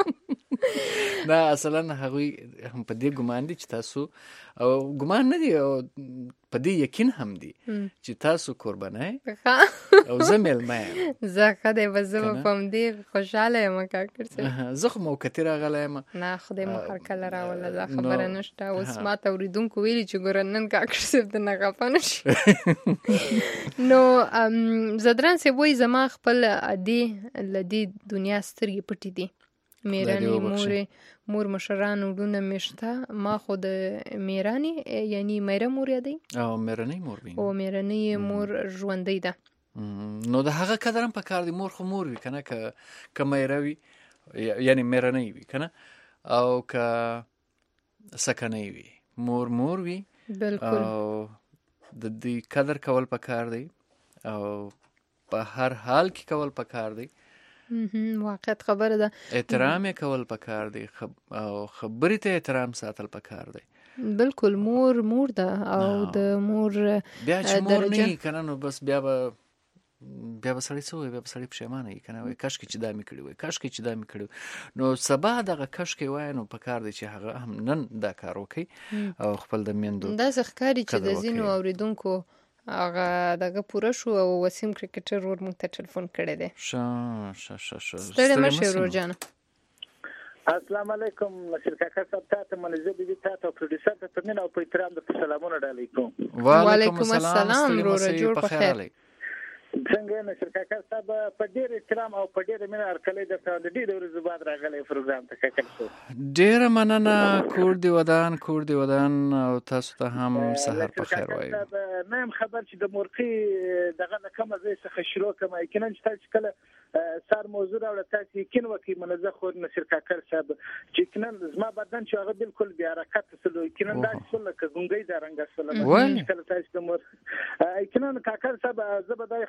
صاحب نه اصلا هغوی هم په دې ګمان دي چې تاسو او ګمان نه دي او په دې یقین هم دي چې تاسو قربانی او زه میلمه یم زه ښه دی بس زه به په همدې خوشحاله یم کاکړ صاحب زه خو موقتي راغلی یم نه خدای مو هرکله راوله دا خبره نشته اوس ما ته اورېدونکو ویلي چې ګوره نن کاکړ صاحب ته نه خفه نه شي نو زدران صاحب وایي زما خپل ادې له دې دنیا سترګې پټې دي میرانې مورې مور مشران وروڼه مې شته ما خو د میرانې یعنی میره مور یادوي او میرنۍ مور وي او میرنۍ مور ژوندۍ ده نو د هغه قدر هم پکار دی مور خو مور وي که نه که میره وي یعنی میرنۍ وي که نه او که سکنۍ وي مور مور وي بالکل او د دې قدر کول پکار دی او په هر حال کې کول پکار دی واقعیت خبره ده احترام یې کول پکار دی او خبرې ته احترام ساتل پکار دی بالکل مور مور ده او د مور بیا چې مور نه وي که نه نو بس بیا به بیا به سړی څه وایي بیا به سړی پښیمانه وي که نه وایي کاشکې چې دا مې کړي وای کاشکې چې دا مې کړي نو سبا دغه کاشکې وایي نو پکار دی چې هغه هم نن دا کار وکړي او خپل د میندو داسې ښکاري چې د ځینو اورېدونکو هغه دغه پوره شو او وسیم کرکټر ور مونږ ته ټلیفون کړی دی ښه ښه ښه ښه ستړی مه شئ ورور جانه السلام علیکم نصیر کاکا صاحب تا ته منظر بیبي تا ته پروډوسر ته په مینه او په احترام درته سلامونه ډالۍ کوم وعلیکم السلام وروره جوړ په خیر څنګه نصیر کاکا صاحب په ډېر احترام او په ډېره مینه هرکلی درته د ډېرې ورځې بعد راغلی پروګرام ته کاکړ صاحب ډېره مننه کور دې ودان کور دې ودان او تاسو ته هم سهار په خیر وایو نه یم خبر چې د مورخي دغه نه کومه ځای څخه شروع کوم یقینا چې تاسو کله سار موضوع راوړه تاسو یقین وکړئ منزه خور نصیر کاکړ صاحب چې یقینا زما بدن چې هغه بالکل بیا حرکت سلو یقینا داسې سول لکه ګونګی د رنګ سول کله تاسو د مور یقینا کاکړ صاحب زه به دا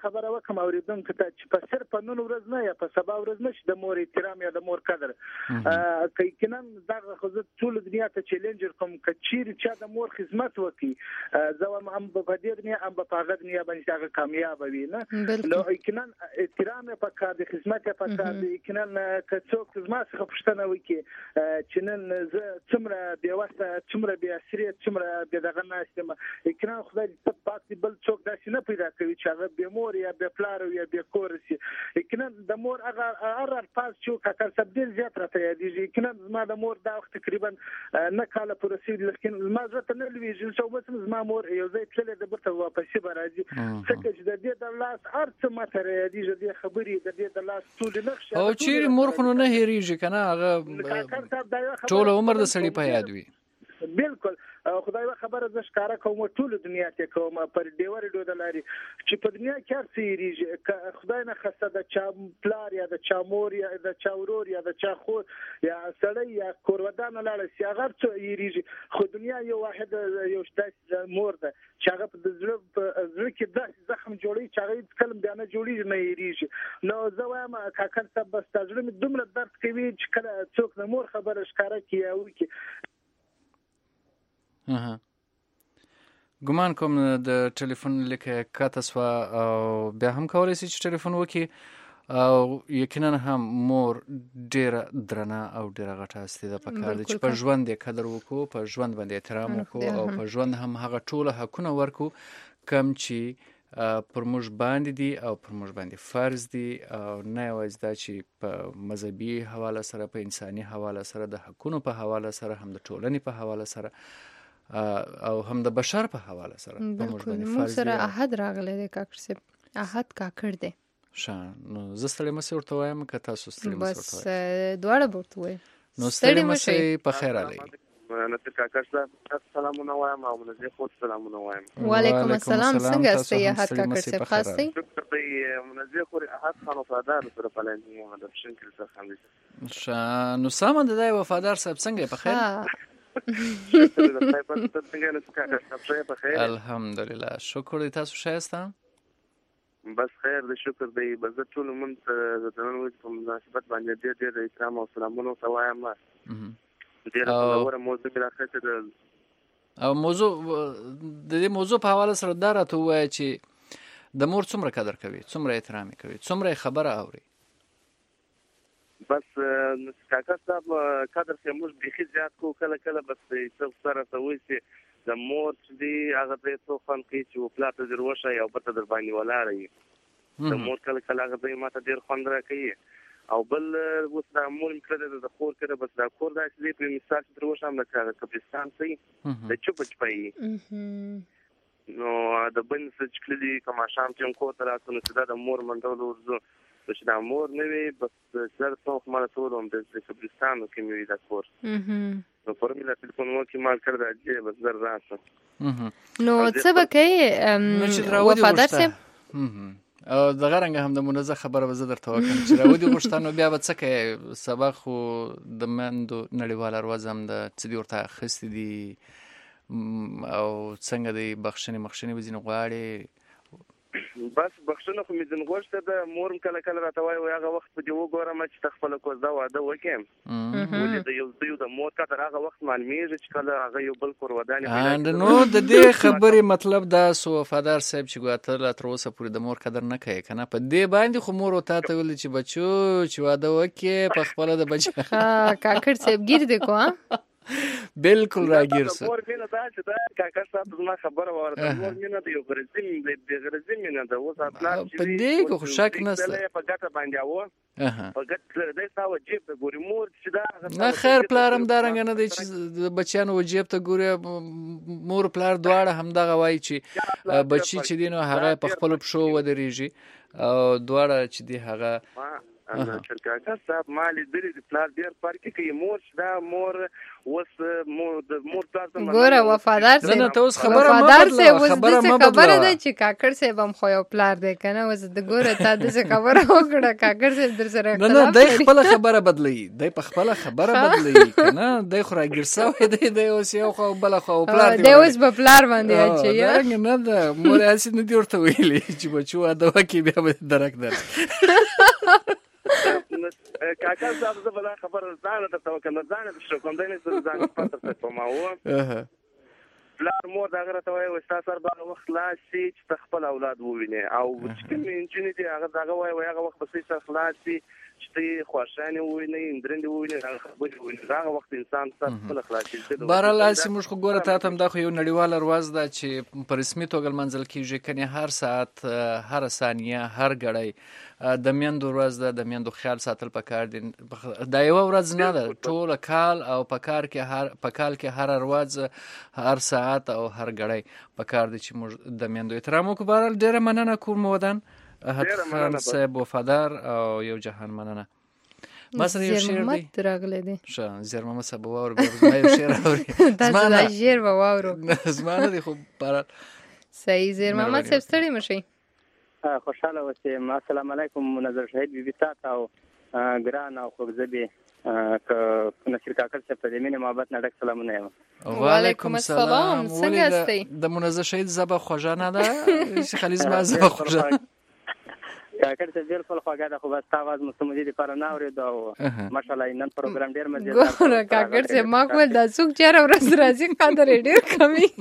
خبره وکم اوریدونکو ته چې په صرف په نن ورځ نه یا په سبا ورځ نه چې د مور احترام یا د مور قدر کوي کنه دغه خو زه ټول دنیا ته چیلنج کوم کچیر چې د مور خدمت وکړي زه هم په دې دنیا هم په هغه دنیا باندې هغه کامیاب وي نه نو کنه احترام په کار د خدمت په کار دی کنه که څوک زما څخه پوښتنه وکړي چې نن زه څومره بې وسه څومره بې اسرې څومره بې دغه ناست یم کنه خدای دې پاک دې بل څوک داسې نه پیدا کوي چې هغه بې مور یا بې پلار یا بې کور شي کنه د مور هغه هر الفاظ چې کاکر صاحب ډېر زیات راته یادېږي کنه زما د مور دا وخت تقریبا نه کاله پورې رسېدل لیکن زما زړه ته نه لوېږي چې اوس زما مور یو ځای تللې ده بیرته واپسې به راځي ځکه چې د دې د لاس هر څه ماته رایادېږي دې خبرې د دې د لاس ټولې نقشې او چیرې مور خو نه هېرېږي که نه هغه ټول عمر د سړي په یاد وي بالکل خدای و خبره ز ښکارا کوم ټول دنیا ته کوم پر ډیور ډو د لاري چې په دنیا کې هر څه یریږي خدای نه خسته د چا پلار یا د چا مور یا د چا ورور یا د چا خور یا سړی یا کورودان لاړ سی هغه څه یریږي خو دنیا یو واحد یو شته مور ده چې هغه په زړه په زړه کې د زخم جوړي چې هغه کلم بیان جوړي نه یریږي نو زه وایم کاکل ته بس تجربه مې دومره درد کوي چې کله څوک د مور خبره ښکارا کوي او کی ګمان کوم د ټلیفون لیکه کاته سوه او بیا هم کولی شي چې ټلیفون وکړي او یقینا هم مور ډېره درنه او ډېره غټه هستي ده پکار ده چې په ژوند یې قدر وکړو په ژوند باندې احترام وکړو او په ژوند هم هغه ټوله حقونه ورکړو کم چې پر موږ باندې دي او پر موږ باندې فرض دي او نه یوازې دا چې په مذهبي حواله سره په انساني حواله سره د حقونو په حواله سره هم د ټولنې په حواله سره او هم د بشر په حواله سره په موږ باندې فرض سره احد راغلی دی کاکر صاحب احد کاکر دی ښه نو زه ستړی مسئ ورته وایم که تاسو ستړی مسئ ورته وایم بس دواړه به ورته وایم نو ستړی مسئ په خیر علی نصیر کاکر صاحب سلامونه وایم او منزه خود سلامونه وایم وعلیکم السلام څنګه استئ احد کاکر صاحب خاصی منزه خو احد خان وفادار سره پلان د شنکل سره خامل ښه نو سامان د وفادار صاحب څنګه په خیر الحمدلله شکر دی تاسو شایسته بس خیر دی شکر دی بس ټول من ته د نن ورځې په مناسبت باندې ډېر ډېر احترام او سلامونه وایم ډېر غوړه موضوع راخته او موضوع د دې موضوع په حواله سره دا راته ووایه چې د مور څومره قدر کوي څومره احترام کوي څومره خبره اوري بس کاکا صاحب قدر چې موږ بيخي زیات کو کله کله بس څو سره سوي چې د مور چې هغه د څو خان کې چې په پلاټ دروشه یا په در باندې ولاړی د مور کله کله هغه د ماته ډیر خوند راکوي او بل اوس د مور کړه د خور کړه بس دا کور دا چې په مثال دروشه هم د کپستان سي د چوپ چپای نو د بن چې کلی کوم شام چې کو تر اسنه چې د مور منډول ورزو چې دا مور نه وي بس سر څوک مال ټول هم د کپستان کې مې دا کور نو پر مې د ټلیفون مو کې مال کړ دا چې بس در راځه نو څه به کوي وفادار صاحب او دغه رنګ هم د منزه خبره وزه درته وکم چې راودي غوښتنه بیا به څه کوي سبا خو د مندو نړیواله ورځ هم د څه دی ورته اخیستې دي او څنګه دی بخښنې مخښنې به ځینې غواړي بس بخښنه خو مې ځین غوښته د مور کله کله راته وایي هغه وخت په دې وګورم چې خپل کوزدا واده وکم ولې د یو ځای د مور کتر هغه وخت معلومیږي چې کله هغه یو بل کور ودانې اند نو د دې خبرې مطلب دا سو وفادار صاحب چې ګواتل لا تر اوسه پورې د مور قدر نه کوي کنه په دې باندې خو مور وتا ته ویل چې بچو چې واده وکې په خپل د بچ ها کاکر صاحب ګیر دی کو بالکل راګیر سه مور مینه دا چې دا کاکا صاحب زما خبره ورته مور مینه دی یو غرزم دی غرزم مینه دا اوس خپل په دې کو شک نشته په ګټه باندې و په ګټه دې تاو جيب ته ګوري مور چې دا نه خیر پلارم دا رنګ نه دی چې د بچیانو جيب ته ګوري مور پلار دواړه هم دغه وایي چې بچی چې دینو هغه په خپل پښو ودرېږي او دواړه چې دی هغه انا شرکاکا صاحب مالي درې پلار ډیر فرق کوي مور دا مور اوس مور د مور پلار ته ګوره وفادار نه نه ته اوس خبره مه وفادار بدلوه، صاحب اوس خبره داسې مه خبره بدلوه. ده چې کاکړ صاحب هم خو یو پلار دی که نه اوس د ګوره تا داسې خبره وکړه کاکړ صاحب در سره نه نه اختلاف دی لري. خپله خبره بدلوي، دی په خپله خبره بدلوي که نه، دی خو راګیر سوی دی، دی اوس یو خوا او بله خوا او پلار دی اوس په پلار باندې اچوي دارنګې نه ده، مور یې هسې نه دي ورته ویلي چې بچو واده وکړي بیا به درک در کاکا صاحب زه به دا خبره ځانه درته وکړم، ځانه درته کوم دی نه زه ځان خپل درته کوموم. پلار مور د هغه راته وایي ستا سر به هغه وخت خلاص شي چې ته خپل اولاد ووینې، او چې کومې نجونې دي هغه د هغه وایي وایي هغه وخت به ستاسې سر خلاص شي چې ته یې خواښیانې ووینئ، اندرندې ووینئ، هغه خبرې ووینئ، هغه وخت انسان سر خپله خلاص شي. بهرحال هسې موږ خو ګوره تا ته هم دا خو یو نړیواله ورځ ده چې په رسمي توګه لمانځل کېږي، کنې هر ساعت هره ثانیه هر ګړی د میندو ورځ ده، د میندو خیال ساتل پکار دي. دا یوه ورځ نه ده، ټوله کال او په کار کې هر په کال کې هر ورځ هر ساعت او هر ګړی پکار دی چې موږ د میندو احترام وکړو. بهرحال ډېره مننه کور مو ودان احد خان صاحب وفادار او یو جهان مننه. ما سره یو شعر دی زیرمحمد راغلی دی. ښه زیرمحمد صاحب به واورو، بیا زما یو شعر اوري. تاسو دا شعر به واورو. زما نه دی خو بهرحال صحیح. زیرمحمد صاحب ستړي مه شئ. خوشحاله اوسئ. السلام علیکم منظر شهید بیبي تا ته او ګران او خوږژبې نصیر کاکړ صاحب ته د مینې محبت نه ډک سلامونه یم. وعلیکم السلام. څنګه یاستئ؟ د منظر شهید ژبه خوږه نه ده شیخ علي؟ زما ژبه خوږه کاکړ صاحب بالکل خوږه ده، خو بس تا اواز مو څه مودې دپاره نه اورېدو او ماشاءالله نن پروګرام ډېر مزېدار. ګوره کاکړ صاحب ما ویل دا څوک چې هره ورځ راځي قدر یې ډېر کم وي.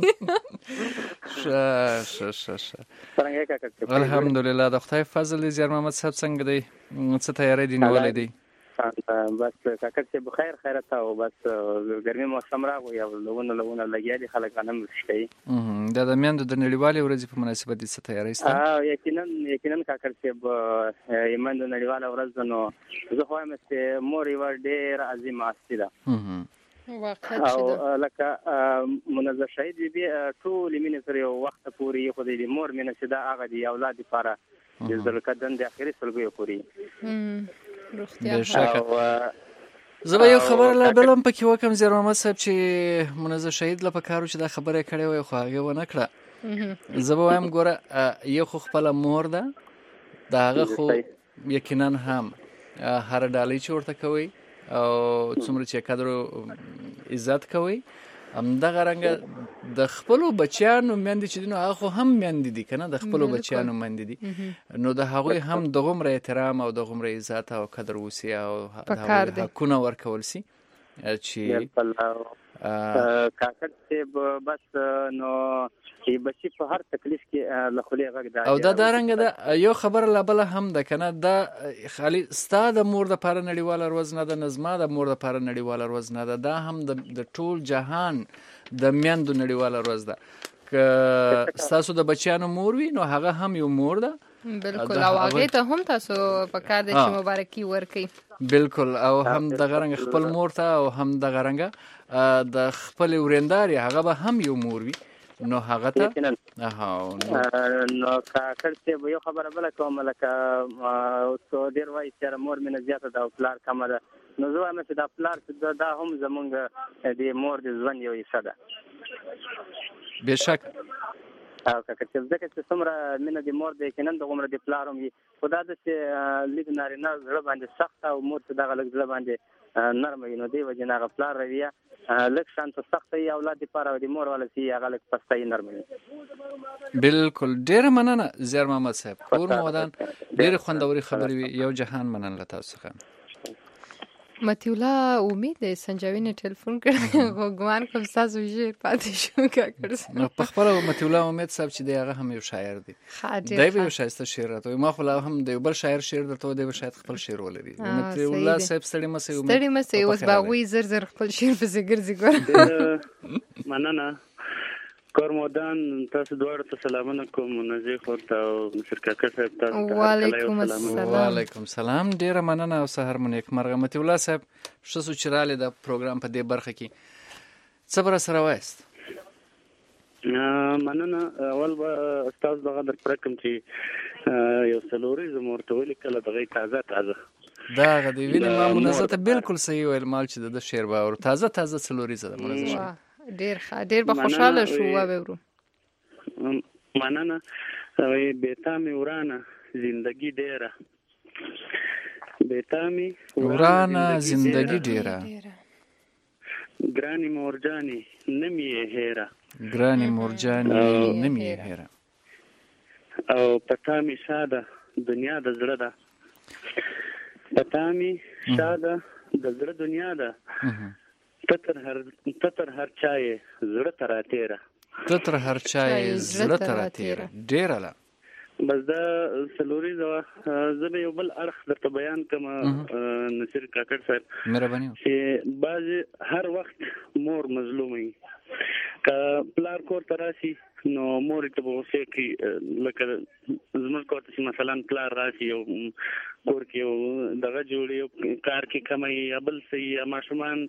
ښه ښه ښه ښه څرنګه یې کاکړ صاحب؟ الحمدلله د خدای فضل دی. زیرمحمد صاحب څنګه دی؟ څه تیاری دی نیولی دی؟ بس کاکړ صاحب بخیر خیرت او بس ګرمي موسم راغی او لونه لونه لګیا دي خلک غنم ورش کوي. دا د میندو د نړیوالې ورځې په مناسبت دې څه تیاری شته؟ یقینا یقینا کاکړ صاحب میندو نړیواله ورځ ده، نو زه خو وایم چې مور یوه ډېره عظیمه هستي ده او لکه منظر شهید بیبي ټولې مینې سره یو وخته پورې ایښودی دي. مور مینه چې دا هغه د اولاد دپاره د ذوالقدن د اخري سلګیو پورې. بېشکه زه به یو خبره لا بل هم پکې وکړم زیرمحمد صاحب چې منظر شهید له پکار و چې دا خبره یې کړې وای خو هغې ونه کړه. زه به وایم ګوره یو خو خپله مور ده، د هغه خو یقینا هم هره ډالۍ چې ورته کوئ او څومره چې قدر او عزت کوئ، همدغه رنګه د خپلو بچیانو میندې چې دي نو هغه خو هم میندې دي که نه، د خپلو بچیانو میندې دي، نو د هغوی هم دغومره احترام او دغومره عزت او قدر وسي او حقونه ورکول سي چې کاکړ صاحب بس نو چې بچي په هر تکلیف کې له خولې غږ دی. او دا دا رنګه ده یو خبره لا بله هم ده که نه، دا خالي ستا د مور دپاره نړیواله ورځ نه ده، نه زما د مور دپاره نړیواله ورځ نه ده، دا هم د ټول جهان د میندو نړیواله ورځ ده. که ستاسو د بچیانو مور وي نو هغه هم یو مور ده. بالکل او هغې ته هم تاسو پکار دی چې مبارکي ورکړئ. بالکل او هم دغه رنګه خپل مور ته او هم دغه رنګه د خپلې ورېندارې هغه به هم یو مور وي نو هغه ته نو کاکړ صاحب یو خبره بله کوم لکه ډېر وایي چې مور مینه زیاته ده او پلار کمه ده، نو زه وایم چې دا پلار دا هم زمونږ د مور د ژوند یو حصه ده. بېشک او کاکړ صاحب ځکه چې څومره مینه د مور د یقینا دغومره د پلار هم وي، خو دا ده چې لږ نارینه زړه باندې سخته او مور چې دغه لږ زړه باندې نرمه وي، نو دې وجې نه هغه پلار رویه لږ شانته سخته وي، اولاد دپاره او د مور والا چې هغه لږ پسته وي، نرمه وي. بالکل ډېره مننه زیرمحمد صاحب، کور مو ودان. ډېرې خوندورې خبرې وي. یو جهان مننه له تاسو څخه. مطیع الله امید د سنجاوي نه ټلیفون کړی خو ګمان کوم ستاسو شعر پاتې شو کاکړ صاحب. نو په خپله مطیع الله امید صاحب چې دی هغه هم یو شاعر دی، دی به یو ښایسته شعر راته وایي. ما خو لا هم د یو بل شاعر شعر درته وایي، دی به شاید خپل شعر ولري. مطیع الله صاحب ستړي مه سئ، ستړي مه سئ، اوس به هغوی زر زر خپل شعر پسې ګرځي. ګوره مننه کور مودان، تاسو دواړو ته سلامونه کوم، نظیف ورته او نصیر کاکړ صاحب تاسو ته وعلیکم السلام. وعلیکم السلام. ډېره مننه او سهار مو نیکمرغه. مطیع الله صاحب ښه سو چې راغلې د پروګرام په دې برخه کې څه به راسره وایاست؟ مننه. اول به ستاسو دغه در پوره کړم چې یو څلوریزه مو ورته ولیکله دغه تازه تازه دا غدي ویني ما منزه ته بالکل صحیح ویل مال چې د شعر باور تازه تازه څلوریزه ده منزه ډیر ښه ډیر به خوشاله شو و به مننه وای بیتامي ورانه زندگی ډیره بیتامي ورانه زندگی ډیره ګرانی مورجانی نمی هیره ګرانی مورجانی نمی هیره او پتامي ساده دنیا د زړه ده پتامي ساده د زړه دنیا ده تتر هر تتر هر چای زړه تراتیره تتر هر چای زړه تراتیره ډیره لا بس دا سلوري زوا زه به یو بل اړخ درته بیان کوم نصیر کاکړ صاحب مهرباني چې بعض هر وخت مور مظلومي که پلار کور تراسي نو مور ته به وسه کی لکه زموږ کور ته مثلا پلار راسي او کور کې دغه جوړي کار کې کمای یا بل سي یا ماشومان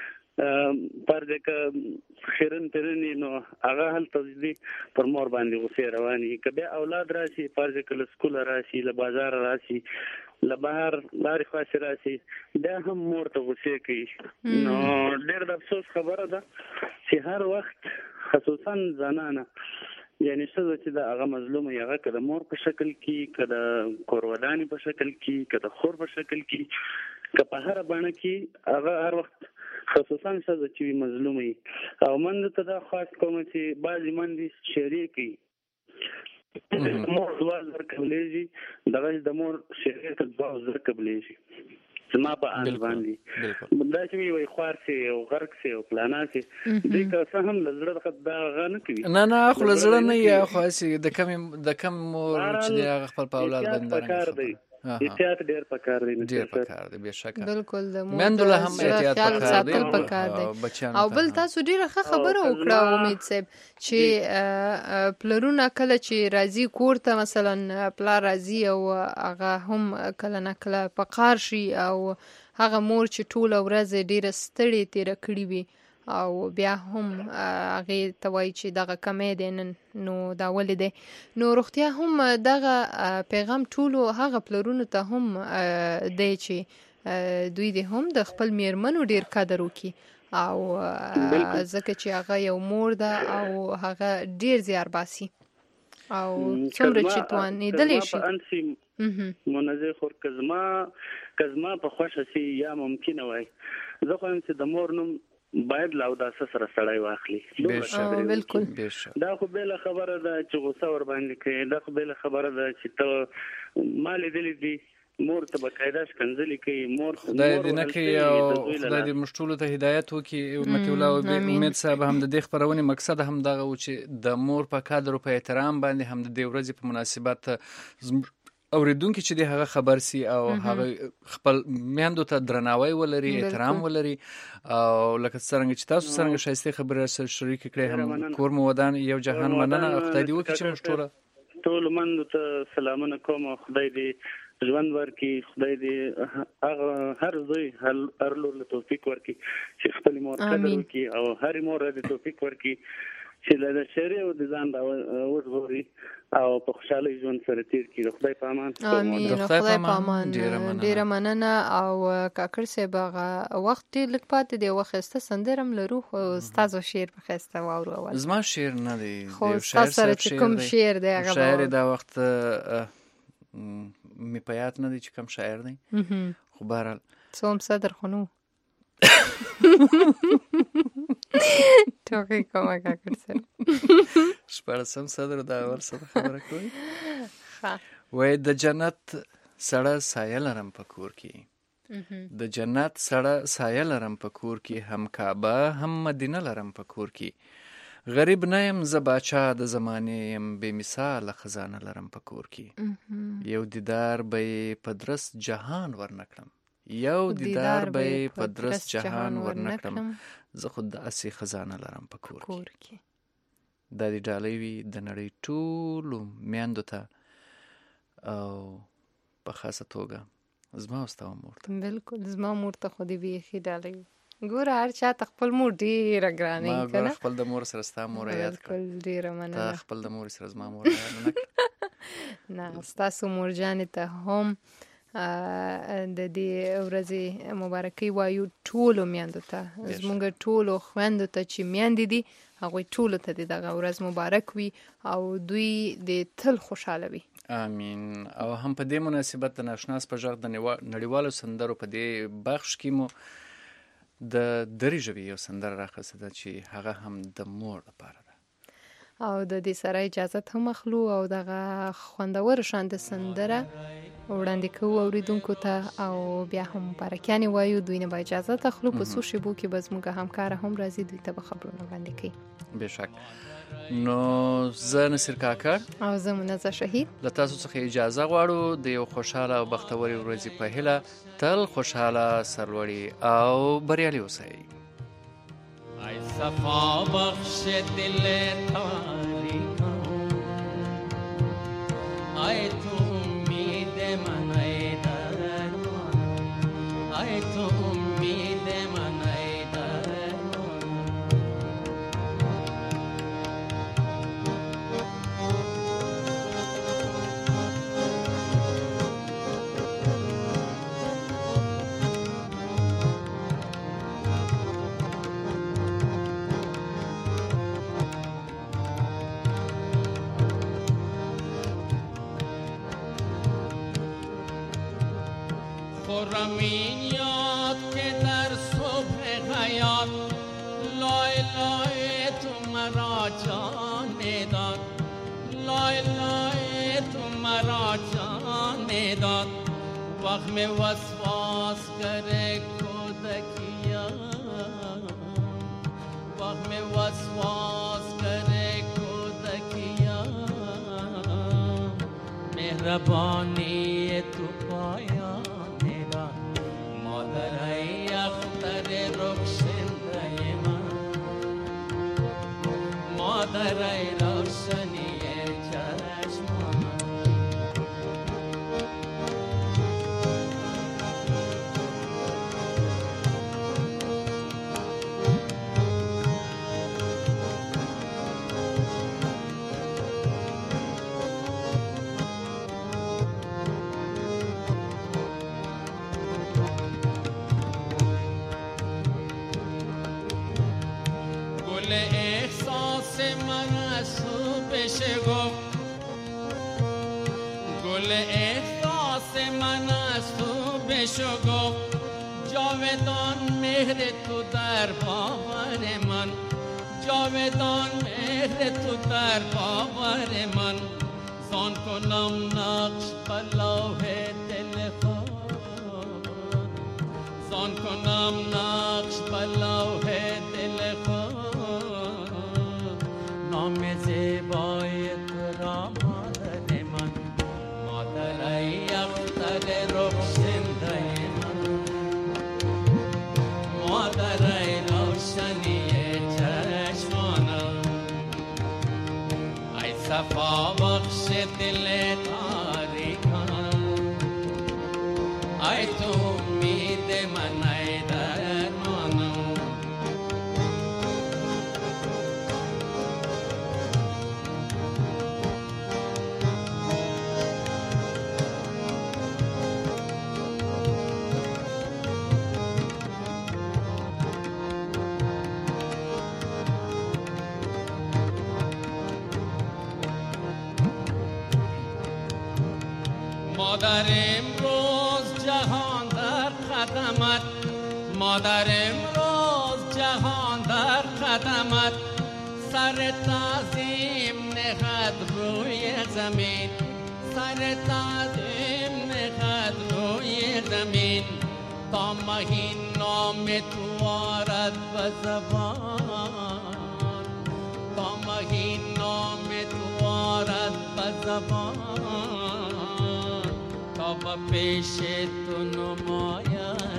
پر دغه خیرن ترنی نو هغه هل تجدي پر مور باندې وسه رواني کبه اولاد راسي پر دغه سکول راسي له بازار راسي له بهر لارې خاص راسي دا هم مور ته وسه کوي نو ډېر د افسوس خبره ده چې هر وخت خصوصا زنانه یعنی څه چې دا هغه مظلومه هغه کده مور په شکل کې کده کورودانی په شکل کې کده خور په شکل کې که په هر باندې کې هغه هر وخت خصوصا څه چې مظلومه او من ته دا خاص کوم چې بعضی مندي شریکي مور دوه زر کبلېږي دغه د مور شریک دوه زر کبلېږي زما په ان باندې دا چې وي خوار سي او غرق سي او پلانا سي دې که څه هم لزړه دا غن کوي نه نه خو لزړه نه یا خو سي د کم د کم مور چې هغه خپل په اولاد باندې احتیاط ډیر پکار دی ډیر پکار دی بشکره بالکل د مندله هم احتیاط پکار دی او بل تاسو ډیره ښه خبره وکړه امید صاحب چې پلرونه کله چې راځي کور ته مثلا پلا راځي او هغه هم کله نه کله پکار شي او هغه مور چې ټول ورځ ډیره ستړي تیر کړی وي او بیا هم هغه توای چې دغه کمې دي نو دا ولې دی نو روغتیا هم دغه پیغام ټولو هغه پلرونو ته هم دی چې دوی دې هم د خپل میرمنو ډیر قدر وکړي او ځکه چې هغه یو مور ده او هغه ډیر زیار باسي او څومره چې توانېدلی شي منزه خور کزما کزما په خوښه سي یا ممکن وای زه خو هم چې د مور نوم باید لاو دا سره سړی واخلي بالکل دا خو بل خبره ده چې غوسه ور باندې کوي دا خو بل خبره ده چې ته مال دې دي مور ته بقاعده کنځلې کوي مور خدای دې نه کوي او خدای دې مشټولو ته هدایت وکړي امت الله او امید صاحب هم د دې خبرونې مقصد هم دغه و چې د مور په قدر او په احترام باندې هم د دې ورځې په مناسبت اوریدونکو چې د هغه خبر سي او هغه خپل میندو ته درناوی ولري احترام ولري او لکه څنګه چې تاسو څنګه شایسته خبره سره شریک کړئ هم کور مو ودان یو جهان مننه خدای دې وکړي چې مشټوره ټول مندو ته سلامونه کوم خدای دې ژوند ورکړي خدای دې هغه هر زوی هر لور له توفیق ورکړي چې خپل مور قدر وکړي او هر مور دې توفیق ورکړي چې له شریعه او د ځان دا وژغوري او په خوشاله ژوند سره تیر کړي خدای په امان امين خدای په امان ډیره مننه او کاکړ صاحب هغه وخت لږ پاتې دی وخته سندرم لرو خو تاسو شعر په خسته واورو اول زما شعر نه دی خو تاسو چې کوم شعر دی هغه شاعر دا وخت می پیات نه دی چې کوم شاعر دی خو بهرحال څوم صدر خونو ټوکې کومه کاکړ صاحب شپاړسم صدر دا اول سره خبره کوي وای د جنت سړه سایه لرم په کور کې د جنت سړه سایه لرم په کور کې هم کعبه هم مدینه لرم په کور کې غریب نه یم زه باچا د زمانې یم بې مثاله خزانه لرم په کور کې یو دیدار به په درست جهان ورنکړم یو دیدار به په درست جهان ورنکړم زه خود د اسی خزانه لرم په کور کې دا دی ډالۍ وي د نړۍ ټولو میندو ته او په خاصه توګه زما او ستا مور ته بالکل زما مور ته خو دې بیخي ډالۍ ګوره هر چا ته خپل مور ډېره ګرانه ما ګوره خپل د مور سره ستا مور یاد کړه ډېره مننه تا خپل د مور سره زما مور یاد نه کړه نه ستاسو مور جانې ته هم د دې ورځې مبارکي وایو ټولو میندو ته، زموږ ټولو خویندو ته چې میندې دي هغوی ټولو ته د دغه ورځ مبارک وي او دوی د تل خوشحاله وي. امین. او هم په دې مناسبت د ناشناس په غږ د نړیوالو سندرو په دې بخش کې مو د دري ژبې یو سندره راخسته ده چې هغه هم د مور لپاره ده او د دې سره اجازه هم اخلو او دغه خوندور شاند سندره وړاندې کوو اوریدونکو ته او بیا هم مبارکیانې وایو. دوی نه به اجازه اخلو، په څو شیبو کې به زموږ همکاره هم راځي، دوی ته به خبرونه وړاندې کوي. بېشک. نو زه نصیر کاکړ او زه منزه شهید له تاسو څخه اجازه غواړو د یو خوشحاله او بختورې ورځې په هیله. تل خوشحاله، سرلوړي او بریالي اوسئ. ای صفا بخش دل تاریکا، ای تو امید من، ای درمان، ای تو امید من، ای درمان. خرمین یاد که در صبح حیات لای لای تو مرا جان داد، لای لای تو مرا جان داد. وهم وسواس کرے کودکیا، وهم وسواس کرے کودکیا. مهربانی تو پایا مادرای اختر رخشنده من، مادرای روشنی چشمان. احساس من از تو بشه گفت، گل احساس من از تو بشه گفت. جاودان مهر تو در باور من، جاودان مهر تو در باور من. زان کنم نقش بلوح دل خود، زان کنم نقش بلوح دل خود. نام زیبای تو را مادر من، مادرای اختر رخشنده من، مادرای روشنی چشمانم. ای صفا بخش دل تاریکان، ای تو امید من، ای درمانم. مادر امروز جهان در قدمت، مادر امروز جهان در قدمت. سر تعظیم نهد روی زمین، سر تعظیم نهد روی زمین. تا مهین نام تو آرد به زبان، تا مهین نام تو آرد به زبان. تا به پیش تو نماید